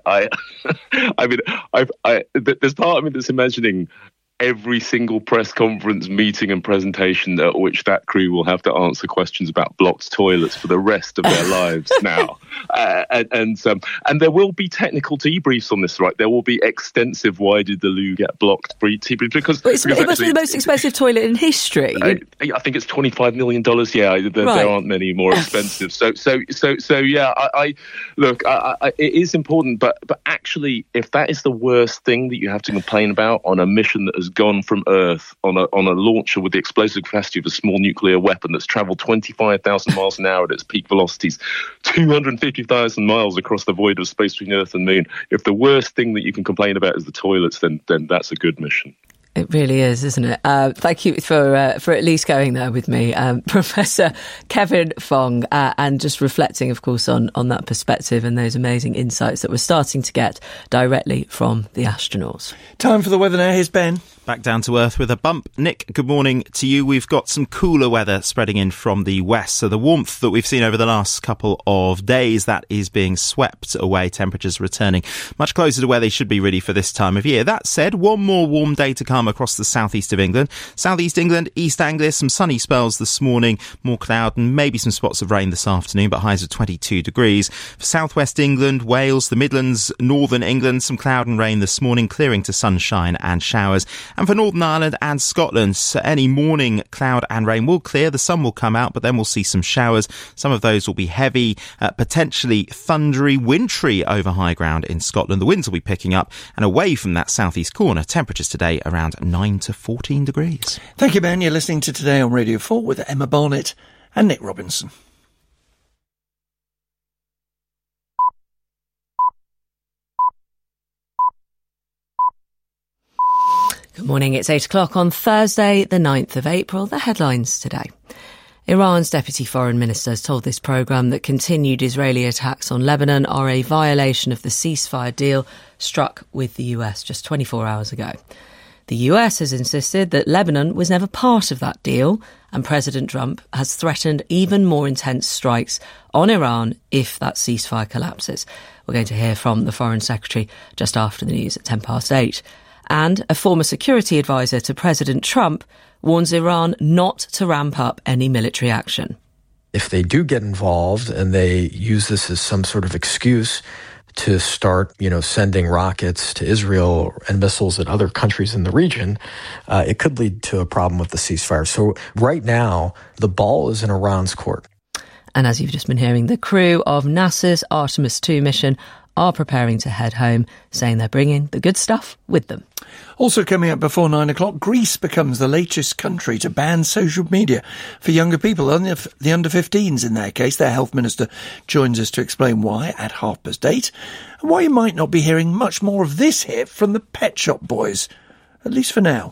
There's part of me that's imagining every single press conference, meeting and presentation at which that crew will have to answer questions about blocked toilets for the rest of their lives now. And there will be technical debriefs on this, right? There will be extensive why did the loo get blocked debriefs, because it must be the most expensive toilet in history. I think it's $25 million. Yeah, there aren't many more expensive. So yeah, it is important, but actually, if that is the worst thing that you have to complain about on a mission that has gone from Earth on a launcher with the explosive capacity of a small nuclear weapon that's travelled 25,000 miles an hour at its peak velocities, 250,000 miles across the void of space between Earth and Moon. If the worst thing that you can complain about is the toilets, then that's a good mission. It really is, isn't it? Thank you for at least going there with me, Professor Kevin Fong, and just reflecting, of course, on that perspective and those amazing insights that we're starting to get directly from the astronauts. Time for the weather now. Here's Ben. Back down to earth with a bump. Nick, good morning to you. We've got some cooler weather spreading in from the west. So the warmth that we've seen over the last couple of days, that is being swept away. Temperatures returning much closer to where they should be really for this time of year. That said, one more warm day to come across the southeast of England. Southeast England, East Anglia, some sunny spells this morning, more cloud and maybe some spots of rain this afternoon, but highs of 22 degrees. For southwest England, Wales, the Midlands, northern England, some cloud and rain this morning, clearing to sunshine and showers. And for Northern Ireland and Scotland, any morning cloud and rain will clear. The sun will come out, but then we'll see some showers. Some of those will be heavy, potentially thundery, wintry over high ground in Scotland. The winds will be picking up, and away from that southeast corner, temperatures today around 9 to 14 degrees. Thank you, Ben. You're listening to Today on Radio 4 with Emma Barnett and Nick Robinson. Good morning, it's 8 o'clock on Thursday, the 9th of April. The headlines today. Iran's Deputy Foreign Minister has told this programme that continued Israeli attacks on Lebanon are a violation of the ceasefire deal struck with the US just 24 hours ago. The US has insisted that Lebanon was never part of that deal, and President Trump has threatened even more intense strikes on Iran if that ceasefire collapses. We're going to hear from the Foreign Secretary just after the news at 8:10. And a former security advisor to President Trump warns Iran not to ramp up any military action. If they do get involved and they use this as some sort of excuse to start, sending rockets to Israel and missiles at other countries in the region, it could lead to a problem with the ceasefire. So right now, the ball is in Iran's court. And as you've just been hearing, the crew of NASA's Artemis II mission are preparing to head home, saying they're bringing the good stuff with them. Also coming up before 9 o'clock, Greece becomes the latest country to ban social media for younger people, the under 15s in their case. Their health minister joins us to explain why at 8:30, and why you might not be hearing much more of this hit from the Pet Shop Boys, at least for now.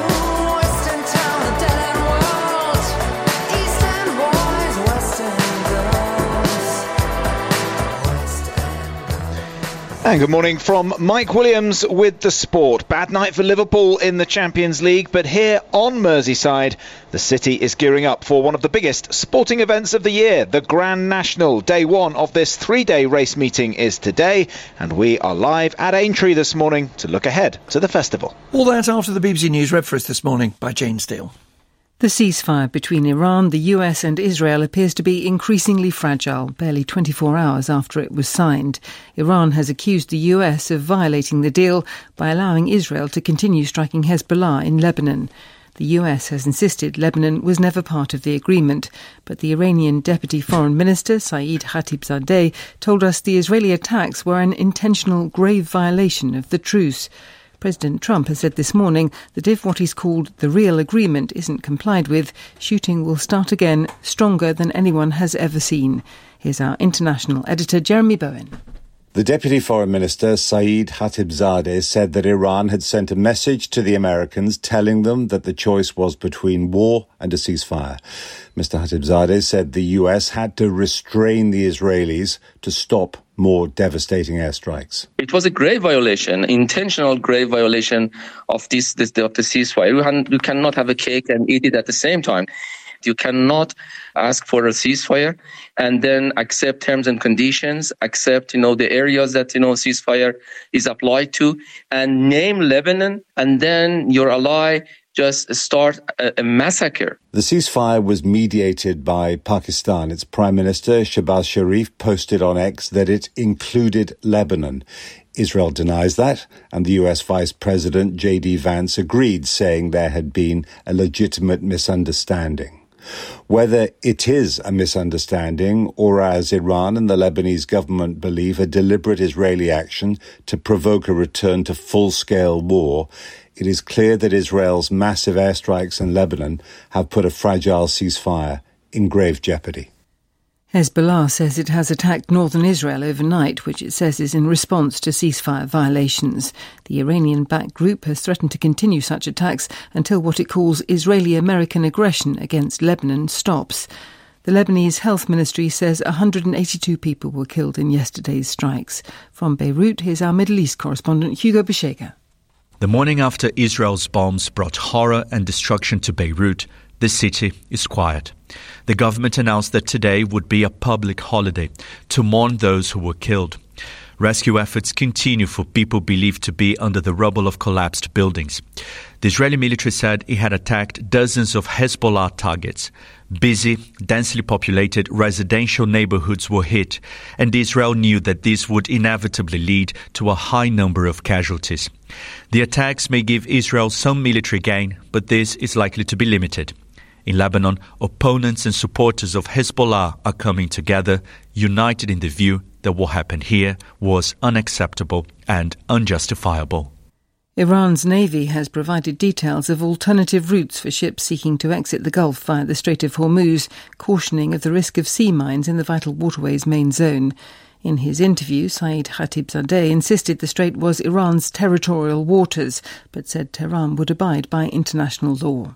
And good morning from Mike Williams with the sport. Bad night for Liverpool in the Champions League, but here on Merseyside, the city is gearing up for one of the biggest sporting events of the year, the Grand National. Day one of this 3-day race meeting is today, and we are live at Aintree this morning to look ahead to the festival. All that after the BBC News read for us this morning by Jane Steele. The ceasefire between Iran, the US and Israel appears to be increasingly fragile, barely 24 hours after it was signed. Iran has accused the US of violating the deal by allowing Israel to continue striking Hezbollah in Lebanon. The US has insisted Lebanon was never part of the agreement, but the Iranian Deputy Foreign Minister, Saeed Khatibzadeh, told us the Israeli attacks were an intentional grave violation of the truce. President Trump has said this morning that if what he's called the real agreement isn't complied with, shooting will start again, stronger than anyone has ever seen. Here's our international editor, Jeremy Bowen. The Deputy Foreign Minister, Saeed Khatibzadeh, said that Iran had sent a message to the Americans telling them that the choice was between war and a ceasefire. Mr. Khatibzadeh said the US had to restrain the Israelis to stop more devastating airstrikes. It was a grave violation, intentional grave violation of the ceasefire. You cannot have a cake and eat it at the same time. You cannot ask for a ceasefire and then accept terms and conditions, accept, the areas that, ceasefire is applied to, and name Lebanon, and then your ally just start a massacre. The ceasefire was mediated by Pakistan. Its Prime Minister, Shehbaz Sharif, posted on X that it included Lebanon. Israel denies that, and the US Vice President J.D. Vance agreed, saying there had been a legitimate misunderstanding. Whether it is a misunderstanding or, as Iran and the Lebanese government believe, a deliberate Israeli action to provoke a return to full-scale war, it is clear that Israel's massive airstrikes in Lebanon have put a fragile ceasefire in grave jeopardy. Hezbollah says it has attacked northern Israel overnight, which it says is in response to ceasefire violations. The Iranian-backed group has threatened to continue such attacks until what it calls Israeli-American aggression against Lebanon stops. The Lebanese Health Ministry says 182 people were killed in yesterday's strikes. From Beirut, here's our Middle East correspondent Hugo Beshega. The morning after Israel's bombs brought horror and destruction to Beirut, the city is quiet. The government announced that today would be a public holiday to mourn those who were killed. Rescue efforts continue for people believed to be under the rubble of collapsed buildings. The Israeli military said it had attacked dozens of Hezbollah targets. Busy, densely populated residential neighborhoods were hit, and Israel knew that this would inevitably lead to a high number of casualties. The attacks may give Israel some military gain, but this is likely to be limited. In Lebanon, opponents and supporters of Hezbollah are coming together, united in the view that what happened here was unacceptable and unjustifiable. Iran's navy has provided details of alternative routes for ships seeking to exit the Gulf via the Strait of Hormuz, cautioning of the risk of sea mines in the vital waterway's main zone. In his interview, Saeed Khatibzadeh insisted the strait was Iran's territorial waters, but said Tehran would abide by international law.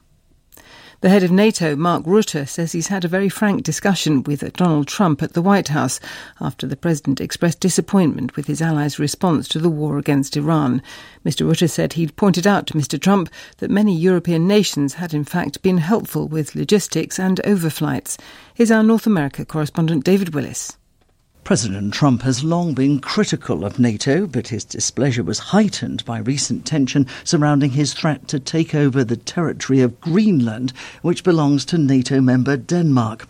The head of NATO, Mark Rutte, says he's had a very frank discussion with Donald Trump at the White House after the president expressed disappointment with his allies' response to the war against Iran. Mr. Rutte said he'd pointed out to Mr. Trump that many European nations had in fact been helpful with logistics and overflights. Here's our North America correspondent David Willis. President Trump has long been critical of NATO, but his displeasure was heightened by recent tension surrounding his threat to take over the territory of Greenland, which belongs to NATO member Denmark.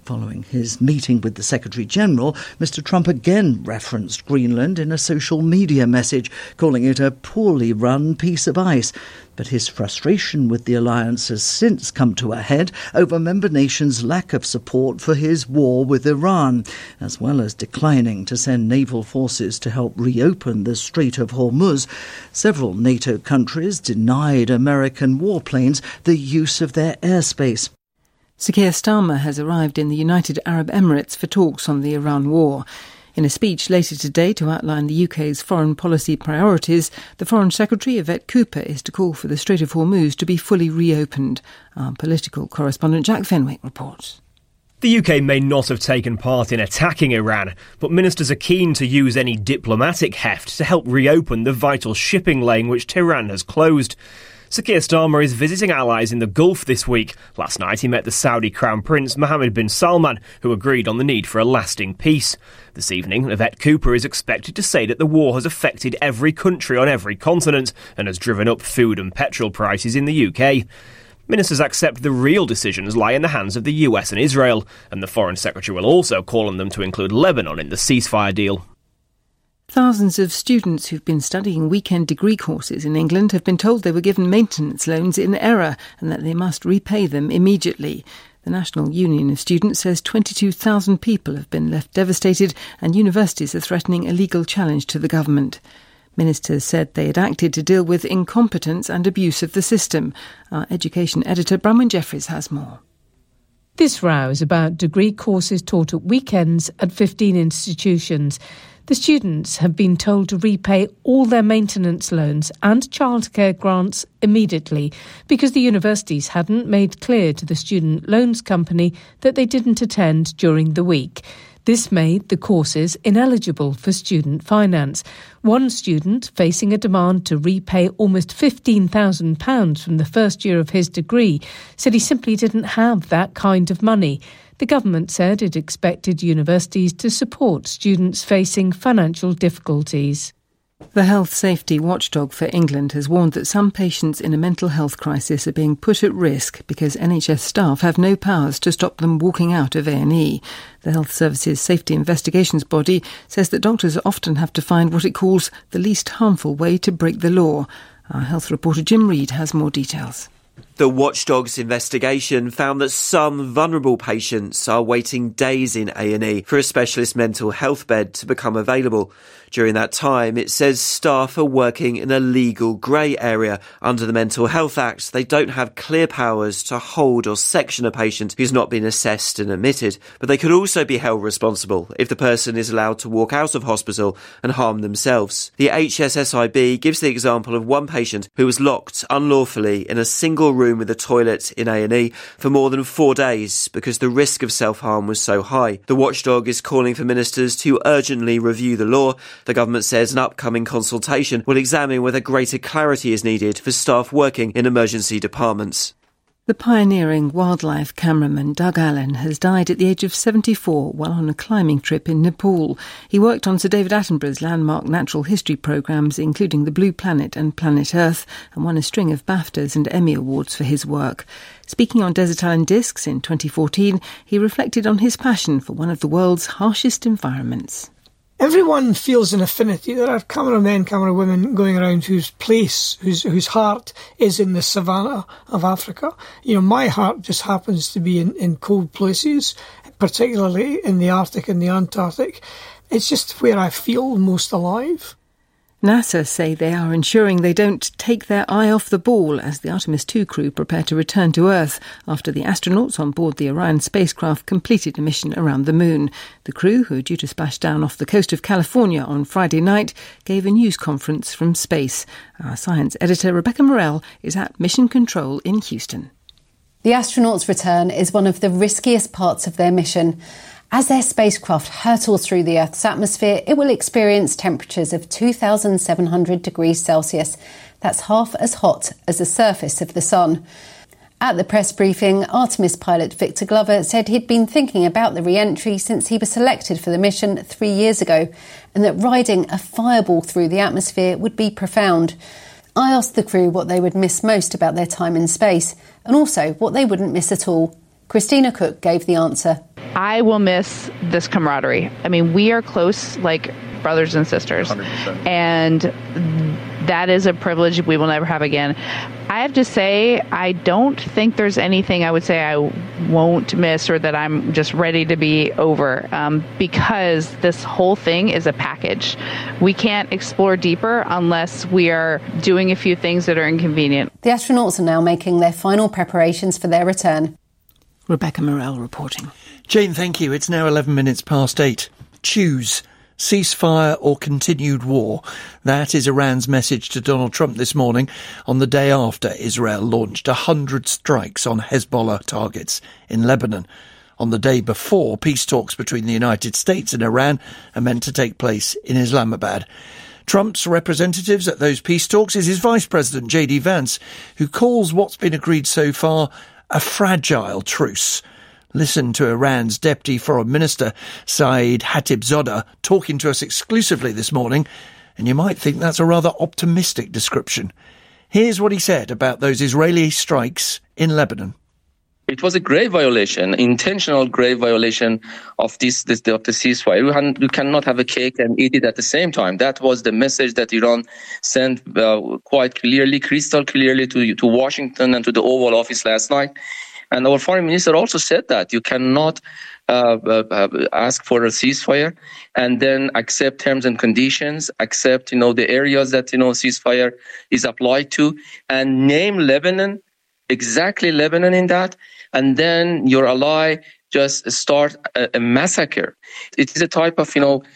Following his meeting with the Secretary-General, Mr. Trump again referenced Greenland in a social media message, calling it a poorly run piece of ice. But his frustration with the alliance has since come to a head over member nations' lack of support for his war with Iran, as well as declining to send naval forces to help reopen the Strait of Hormuz. Several NATO countries denied American warplanes the use of their airspace. Sir Keir Starmer has arrived in the United Arab Emirates for talks on the Iran war. In a speech later today to outline the UK's foreign policy priorities, the Foreign Secretary, Yvette Cooper, is to call for the Strait of Hormuz to be fully reopened. Our political correspondent Jack Fenwick reports. The UK may not have taken part in attacking Iran, but ministers are keen to use any diplomatic heft to help reopen the vital shipping lane which Tehran has closed. Sir Keir Starmer is visiting allies in the Gulf this week. Last night he met the Saudi Crown Prince Mohammed bin Salman, who agreed on the need for a lasting peace. This evening, Yvette Cooper is expected to say that the war has affected every country on every continent and has driven up food and petrol prices in the UK. Ministers accept the real decisions lie in the hands of the US and Israel, and the Foreign Secretary will also call on them to include Lebanon in the ceasefire deal. Thousands of students who've been studying weekend degree courses in England have been told they were given maintenance loans in error and that they must repay them immediately. The National Union of Students says 22,000 people have been left devastated and universities are threatening a legal challenge to the government. Ministers said they had acted to deal with incompetence and abuse of the system. Our education editor Bronwyn Jeffries has more. This row is about degree courses taught at weekends at 15 institutions. The students have been told to repay all their maintenance loans and childcare grants immediately because the universities hadn't made clear to the student loans company that they didn't attend during the week. This made the courses ineligible for student finance. One student, facing a demand to repay almost £15,000 from the first year of his degree, said he simply didn't have that kind of money. The government said it expected universities to support students facing financial difficulties. The Health Safety Watchdog for England has warned that some patients in a mental health crisis are being put at risk because NHS staff have no powers to stop them walking out of A&E. The Health Services Safety Investigations Body says that doctors often have to find what it calls the least harmful way to break the law. Our health reporter Jim Reid has more details. The Watchdog's investigation found that some vulnerable patients are waiting days in A&E for a specialist mental health bed to become available. During that time, it says staff are working in a legal grey area. Under the Mental Health Act, they don't have clear powers to hold or section a patient who's not been assessed and admitted, but they could also be held responsible if the person is allowed to walk out of hospital and harm themselves. The HSSIB gives the example of one patient who was locked unlawfully in a single room with a toilet in A&E for more than 4 days because the risk of self-harm was so high. The watchdog is calling for ministers to urgently review the law. The government says an upcoming consultation will examine whether greater clarity is needed for staff working in emergency departments. The pioneering wildlife cameraman Doug Allen has died at the age of 74 while on a climbing trip in Nepal. He worked on Sir David Attenborough's landmark natural history programmes, including The Blue Planet and Planet Earth, and won a string of BAFTAs and Emmy Awards for his work. Speaking on Desert Island Discs in 2014, he reflected on his passion for one of the world's harshest environments. Everyone feels an affinity. There are cameramen, camerawomen going around whose place, whose heart is in the savannah of Africa. You know, my heart just happens to be in cold places, particularly in the Arctic and the Antarctic. It's just where I feel most alive. NASA say they are ensuring they don't take their eye off the ball as the Artemis II crew prepare to return to Earth after the astronauts on board the Orion spacecraft completed a mission around the moon. The crew, who are due to splash down off the coast of California on Friday night, gave a news conference from space. Our science editor Rebecca Morell is at Mission Control in Houston. The astronauts' return is one of the riskiest parts of their mission. As their spacecraft hurtles through the Earth's atmosphere, it will experience temperatures of 2,700 degrees Celsius. That's half as hot as the surface of the sun. At the press briefing, Artemis pilot Victor Glover said he'd been thinking about the re-entry since he was selected for the mission 3 years ago, and that riding a fireball through the atmosphere would be profound. I asked the crew what they would miss most about their time in space, and also what they wouldn't miss at all. Christina Cook gave the answer. I will miss this camaraderie. I mean, we are close like brothers and sisters. 100%. And that is a privilege we will never have again. I have to say, I don't think there's anything I would say I won't miss or that I'm just ready to be over, because this whole thing is a package. We can't explore deeper unless we are doing a few things that are inconvenient. The astronauts are now making their final preparations for their return. Rebecca Morell reporting. Jane, thank you. It's now 11 minutes past 8. Choose. Ceasefire or continued war. That is Iran's message to Donald Trump this morning on the day after Israel launched 100 strikes on Hezbollah targets in Lebanon. On the day before, peace talks between the United States and Iran are meant to take place in Islamabad. Trump's representatives at those peace talks is his Vice President, J.D. Vance, who calls what's been agreed so far a fragile truce. Listen to Iran's Deputy Foreign Minister, Saeed Khatibzadeh, talking to us exclusively this morning, and you might think that's a rather optimistic description. Here's what he said about those Israeli strikes in Lebanon. It was a grave violation, intentional grave violation of the ceasefire. You cannot have a cake and eat it at the same time. That was the message that Iran sent quite clearly, crystal clearly to Washington and to the Oval Office last night. And our foreign minister also said that you cannot ask for a ceasefire and then accept terms and conditions, accept, the areas that, ceasefire is applied to, and name Lebanon, exactly Lebanon in that, and then your ally just start a massacre. It is a type of,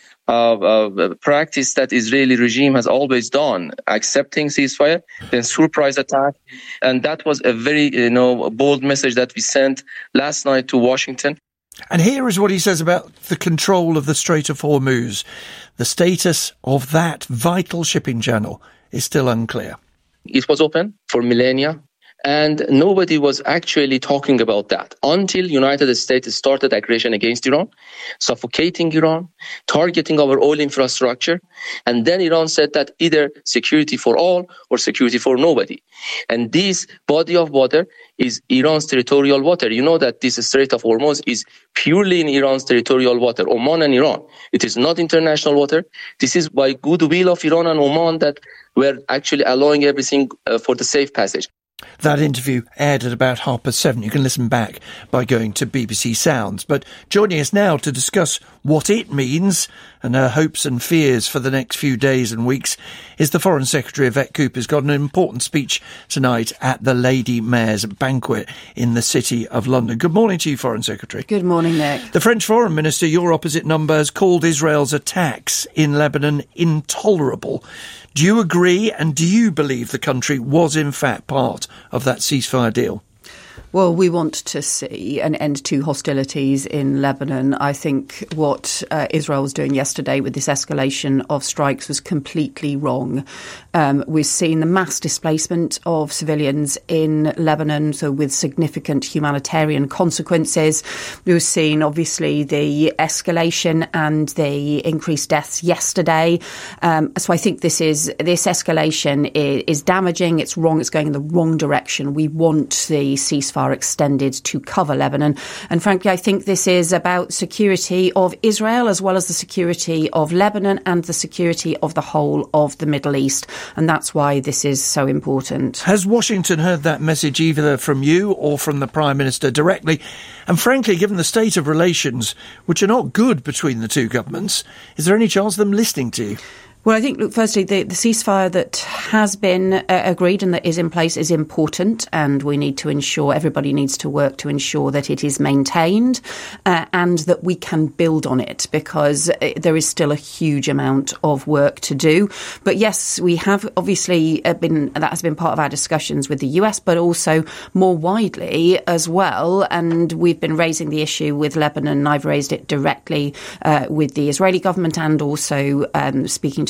practice that Israeli regime has always done, accepting ceasefire, then surprise attack. And that was a very, bold message that we sent last night to Washington. And here is what he says about the control of the Strait of Hormuz. The status of that vital shipping channel is still unclear. It was open for millennia. And nobody was actually talking about that until United States started aggression against Iran, suffocating Iran, targeting our oil infrastructure. And then Iran said that either security for all or security for nobody. And this body of water is Iran's territorial water. You know that this Strait of Hormuz is purely in Iran's territorial water, Oman and Iran. It is not international water. This is by goodwill of Iran and Oman that we're actually allowing everything for the safe passage. That interview aired at about 7:30. You can listen back by going to BBC Sounds. But joining us now to discuss what it means and her hopes and fears for the next few days and weeks is the Foreign Secretary, Yvette Cooper, who's got an important speech tonight at the Lady Mayor's banquet in the City of London. Good morning to you, Foreign Secretary. Good morning, Nick. The French Foreign Minister, your opposite number, has called Israel's attacks in Lebanon intolerable. Do you agree, and do you believe the country was in fact part of that ceasefire deal? Well, we want to see an end to hostilities in Lebanon. I think what Israel was doing yesterday with this escalation of strikes was completely wrong. We've seen the mass displacement of civilians in Lebanon, so with significant humanitarian consequences. We've seen, obviously, the escalation and the increased deaths yesterday. So I think this escalation is damaging. It's wrong. It's going in the wrong direction. We want the ceasefire extended to cover Lebanon. And frankly, I think this is about security of Israel as well as the security of Lebanon and the security of the whole of the Middle East. And that's why this is so important. Has Washington heard that message either from you or from the Prime Minister directly? And frankly, given the state of relations, which are not good between the two governments, is there any chance of them listening to you? Well, I think, look, firstly, the ceasefire that has been agreed and that is in place is important, and we need to ensure, everybody needs to work to ensure that it is maintained and that we can build on it, because there is still a huge amount of work to do. But yes, we have obviously that has been part of our discussions with the US, but also more widely as well. And we've been raising the issue with Lebanon. I've raised it directly with the Israeli government and also speaking to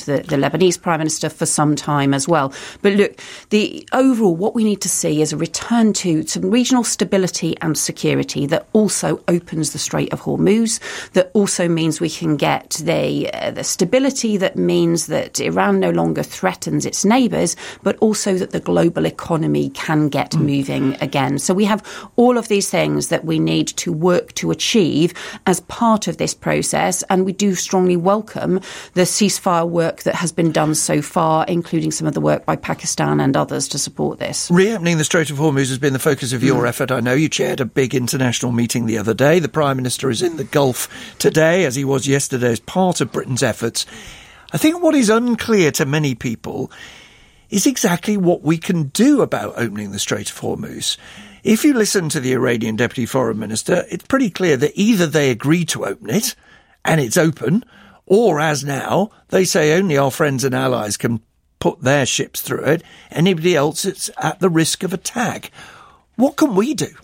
the Lebanese Prime Minister for some time as well. But look, the overall, what we need to see is a return to some regional stability and security that also opens the Strait of Hormuz, that also means we can get the stability that means that Iran no longer threatens its neighbours, but also that the global economy can get moving again. So we have all of these things that we need to work to achieve as part of this process, and we do strongly welcome the ceasefire work that has been done so far, including some of the work by Pakistan and others to support this. Reopening the Strait of Hormuz has been the focus of your effort. I know you chaired a big international meeting the other day. The Prime Minister is in the Gulf today, as he was yesterday, as part of Britain's efforts. I think what is unclear to many people is exactly what we can do about opening the Strait of Hormuz. If you listen to the Iranian Deputy Foreign Minister, it's pretty clear that either they agree to open it, and it's open, or as now, they say only our friends and allies can put their ships through it. Anybody else, it's at the risk of attack. What can we do?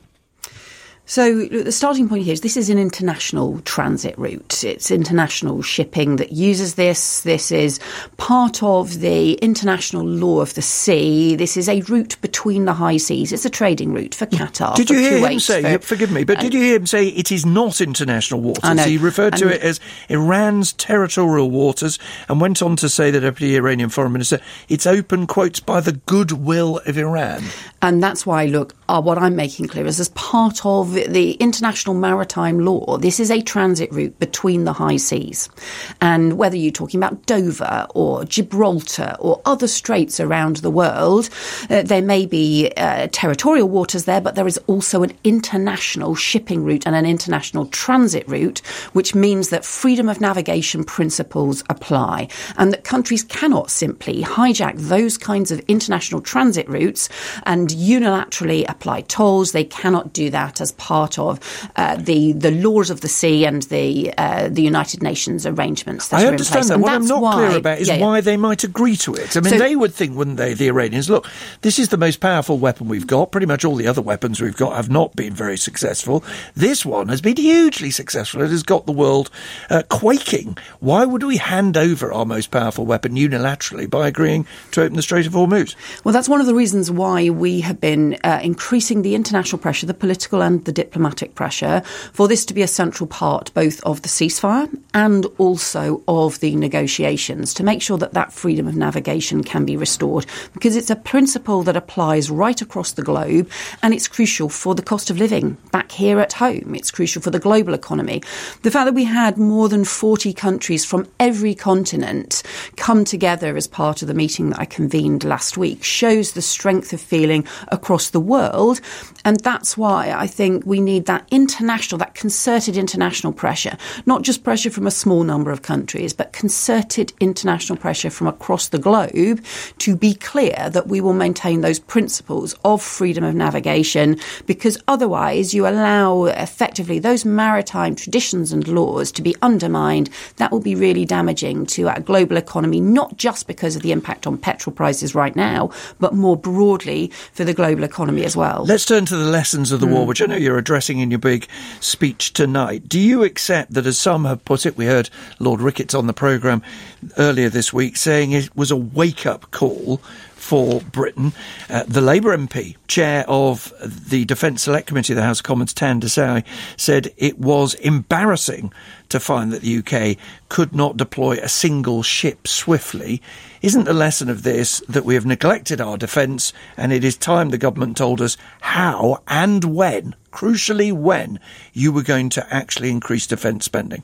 So the starting point here is this is an international transit route. It's international shipping that uses this. This is part of the international law of the sea. This is a route between the high seas. It's a trading route for Qatar. Did you hear Kuwait, him say, forgive me, but did you hear him say it is not international waters? He referred to it as Iran's territorial waters and went on to say, the Deputy Iranian Foreign Minister, it's open, quotes, by the goodwill of Iran. And that's why, look, what I'm making clear is as part of the international maritime law, this is a transit route between the high seas. And whether you're talking about Dover or Gibraltar or other straits around the world, there may be territorial waters there, but there is also an international shipping route and an international transit route, which means that freedom of navigation principles apply and that countries cannot simply hijack those kinds of international transit routes and unilaterally apply tolls. They cannot do that as part of the laws of the sea and the United Nations arrangements that are in place. I understand that. What I'm not clear about is why they might agree to it. I mean, they would think, wouldn't they, the Iranians, look, this is the most powerful weapon we've got. Pretty much all the other weapons we've got have not been very successful. This one has been hugely successful. It has got the world quaking. Why would we hand over our most powerful weapon unilaterally by agreeing to open the Strait of Hormuz? Well, that's one of the reasons why we have been increasing the international pressure, the political and the diplomatic pressure, for this to be a central part both of the ceasefire and also of the negotiations to make sure that that freedom of navigation can be restored, because it's a principle that applies right across the globe and it's crucial for the cost of living back here at home. It's crucial for the global economy. The fact that we had more than 40 countries from every continent come together as part of the meeting that I convened last week shows the strength of feeling across the world, and that's why I think we need that international, that concerted international pressure, not just pressure from a small number of countries, but concerted international pressure from across the globe to be clear that we will maintain those principles of freedom of navigation, because otherwise you allow effectively those maritime traditions and laws to be undermined. That will be really damaging to our global economy, not just because of the impact on petrol prices right now, but more broadly for the global economy as well. Let's turn to the lessons of the war, which I know you're addressing in your big speech tonight. Do you accept that, as some have put it, we heard Lord Ricketts on the programme earlier this week saying it was a wake-up call for Britain? The Labour MP, chair of the Defence Select Committee of the House of Commons, Tan Desai, said it was embarrassing to find that the UK could not deploy a single ship swiftly. Isn't the lesson of this that we have neglected our defence, and it is time the government told us how and when, crucially when, you were going to actually increase defence spending?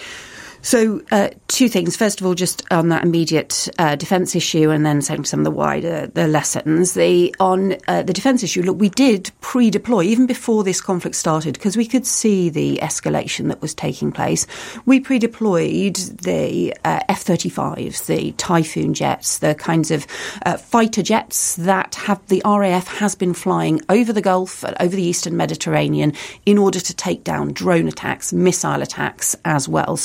So two things. First of all, just on that immediate defence issue, and then saying some of the wider lessons. On the defence issue, look, we did pre-deploy even before this conflict started, because we could see the escalation that was taking place. We pre-deployed the F-35s, the Typhoon jets, the kinds of fighter jets that the RAF has been flying over the Gulf, over the Eastern Mediterranean, in order to take down drone attacks, missile attacks as well. So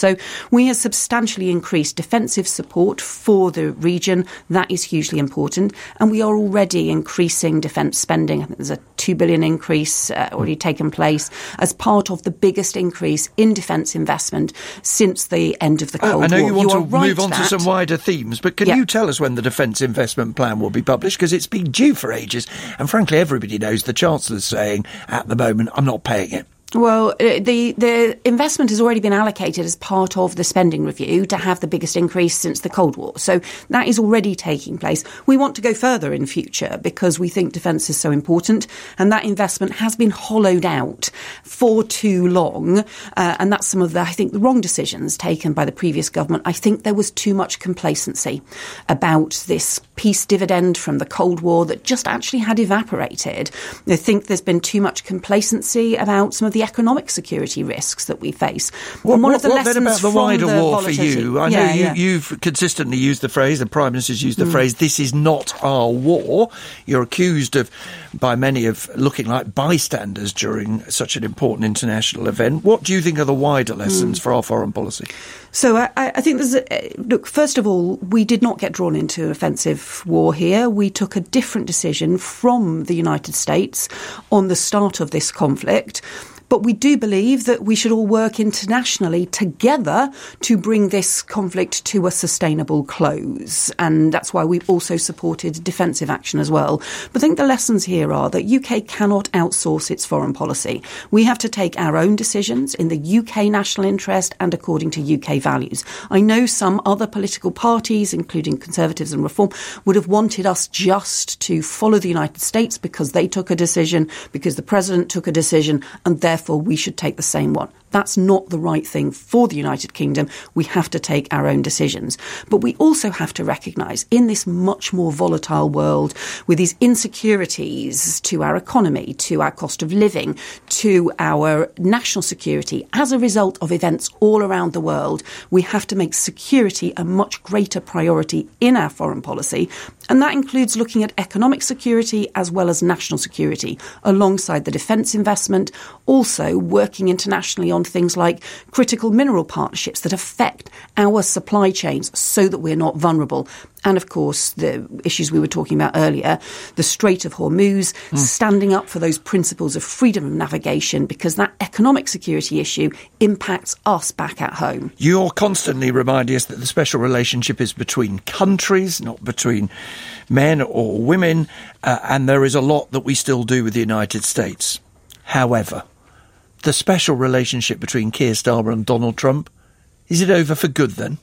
We have substantially increased defensive support for the region. That is hugely important. And we are already increasing defence spending. I think there's a $2 billion increase already taken place as part of the biggest increase in defence investment since the end of the Cold War. I know you want to move on to some wider themes, but can you tell us when the Defence Investment Plan will be published? Because it's been due for ages, and frankly, everybody knows the Chancellor's saying at the moment, I'm not paying it. Well, the investment has already been allocated as part of the spending review to have the biggest increase since the Cold War. So that is already taking place. We want to go further in future because we think defence is so important, and that investment has been hollowed out for too long. And that's some of the wrong decisions taken by the previous government. I think there was too much complacency about this peace dividend from the Cold War that just actually had evaporated. I think there's been too much complacency about some of the economic security risks that we face. What then about the wider war for you? I know you've consistently used the phrase, the Prime Minister's used the phrase, this is not our war. You're accused by many of looking like bystanders during such an important international event. What do you think are the wider lessons for our foreign policy? So I think look, first of all, we did not get drawn into offensive war here. We took a different decision from the United States on the start of this conflict. But we do believe that we should all work internationally together to bring this conflict to a sustainable close. And that's why we've also supported defensive action as well. But I think the lessons here are that UK cannot outsource its foreign policy. We have to take our own decisions in the UK national interest and according to UK values. I know some other political parties, including Conservatives and Reform, would have wanted us just to follow the United States because they took a decision, because the President took a decision, and therefore we should take the same one. That's not the right thing for the United Kingdom. We have to take our own decisions. But we also have to recognise in this much more volatile world with these insecurities to our economy, to our cost of living, to our national security, as a result of events all around the world, we have to make security a much greater priority in our foreign policy. And that includes looking at economic security as well as national security, alongside the defence investment, also working internationally on things like critical mineral partnerships that affect our supply chains so that we're not vulnerable. And, of course, the issues we were talking about earlier, the Strait of Hormuz, standing up for those principles of freedom of navigation, because that economic security issue impacts us back at home. You're constantly reminding us that the special relationship is between countries, not between men or women, and there is a lot that we still do with the United States. However, the special relationship between Keir Starmer and Donald Trump, is it over for good then?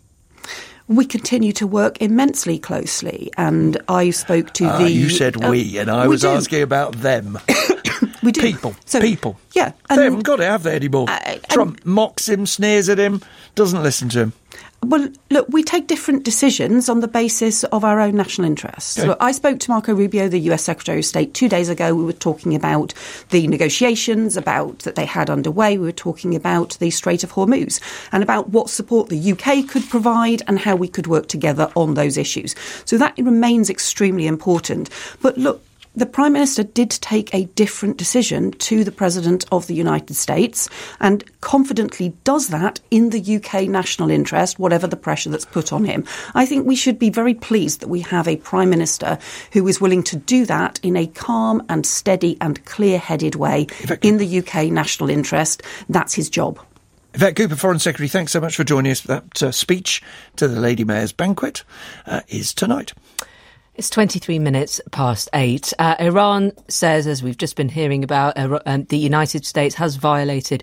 We continue to work immensely closely, and I spoke to You said we, and I was asking about them. We do. People. Yeah. They haven't got it, have they, anymore? Trump mocks him, sneers at him, doesn't listen to him. Well, look, we take different decisions on the basis of our own national interests. Okay. Look, I spoke to Marco Rubio, the US Secretary of State, 2 days ago. We were talking about the negotiations that they had underway. We were talking about the Strait of Hormuz and about what support the UK could provide and how we could work together on those issues. So that remains extremely important. But look, the Prime Minister did take a different decision to the President of the United States and confidently does that in the UK national interest, whatever the pressure that's put on him. I think we should be very pleased that we have a Prime Minister who is willing to do that in a calm and steady and clear-headed way in the UK national interest. That's his job. Yvette Cooper, Foreign Secretary, thanks so much for joining us. That speech to the Lady Mayor's banquet is tonight. It's 23 minutes past 8. Iran says, as we've just been hearing about, the United States has violated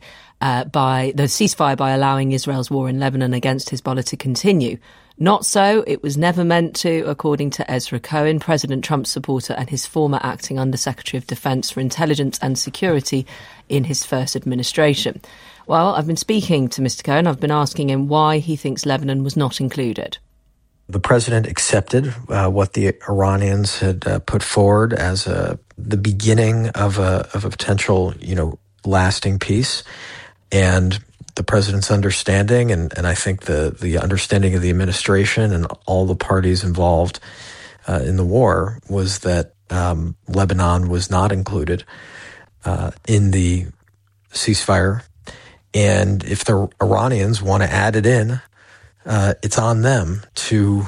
by the ceasefire by allowing Israel's war in Lebanon against Hezbollah to continue. Not so. It was never meant to, according to Ezra Cohen, President Trump's supporter and his former acting Under-Secretary of Defense for Intelligence and Security in his first administration. Well, I've been speaking to Mr. Cohen. I've been asking him why he thinks Lebanon was not included. The president accepted what the Iranians had put forward as the beginning of a potential, lasting peace, and the president's understanding, and I think the understanding of the administration and all the parties involved in the war was that Lebanon was not included in the ceasefire, and if the Iranians want to add it in, it's on them to,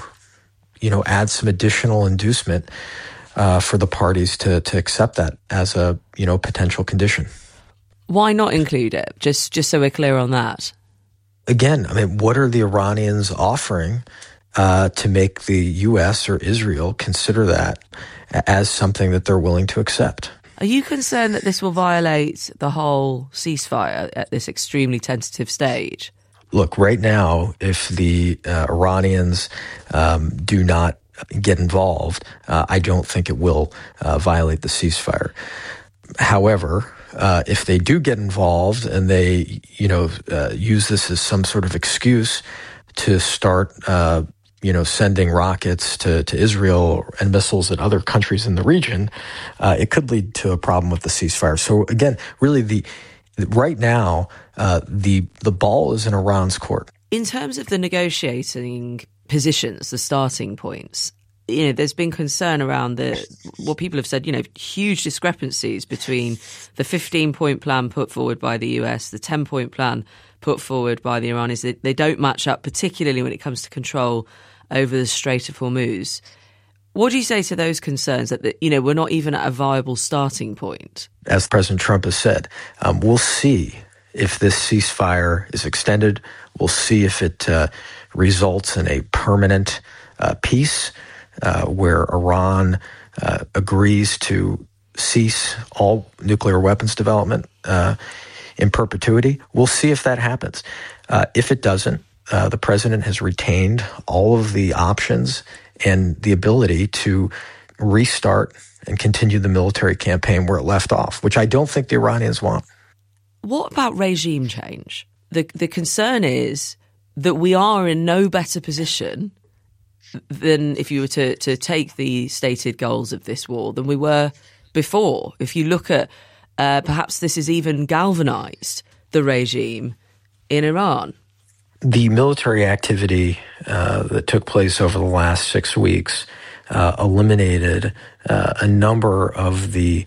add some additional inducement for the parties to accept that as a, potential condition. Why not include it? Just so we're clear on that. Again, what are the Iranians offering to make the U.S. or Israel consider that as something that they're willing to accept? Are you concerned that this will violate the whole ceasefire at this extremely tentative stage? Look, right now, if the Iranians do not get involved, I don't think it will violate the ceasefire. However, if they do get involved and they, use this as some sort of excuse to start, sending rockets to Israel and missiles at other countries in the region, it could lead to a problem with the ceasefire. So again, really right now, the ball is in Iran's court. In terms of the negotiating positions, the starting points, there's been concern around what people have said, huge discrepancies between the 15-point plan put forward by the US, the 10-point plan put forward by the Iranians. They don't match up, particularly when it comes to control over the Strait of Hormuz. What do you say to those concerns that, we're not even at a viable starting point? As President Trump has said, we'll see if this ceasefire is extended. We'll see if it results in a permanent peace where Iran agrees to cease all nuclear weapons development in perpetuity. We'll see if that happens. If it doesn't, the president has retained all of the options and the ability to restart and continue the military campaign where it left off, which I don't think the Iranians want. What about regime change? The concern is that we are in no better position than if you were to take the stated goals of this war than we were before. If you look at perhaps this has even galvanized the regime in Iran. The military activity that took place over the last 6 weeks eliminated a number of the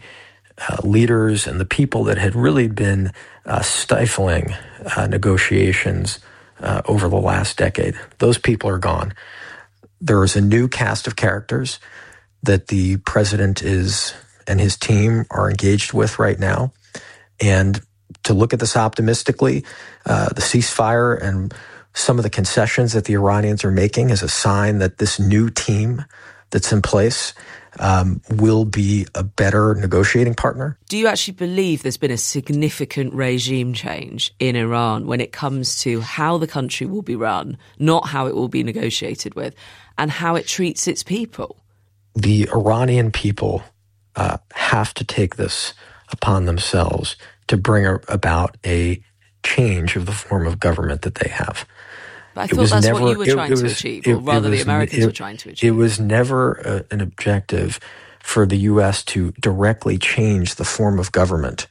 leaders and the people that had really been stifling negotiations over the last decade. Those people are gone. There is a new cast of characters that the president and his team are engaged with right now. And to look at this optimistically, the ceasefire and some of the concessions that the Iranians are making is a sign that this new team that's in place will be a better negotiating partner. Do you actually believe there's been a significant regime change in Iran when it comes to how the country will be run, not how it will be negotiated with, and how it treats its people? The Iranian people have to take this upon themselves to bring about a change of the form of government that they have. But I thought that's what you were trying to achieve, or rather the Americans were trying to achieve. It was never an objective for the U.S. to directly change the form of government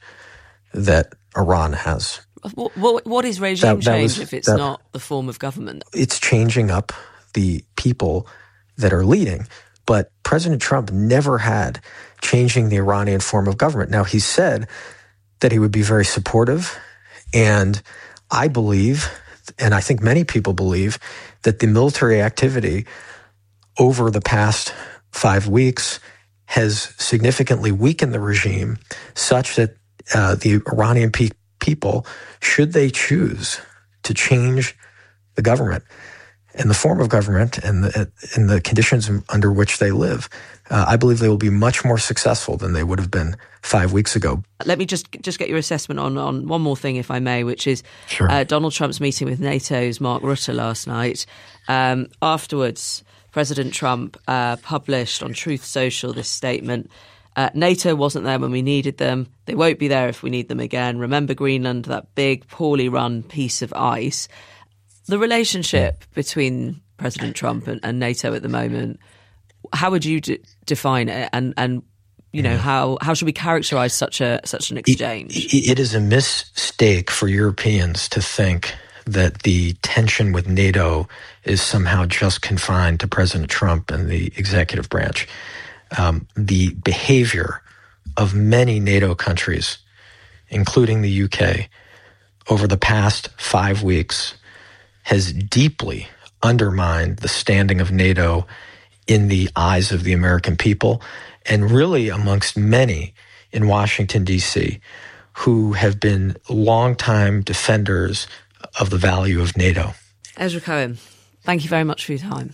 that Iran has. What is regime change if it's not the form of government? It's changing up the people that are leading. But President Trump never had changing the Iranian form of government. Now, he said that he would be very supportive, and I believe, and I think many people believe, that the military activity over the past 5 weeks has significantly weakened the regime such that the Iranian people, should they choose to change the government and the form of government and the conditions under which they live, I believe they will be much more successful than they would have been 5 weeks ago. Let me just get your assessment on one more thing, if I may, which is Donald Trump's meeting with NATO's Mark Rutte last night. Afterwards, President Trump published on Truth Social this statement. NATO wasn't there when we needed them. They won't be there if we need them again. Remember Greenland, that big, poorly run piece of ice. The relationship between President Trump and NATO at the moment, how would you define it? And you know, how should we characterize such an exchange? It is a mistake for Europeans to think that the tension with NATO is somehow just confined to President Trump and the executive branch. The behavior of many NATO countries, including the UK, over the past 5 weeks has deeply undermined the standing of NATO in the eyes of the American people, and really amongst many in Washington, D.C., who have been longtime defenders of the value of NATO. Ezra Cohen, thank you very much for your time.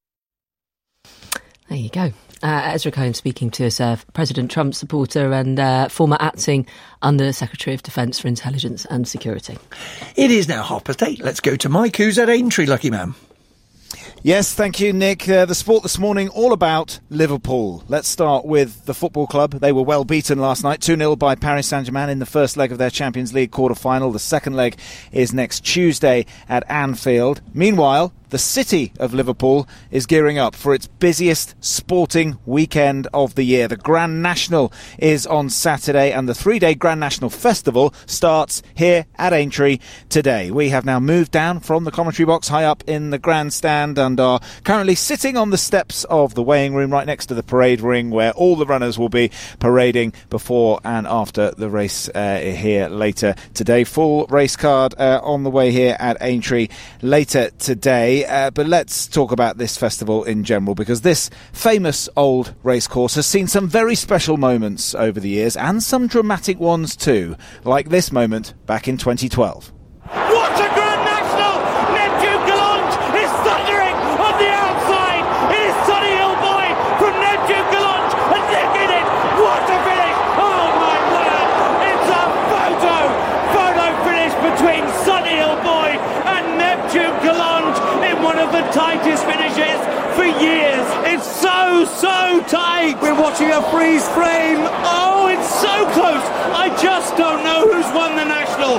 There you go. Ezra Cohen speaking to us, President Trump supporter and former acting Under Secretary of Defence for Intelligence and Security. It is now 8:30. Let's go to Mike, who's at Aintree, lucky man. Yes, thank you, Nick. The sport this morning, all about Liverpool. Let's start with the football club. They were well beaten last night, 2-0 by Paris Saint-Germain in the first leg of their Champions League quarter-final. The second leg is next Tuesday at Anfield. Meanwhile, the city of Liverpool is gearing up for its busiest sporting weekend of the year. The Grand National is on Saturday, and the 3-day Grand National Festival starts here at Aintree today. We have now moved down from the commentary box high up in the grandstand and are currently sitting on the steps of the weighing room right next to the parade ring, where all the runners will be parading before and after the race here later today. Full race card on the way here at Aintree later today. But let's talk about this festival in general, because this famous old racecourse has seen some very special moments over the years, and some dramatic ones too, like this moment back in 2012. What a Grand National! Neptune Gallant is thundering on the outside. It is Sonny Hillboy from Neptune Gallant, and look at it! What a finish! Oh my word! It's a photo finish between Sonny Hillboy and Neptune Gallant in one of the tightest finishes for years. It's so tight. We're watching a freeze frame. Oh, it's so close. I just don't know who's won the National.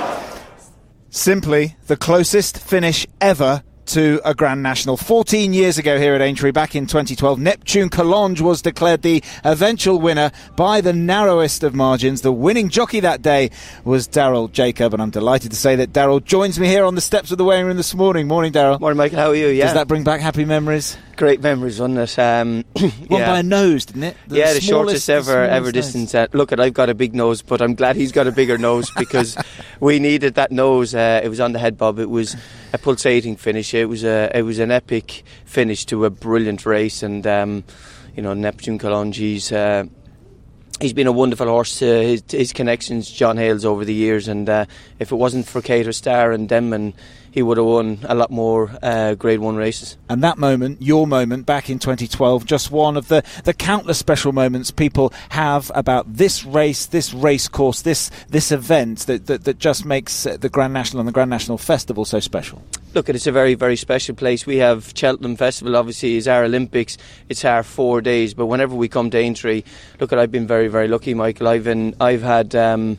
Simply the closest finish ever to a Grand National. 14 years ago here at Aintree, back in 2012, Neptune Collonges was declared the eventual winner by the narrowest of margins. The winning jockey that day was Daryl Jacob, and I'm delighted to say that Daryl joins me here on the steps of the weighing room this morning. Morning, Daryl. Morning, Michael. How are you? Yeah. Does that bring back happy memories? Great memories, wasn't it? Won by a nose, didn't it? The shortest ever distance. Look, I've got a big nose, but I'm glad he's got a bigger nose, because we needed that nose. It was on the head bob. It was a pulsating finish. It was an epic finish to a brilliant race, and Neptune Collonges. He's been a wonderful horse. His connections, John Hales, over the years, and if it wasn't for Cater Star and Denman, he would have won a lot more Grade 1 races. And that moment, your moment, back in 2012, just one of the countless special moments people have about this race course, this event that just makes the Grand National and the Grand National Festival so special. Look, it's a very, very special place. We have Cheltenham Festival, obviously, is our Olympics. It's our 4 days. But whenever we come to Aintree, look, I've been very, very lucky, Michael. I've had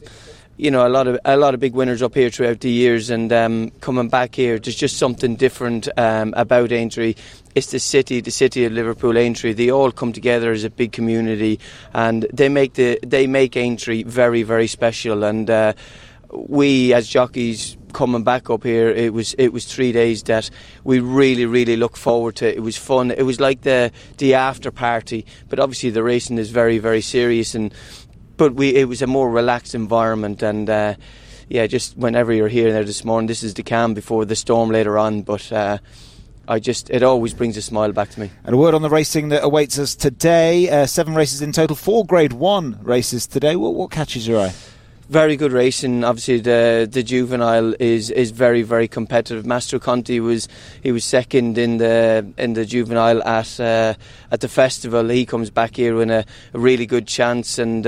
a lot of big winners up here throughout the years, and coming back here, there's just something different about Aintree. It's the city of Liverpool, Aintree. They all come together as a big community, and they make Aintree very, very special. And we, as jockeys, coming back up here, it was 3 days that we really, really look forward to. It was fun. It was like the after party, but obviously the racing is very, very serious, but it was a more relaxed environment, and just whenever you're here there this morning, this is the calm before the storm later on, but it always brings a smile back to me. And a word on the racing that awaits us today. 7 races in total, 4 Grade 1 races today. What catches your eye? Very good racing. Obviously, the juvenile is very, very competitive. Mastro Conti was second in the juvenile at the festival. He comes back here with a really good chance. And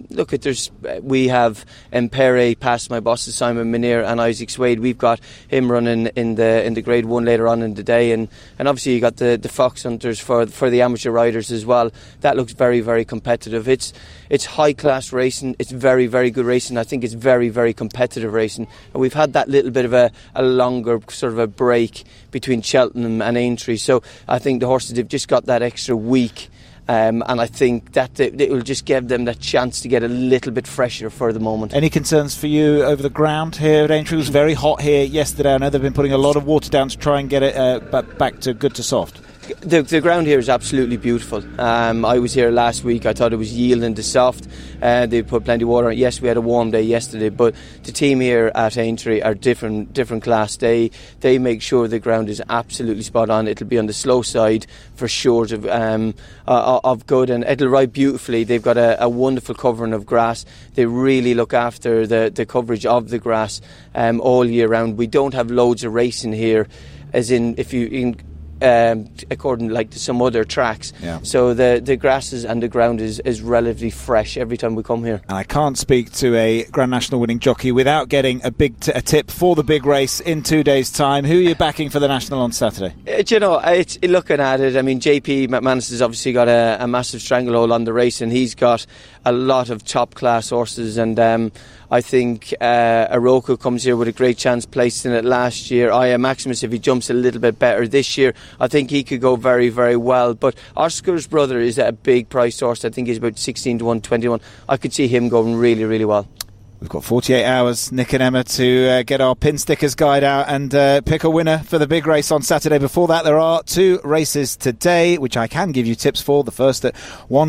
we have Empere past my bosses Simon Munir and Isaac Swade. We've got him running in the Grade 1 later on in the day, and obviously you got the Fox Hunters for the amateur riders as well. That looks very, very competitive. It's high class racing. It's very, very good racing. I think it's very, very competitive racing, and we've had that little bit of a longer sort of a break between Cheltenham and Aintree, so I think the horses have just got that extra week, and I think that it will just give them that chance to get a little bit fresher for the moment. Any concerns for you over the ground here at Aintree? It was very hot here yesterday. I know they've been putting a lot of water down to try and get it back to good to soft. The ground here is absolutely beautiful. I was here last week. I thought it was yielding to soft. They put plenty of water on it. Yes, we had a warm day yesterday, but the team here at Aintree are different class. They make sure the ground is absolutely spot on. It'll be on the slow side for sure of good, and it'll ride beautifully. They've got a wonderful covering of grass. They really look after the coverage of the grass all year round. We don't have loads of racing here, as in according to some other tracks. Yeah. So the grasses and the ground is relatively fresh every time we come here. And I can't speak to a Grand National winning jockey without getting a tip for the big race in 2 days' time. Who are you backing for the National on Saturday? Looking at it, I mean, JP McManus has obviously got a massive stranglehold on the race, and he's got a lot of top class horses, and I think Aroco comes here with a great chance, placed in it last year. Aya Maximus, if he jumps a little bit better this year, I think he could go very, very well. But Oscar's brother is a big price horse. I think he's about 16 to 1, 21. I could see him going really, really well. We've got 48 hours, Nick and Emma, to get our pin stickers guide out and pick a winner for the big race on Saturday. Before that, there are 2 races today, which I can give you tips for. The first at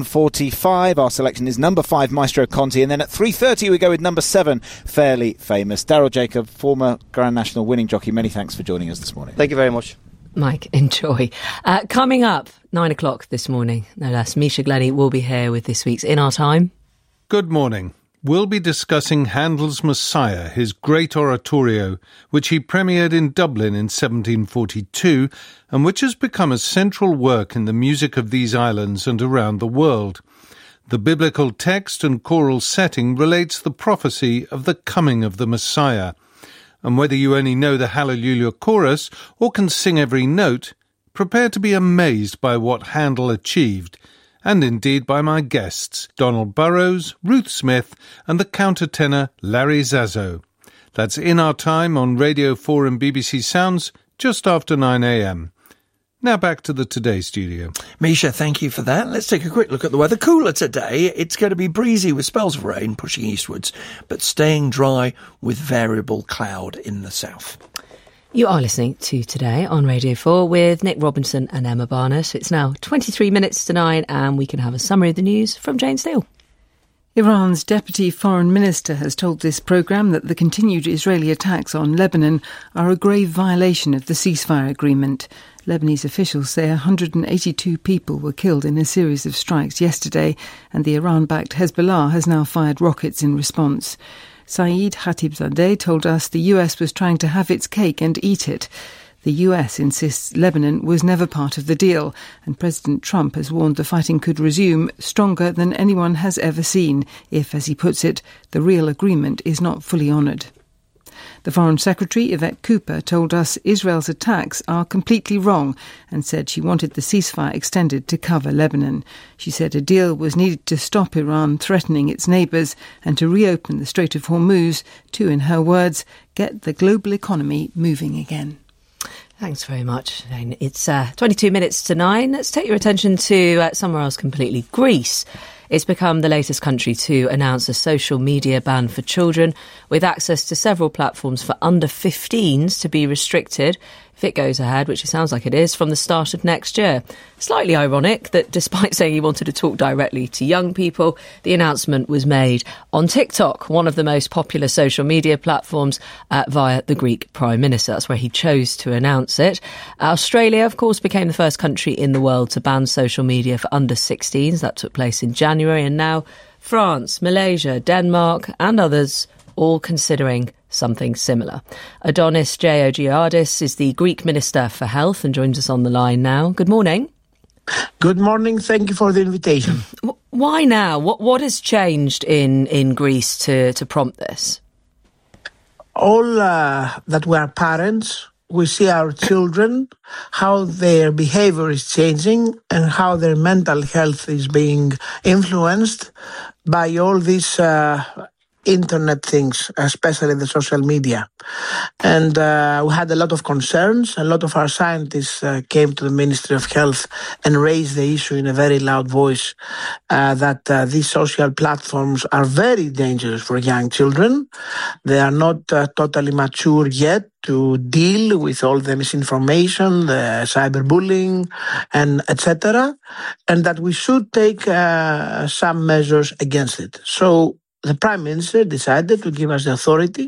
1:45. Our selection is number 5, Maestro Conti. And then at 3:30, we go with number 7, Fairly Famous. Daryl Jacob, former Grand National winning jockey, many thanks for joining us this morning. Thank you very much. Mike, enjoy. Coming up, 9 o'clock this morning, no less, Misha Glenny will be here with this week's In Our Time. Good morning. We'll be discussing Handel's Messiah, his great oratorio, which he premiered in Dublin in 1742, and which has become a central work in the music of these islands and around the world. The biblical text and choral setting relates the prophecy of the coming of the Messiah. And whether you only know the Hallelujah chorus or can sing every note, prepare to be amazed by what Handel achieved, and indeed by my guests, Donald Burrows, Ruth Smith, and the countertenor Larry Zazzo. That's In Our Time on Radio 4 and BBC Sounds, just after 9 a.m. Now back to the Today studio. Misha, thank you for that. Let's take a quick look at the weather. Cooler today. It's going to be breezy with spells of rain pushing eastwards, but staying dry with variable cloud in the south. You are listening to Today on Radio 4 with Nick Robinson and Emma Barnett. It's now 23 minutes to 9 and we can have a summary of the news from Jane Steele. Iran's deputy foreign minister has told this programme that the continued Israeli attacks on Lebanon are a grave violation of the ceasefire agreement. Lebanese officials say 182 people were killed in a series of strikes yesterday, and the Iran-backed Hezbollah has now fired rockets in response. Saeed Khatibzadeh told us the US was trying to have its cake and eat it. The US insists Lebanon was never part of the deal, and President Trump has warned the fighting could resume stronger than anyone has ever seen if, as he puts it, the real agreement is not fully honoured. The Foreign Secretary, Yvette Cooper, told us Israel's attacks are completely wrong and said she wanted the ceasefire extended to cover Lebanon. She said a deal was needed to stop Iran threatening its neighbours and to reopen the Strait of Hormuz to, in her words, get the global economy moving again. Thanks very much, Jane. It's 22 minutes to 9. Let's take your attention to somewhere else completely. Greece. It's become the latest country to announce a social media ban for children, with access to several platforms for under 15s to be restricted, if it goes ahead, which it sounds like it is, from the start of next year. Slightly ironic that despite saying he wanted to talk directly to young people, the announcement was made on TikTok, one of the most popular social media platforms, via the Greek Prime Minister. That's where he chose to announce it. Australia, of course, became the first country in the world to ban social media for under 16s. That took place in January, and now France, Malaysia, Denmark and others all considering something similar. Adonis Georgiadis is the Greek Minister for Health and joins us on the line now. Good morning. Good morning. Thank you for the invitation. Why now? What has changed in Greece to prompt this? All that we are parents, we see our children, how their behavior is changing and how their mental health is being influenced by all these internet things, especially the social media. And we had a lot of concerns. A lot of our scientists came to the Ministry of Health and raised the issue in a very loud voice that these social platforms are very dangerous for young children. They are not totally mature yet to deal with all the misinformation, the cyberbullying, and etc., and that we should take some measures against it. So the Prime Minister decided to give us the authority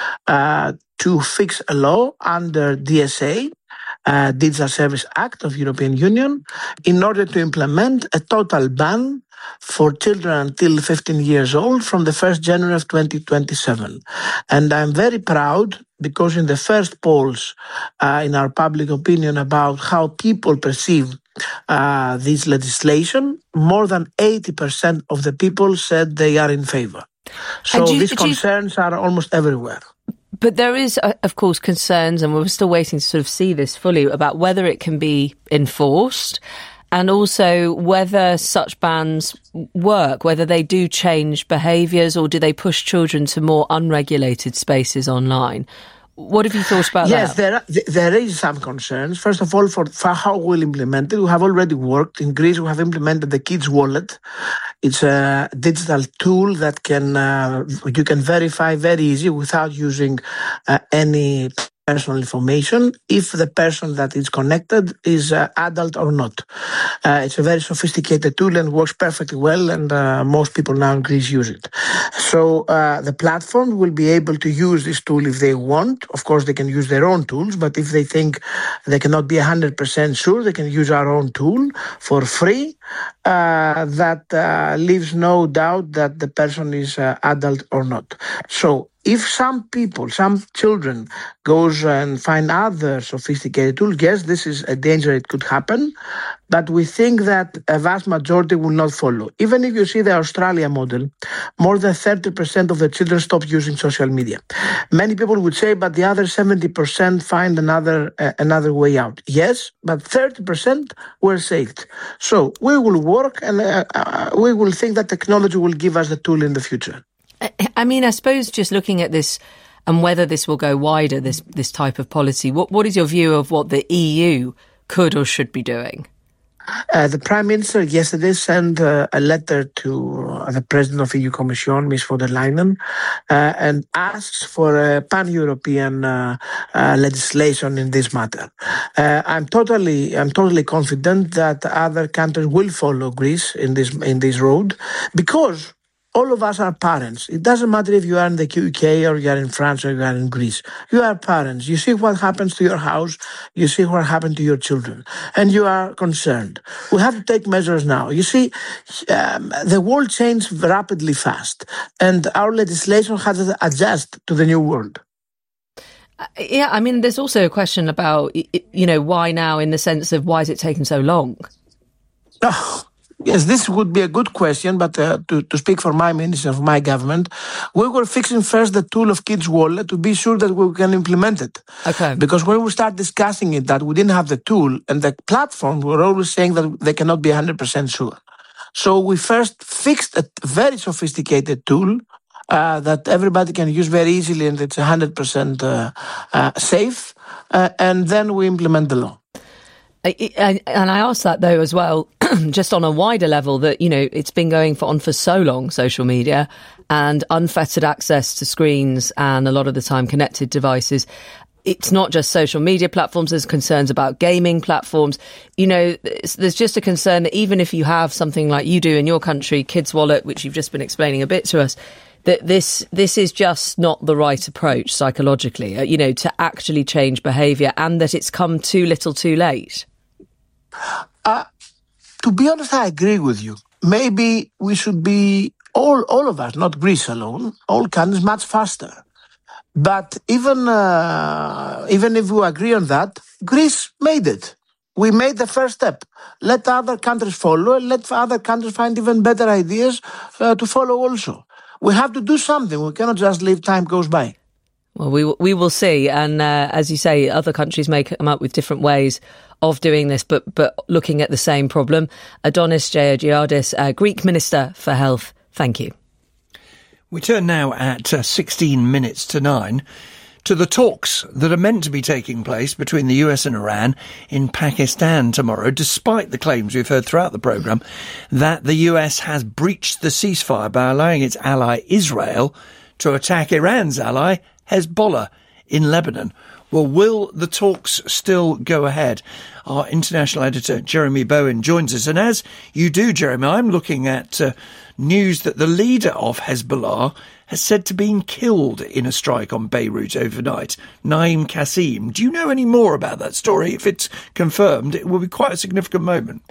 to fix a law under DSA, Digital Service Act of European Union, in order to implement a total ban for children until 15 years old from the 1st January of 2027. And I'm very proud because in the first polls in our public opinion about how people perceive this legislation, more than 80% of the people said they are in favor. So these concerns are almost everywhere. But there is, of course, concerns, and we're still waiting to sort of see this fully, about whether it can be enforced and also whether such bans work, whether they do change behaviours or do they push children to more unregulated spaces online. What have you thought about that? Yes, there is some concerns. First of all, for how we'll implement it. We have already worked. In Greece, we have implemented the Kids Wallet. It's a digital tool that you can verify very easy without using any personal information if the person that is connected is adult or not. It's a very sophisticated tool and works perfectly well, and most people now in Greece use it. So the platform will be able to use this tool if they want. Of course, they can use their own tools, but if they think they cannot be 100% sure, they can use our own tool for free. That leaves no doubt that the person is adult or not. So if some children goes and find other sophisticated tools, yes, this is a danger, it could happen, but we think that a vast majority will not follow. Even if you see the Australia model, more than 30% of the children stop using social media. Many people would say, but the other 70% find another way out. Yes, but 30% were saved. So we will work and we will think that technology will give us the tool in the future. I mean, I suppose just looking at this and whether this will go wider, this type of policy, what is your view of what the EU could or should be doing? The Prime Minister yesterday sent a letter to the President of EU Commission, Ms. von der Leyen, and asks for a pan-European legislation in this matter. I'm totally confident that other countries will follow Greece in this road, because all of us are parents. It doesn't matter if you are in the UK or you are in France or you are in Greece. You are parents. You see what happens to your house. You see what happened to your children. And you are concerned. We have to take measures now. You see, the world changed rapidly fast. And our legislation has to adjust to the new world. Yeah, I mean, there's also a question about, why now, in the sense of why is it taking so long? Oh. Yes, this would be a good question, but to speak for my minister, for my government, we were fixing first the tool of Kids Wallet to be sure that we can implement it. Okay. Because when we start discussing it, that we didn't have the tool, and the platform were always saying that they cannot be 100% sure. So we first fixed a very sophisticated tool that everybody can use very easily, and it's 100% safe, and then we implement the law. And I asked that, though, as well, just on a wider level, that, it's been going on for so long, social media, and unfettered access to screens and a lot of the time connected devices. It's not just social media platforms. There's concerns about gaming platforms. There's just a concern that even if you have something like you do in your country, Kids Wallet, which you've just been explaining a bit to us, that this is just not the right approach psychologically, to actually change behaviour, and that it's come too little too late. To be honest, I agree with you. Maybe we should be, all of us, not Greece alone, all countries, much faster. But even if we agree on that, Greece made it. We made the first step. Let other countries follow, and let other countries find even better ideas to follow also. We have to do something. We cannot just leave time goes by. Well, we will see. And as you say, other countries may come up with different ways of doing this, but looking at the same problem. Adonis Georgiadis, Greek Minister for Health, thank you. We turn now at 16 minutes to 9 to the talks that are meant to be taking place between the US and Iran in Pakistan tomorrow, despite the claims we've heard throughout the programme that the US has breached the ceasefire by allowing its ally Israel to attack Iran's ally Hezbollah in Lebanon. Well, will the talks still go ahead? Our international editor, Jeremy Bowen, joins us. And as you do, Jeremy, I'm looking at news that the leader of Hezbollah has said to been killed in a strike on Beirut overnight, Naim Qassem. Do you know any more about that story? If it's confirmed, it will be quite a significant moment.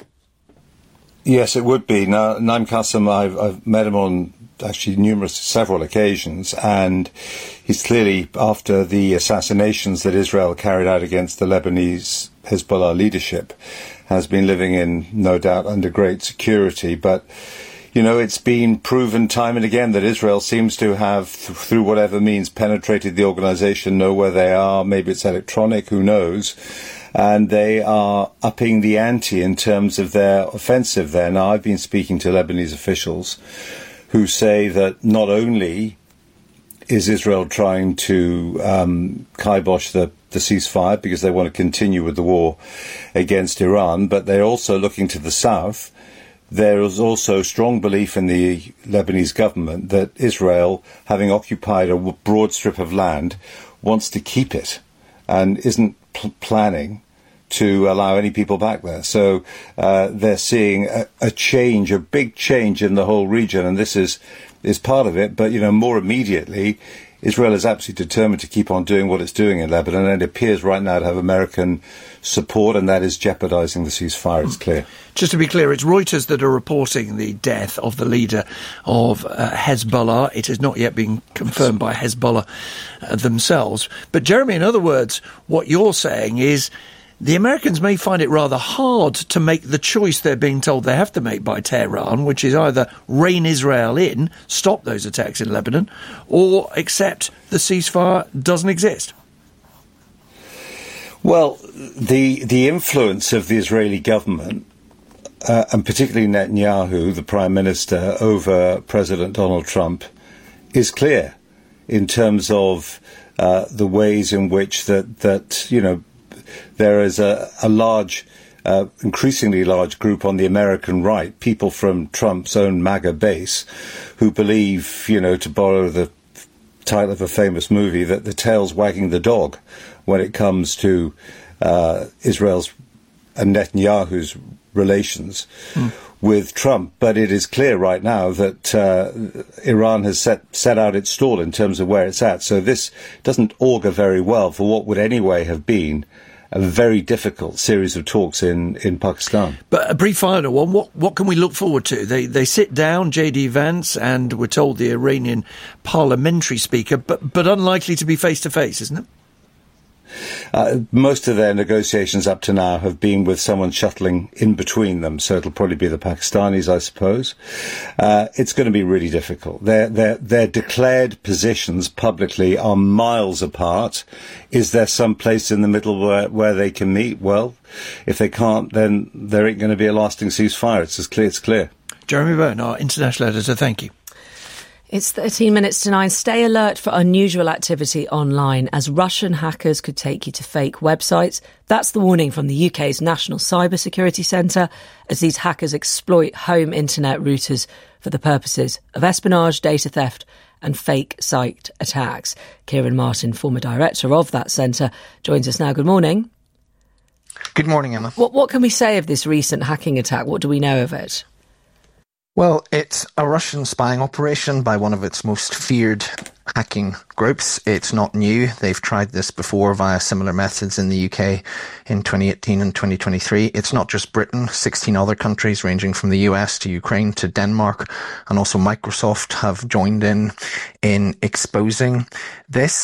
Yes, it would be. Now, Naim Qassem, I've met him on actually several occasions, and he's clearly, after the assassinations that Israel carried out against the Lebanese Hezbollah leadership, has been living in, no doubt, under great security. But, you know, it's been proven time and again that Israel seems to have, through whatever means, penetrated the organisation, know where they are. Maybe it's electronic, who knows? And they are upping the ante in terms of their offensive there. Now, I've been speaking to Lebanese officials who say that not only is Israel trying to kibosh the ceasefire because they want to continue with the war against Iran, but they're also looking to the south. There is also strong belief in the Lebanese government that Israel, having occupied a broad strip of land, wants to keep it and isn't planning to allow any people back there. So they're seeing a change, a big change in the whole region, and this is part of it. But, you know, more immediately, Israel is absolutely determined to keep on doing what it's doing in Lebanon, and it appears right now to have American support, and that is jeopardizing the ceasefire, it's clear. Just to be clear, it's Reuters that are reporting the death of the leader of Hezbollah. It has not yet been confirmed by Hezbollah themselves. But, Jeremy, in other words, what you're saying is the Americans may find it rather hard to make the choice they're being told they have to make by Tehran, which is either rein Israel in, stop those attacks in Lebanon, or accept the ceasefire doesn't exist. Well, the influence of the Israeli government, and particularly Netanyahu, the Prime Minister, over President Donald Trump, is clear in terms of the ways in which that you know, there is a large, increasingly large group on the American right, people from Trump's own MAGA base, who believe, you know, to borrow the title of a famous movie, that the tail's wagging the dog when it comes to Israel's and Netanyahu's relations with Trump. But it is clear right now that Iran has set out its stall in terms of where it's at. So this doesn't augur very well for what would anyway have been a very difficult series of talks in Pakistan. But a brief final one, what can we look forward to? They sit down, J.D. Vance, and we're told the Iranian parliamentary speaker, but unlikely to be face-to-face, isn't it? Most of their negotiations up to now have been with someone shuttling in between them, so it'll probably be the Pakistanis, I suppose. It's going to be really difficult. Their declared positions publicly are miles apart. Is there some place in the middle where they can meet? Well, if they can't, then there ain't going to be a lasting ceasefire. It's clear. Jeremy Bowen, our international editor, thank you. It's 13 minutes to 9. Stay alert for unusual activity online, as Russian hackers could take you to fake websites. That's the warning from the UK's National Cybersecurity Centre, as these hackers exploit home internet routers for the purposes of espionage, data theft and fake site attacks. Kieran Martin, former director of that centre, joins us now. Good morning. Good morning, Emma. What can we say of this recent hacking attack? What do we know of it? Well, it's a Russian spying operation by one of its most feared hacking groups. It's not new. They've tried this before via similar methods in the UK in 2018 and 2023. It's not just Britain. 16 other countries, ranging from the US to Ukraine to Denmark, and also Microsoft, have joined in exposing this.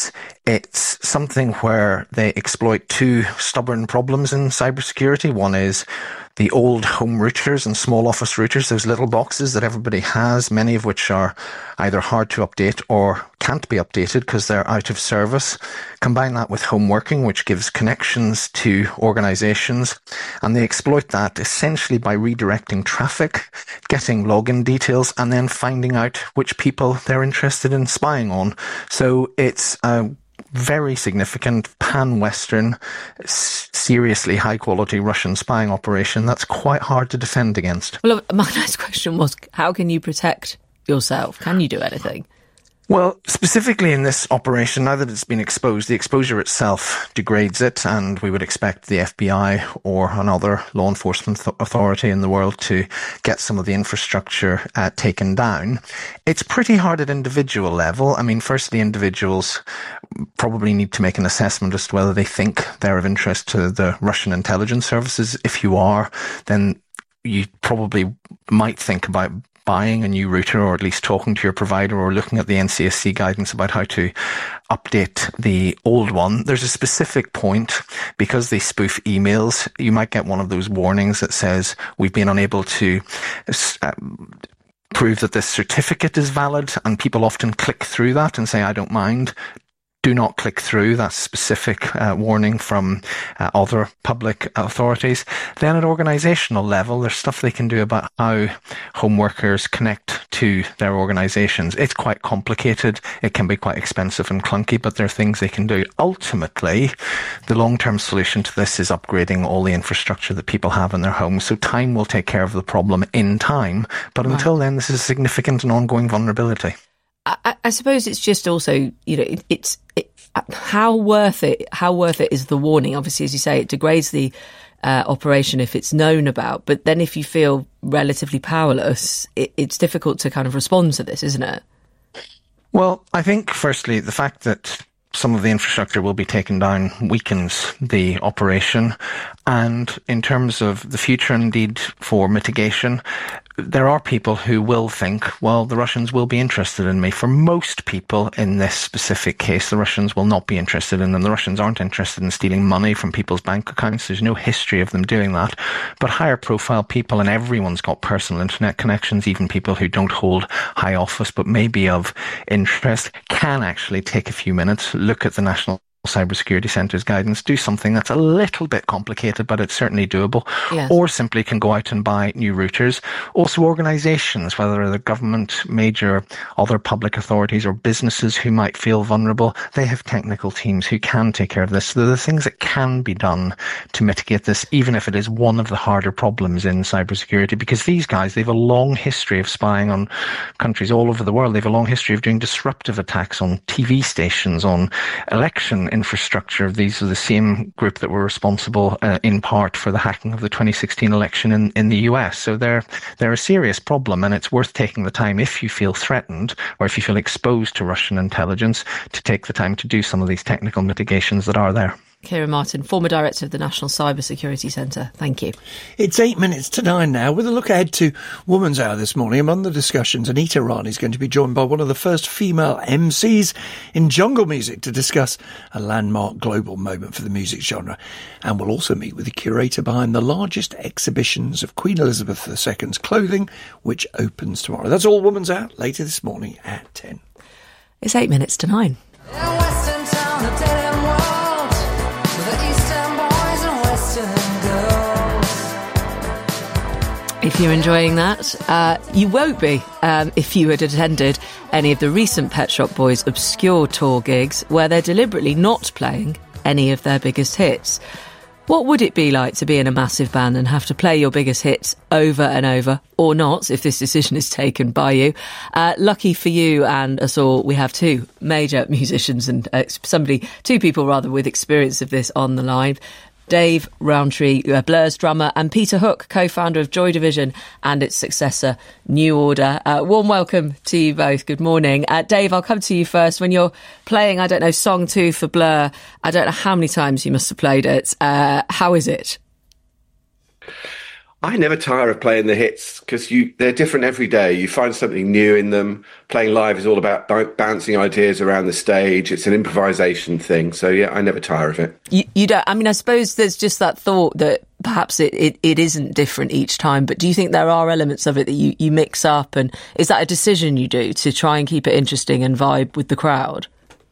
it's something where they exploit two stubborn problems in cybersecurity. One is the old home routers and small office routers, those little boxes that everybody has, many of which are either hard to update or can't be updated because they're out of service. Combine that with home working, which gives connections to organizations, and they exploit that essentially by redirecting traffic, getting login details, and then finding out which people they're interested in spying on. So it's a very significant pan-Western, seriously high-quality Russian spying operation that's quite hard to defend against. Well, my next question was, how can you protect yourself? Can you do anything? Well, specifically in this operation, now that it's been exposed, the exposure itself degrades it, and we would expect the FBI or another law enforcement authority in the world to get some of the infrastructure taken down. It's pretty hard at individual level. I mean, firstly, individuals probably need to make an assessment as to whether they think they're of interest to the Russian intelligence services. If you are, then you probably might think about buying a new router, or at least talking to your provider, or looking at the NCSC guidance about how to update the old one. There's a specific point, because they spoof emails, you might get one of those warnings that says, we've been unable to prove that this certificate is valid, and people often click through that and say, I don't mind. Do not click through. That's specific warning from other public authorities. Then at organisational level, there's stuff they can do about how home workers connect to their organisations. It's quite complicated. It can be quite expensive and clunky, but there are things they can do. Ultimately, the long-term solution to this is upgrading all the infrastructure that people have in their homes. So time will take care of the problem in time. But until then, this is a significant and ongoing vulnerability. I suppose it's just also, how worth it is the warning? Obviously, as you say, it degrades the operation if it's known about. But then if you feel relatively powerless, it's difficult to kind of respond to this, isn't it? Well, I think, firstly, the fact that some of the infrastructure will be taken down weakens the operation. And in terms of the future, indeed, for mitigation, there are people who will think, well, the Russians will be interested in me. For most people in this specific case, the Russians will not be interested in them. The Russians aren't interested in stealing money from people's bank accounts. There's no history of them doing that. But higher profile people, and everyone's got personal internet connections, even people who don't hold high office but may be of interest, can actually take a few minutes, look at the National Cybersecurity Centre's guidance, do something that's a little bit complicated, but it's certainly doable, yes. Or simply can go out and buy new routers. Also, organisations, whether they're government, major, other public authorities, or businesses who might feel vulnerable, they have technical teams who can take care of this. So there are things that can be done to mitigate this, even if it is one of the harder problems in cybersecurity, because these guys, they have a long history of spying on countries all over the world. They have a long history of doing disruptive attacks on TV stations, on election infrastructure. These are the same group that were responsible in part for the hacking of the 2016 election in the US. So they're a serious problem, and it's worth taking the time, if you feel threatened or if you feel exposed to Russian intelligence, to take the time to do some of these technical mitigations that are there. Kieran Martin, former director of the National Cybersecurity Centre. Thank you. It's 8 minutes to 9 now, with a look ahead to Woman's Hour this morning. Among the discussions, Anita Rani is going to be joined by one of the first female MCs in jungle music to discuss a landmark global moment for the music genre. And we'll also meet with the curator behind the largest exhibitions of Queen Elizabeth II's clothing, which opens tomorrow. That's all Woman's Hour later this morning at 10. It's 8 minutes to 9. If you're enjoying that, you won't be if you had attended any of the recent Pet Shop Boys obscure tour gigs where they're deliberately not playing any of their biggest hits. What would it be like to be in a massive band and have to play your biggest hits over and over, or not, if this decision is taken by you? Lucky for you and us all, we have two major musicians and two people with experience of this on the line. Dave Rowntree, Blur's drummer, and Peter Hook, co-founder of Joy Division and its successor, New Order. Warm welcome to you both. Good morning. Dave, I'll come to you first. When you're playing, Song 2 for Blur, I don't know how many times you must have played it. How is it? I never tire of playing the hits because they're different every day. You find something new in them. Playing live is all about bouncing ideas around the stage. It's an improvisation thing. So, yeah, I never tire of it. You don't. I mean, I suppose there's just that thought that perhaps it isn't different each time. But do you think there are elements of it that you mix up? And is that a decision you do to try and keep it interesting and vibe with the crowd?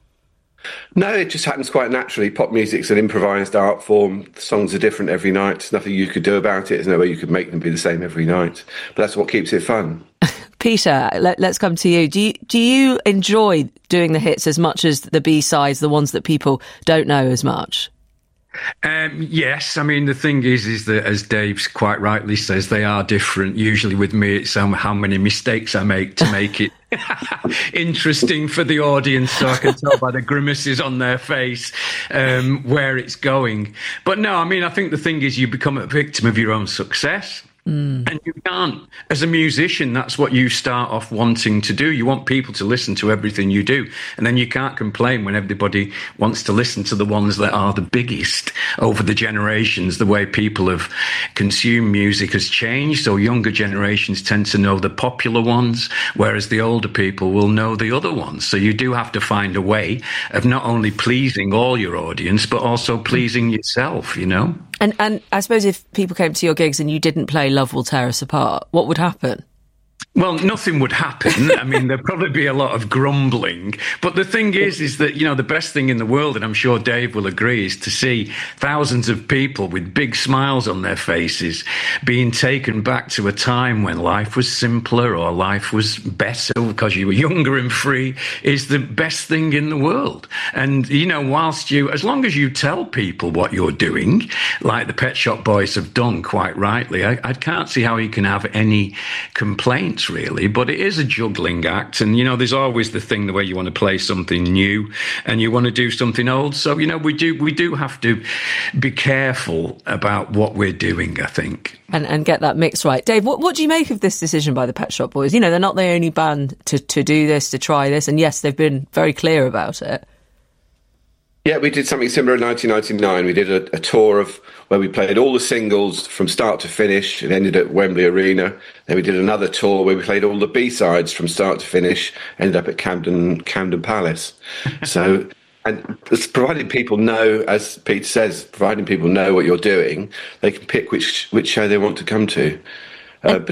No, it just happens quite naturally. Pop music's an improvised art form. The songs are different every night. There's nothing you could do about it. There's no way you could make them be the same every night. But that's what keeps it fun. Peter, let's come to you. Do you enjoy doing the hits as much as the B-sides, the ones that people don't know as much? Yes, I mean, the thing is that, as Dave quite rightly says, they are different. Usually with me, it's how many mistakes I make to make it interesting for the audience, so I can tell by the grimaces on their face where it's going. But no, I mean, I think the thing is you become a victim of your own success. And you can't, as a musician, that's what you start off wanting to do. You want people to listen to everything you do. And then you can't complain when everybody wants to listen to the ones that are the biggest. Over the generations, the way people have consumed music has changed. So younger generations tend to know the popular ones, whereas the older people will know the other ones. So you do have to find a way of not only pleasing all your audience, but also pleasing yourself, you know? And I suppose if people came to your gigs and you didn't play Love Will Tear Us Apart, what would happen? Well, nothing would happen. I mean, there'd probably be a lot of grumbling. But the thing is that, you know, the best thing in the world, and I'm sure Dave will agree, is to see thousands of people with big smiles on their faces being taken back to a time when life was simpler or life was better because you were younger and free, is the best thing in the world. And, you know, as long as you tell people what you're doing, like the Pet Shop Boys have done quite rightly, I can't see how you can have any complaints, really. But it is a juggling act, and, you know, there's always the thing, the way you want to play something new and you want to do something old. So, you know, we do have to be careful about what we're doing, I think. And get that mix right. Dave, what do you make of this decision by the Pet Shop Boys? You know, they're not the only band to do this, to try this, and yes, they've been very clear about it. Yeah, we did something similar in 1999. We did a tour of where we played all the singles from start to finish. It ended at Wembley Arena. Then we did another tour where we played all the B-sides from start to finish. Ended up at Camden Palace. So, and providing people know, as Peter says, providing people know what you're doing, they can pick which show they want to come to. But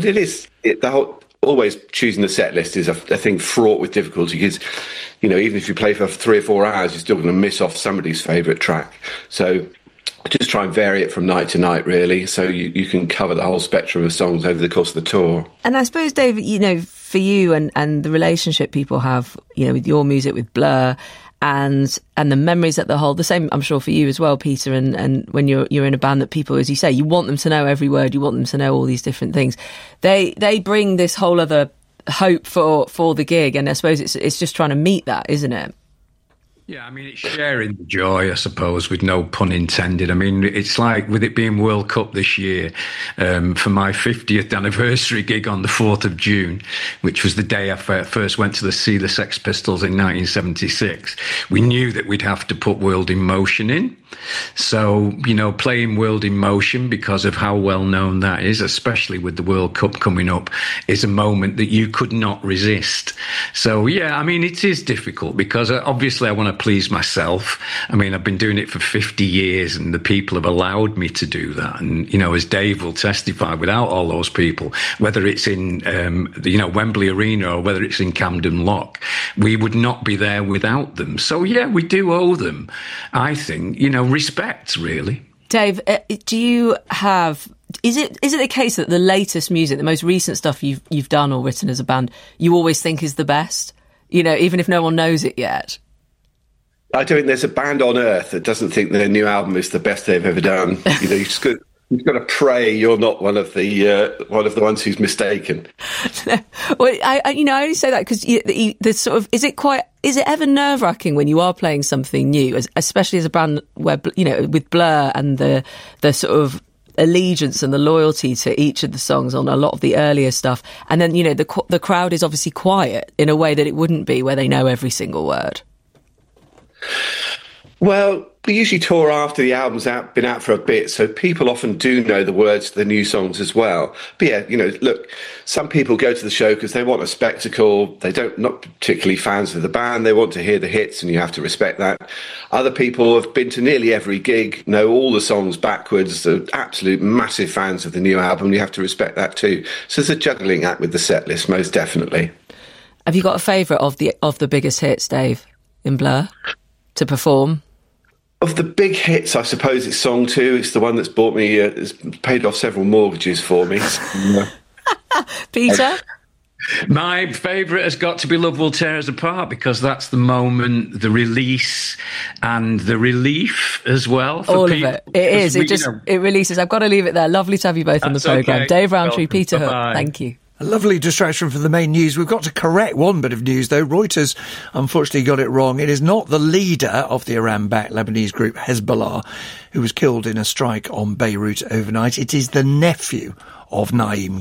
always choosing the set list is a thing fraught with difficulty because, you know, even if you play for 3 or 4 hours, you're still going to miss off somebody's favourite track. So just try and vary it from night to night, really, so you can cover the whole spectrum of songs over the course of the tour. And I suppose, Dave, you know, for you and the relationship people have, you know, with your music, with Blur, and the memories that they hold, the same, I'm sure, for you as well, Peter, and when you're in a band that people, as you say, you want them to know every word, you want them to know all these different things. They bring this whole other hope for the gig, and I suppose it's just trying to meet that, isn't it? Yeah, I mean, it's sharing the joy, I suppose, with no pun intended. I mean, it's like with it being World Cup this year, for my 50th anniversary gig on the 4th of June, which was the day I first went to see the Sex Pistols in 1976, we knew that we'd have to put World in Motion in. So, you know, playing World in Motion, because of how well known that is, especially with the World Cup coming up, is a moment that you could not resist. So, yeah, I mean, it is difficult because obviously I want to please myself. I mean, I've been doing it for 50 years and the people have allowed me to do that. And, you know, as Dave will testify, without all those people, whether it's in, Wembley Arena or whether it's in Camden Lock, we would not be there without them. So, yeah, we do owe them, I think, you know, respect, really. Dave, do you have... Is it the case that the latest music, the most recent stuff you've done or written as a band, you always think is the best? You know, even if no one knows it yet? I don't think there's a band on earth that doesn't think their new album is the best they've ever done. You know, you've got to pray you're not one of the ones who's mistaken. Well, I only say that because the sort of is it ever nerve-wracking when you are playing something new, especially as a band where, you know, with Blur and the sort of allegiance and the loyalty to each of the songs on a lot of the earlier stuff, and then, you know, the crowd is obviously quiet in a way that it wouldn't be where they know every single word. Well, We usually tour after the album's been out for a bit, so people often do know the words to the new songs as well. But yeah, look, some people go to the show because they want a spectacle. Not particularly fans of the band. They want to hear the hits, and you have to respect that. Other people have been to nearly every gig, know all the songs backwards. They're absolute massive fans of the new album. You have to respect that too. So it's a juggling act with the set list, most definitely. Have you got a favourite of the biggest hits, Dave, in Blur, to perform? Of the big hits, I suppose it's Song 2. It's the one that's bought me, it's paid off several mortgages for me. Peter? My favourite has got to be Love Will Tear Us Apart, because that's the moment, the release, and the relief as well. For all people. of it. It is. It releases. I've got to leave it there. Lovely to have you both on the programme. Okay. Dave Rowntree, Peter Hook. Thank you. A lovely distraction from the main news. We've got to correct one bit of news, though. Reuters unfortunately got it wrong. It is not the leader of the Iran-backed Lebanese group Hezbollah who was killed in a strike on Beirut overnight. It is the nephew of Naim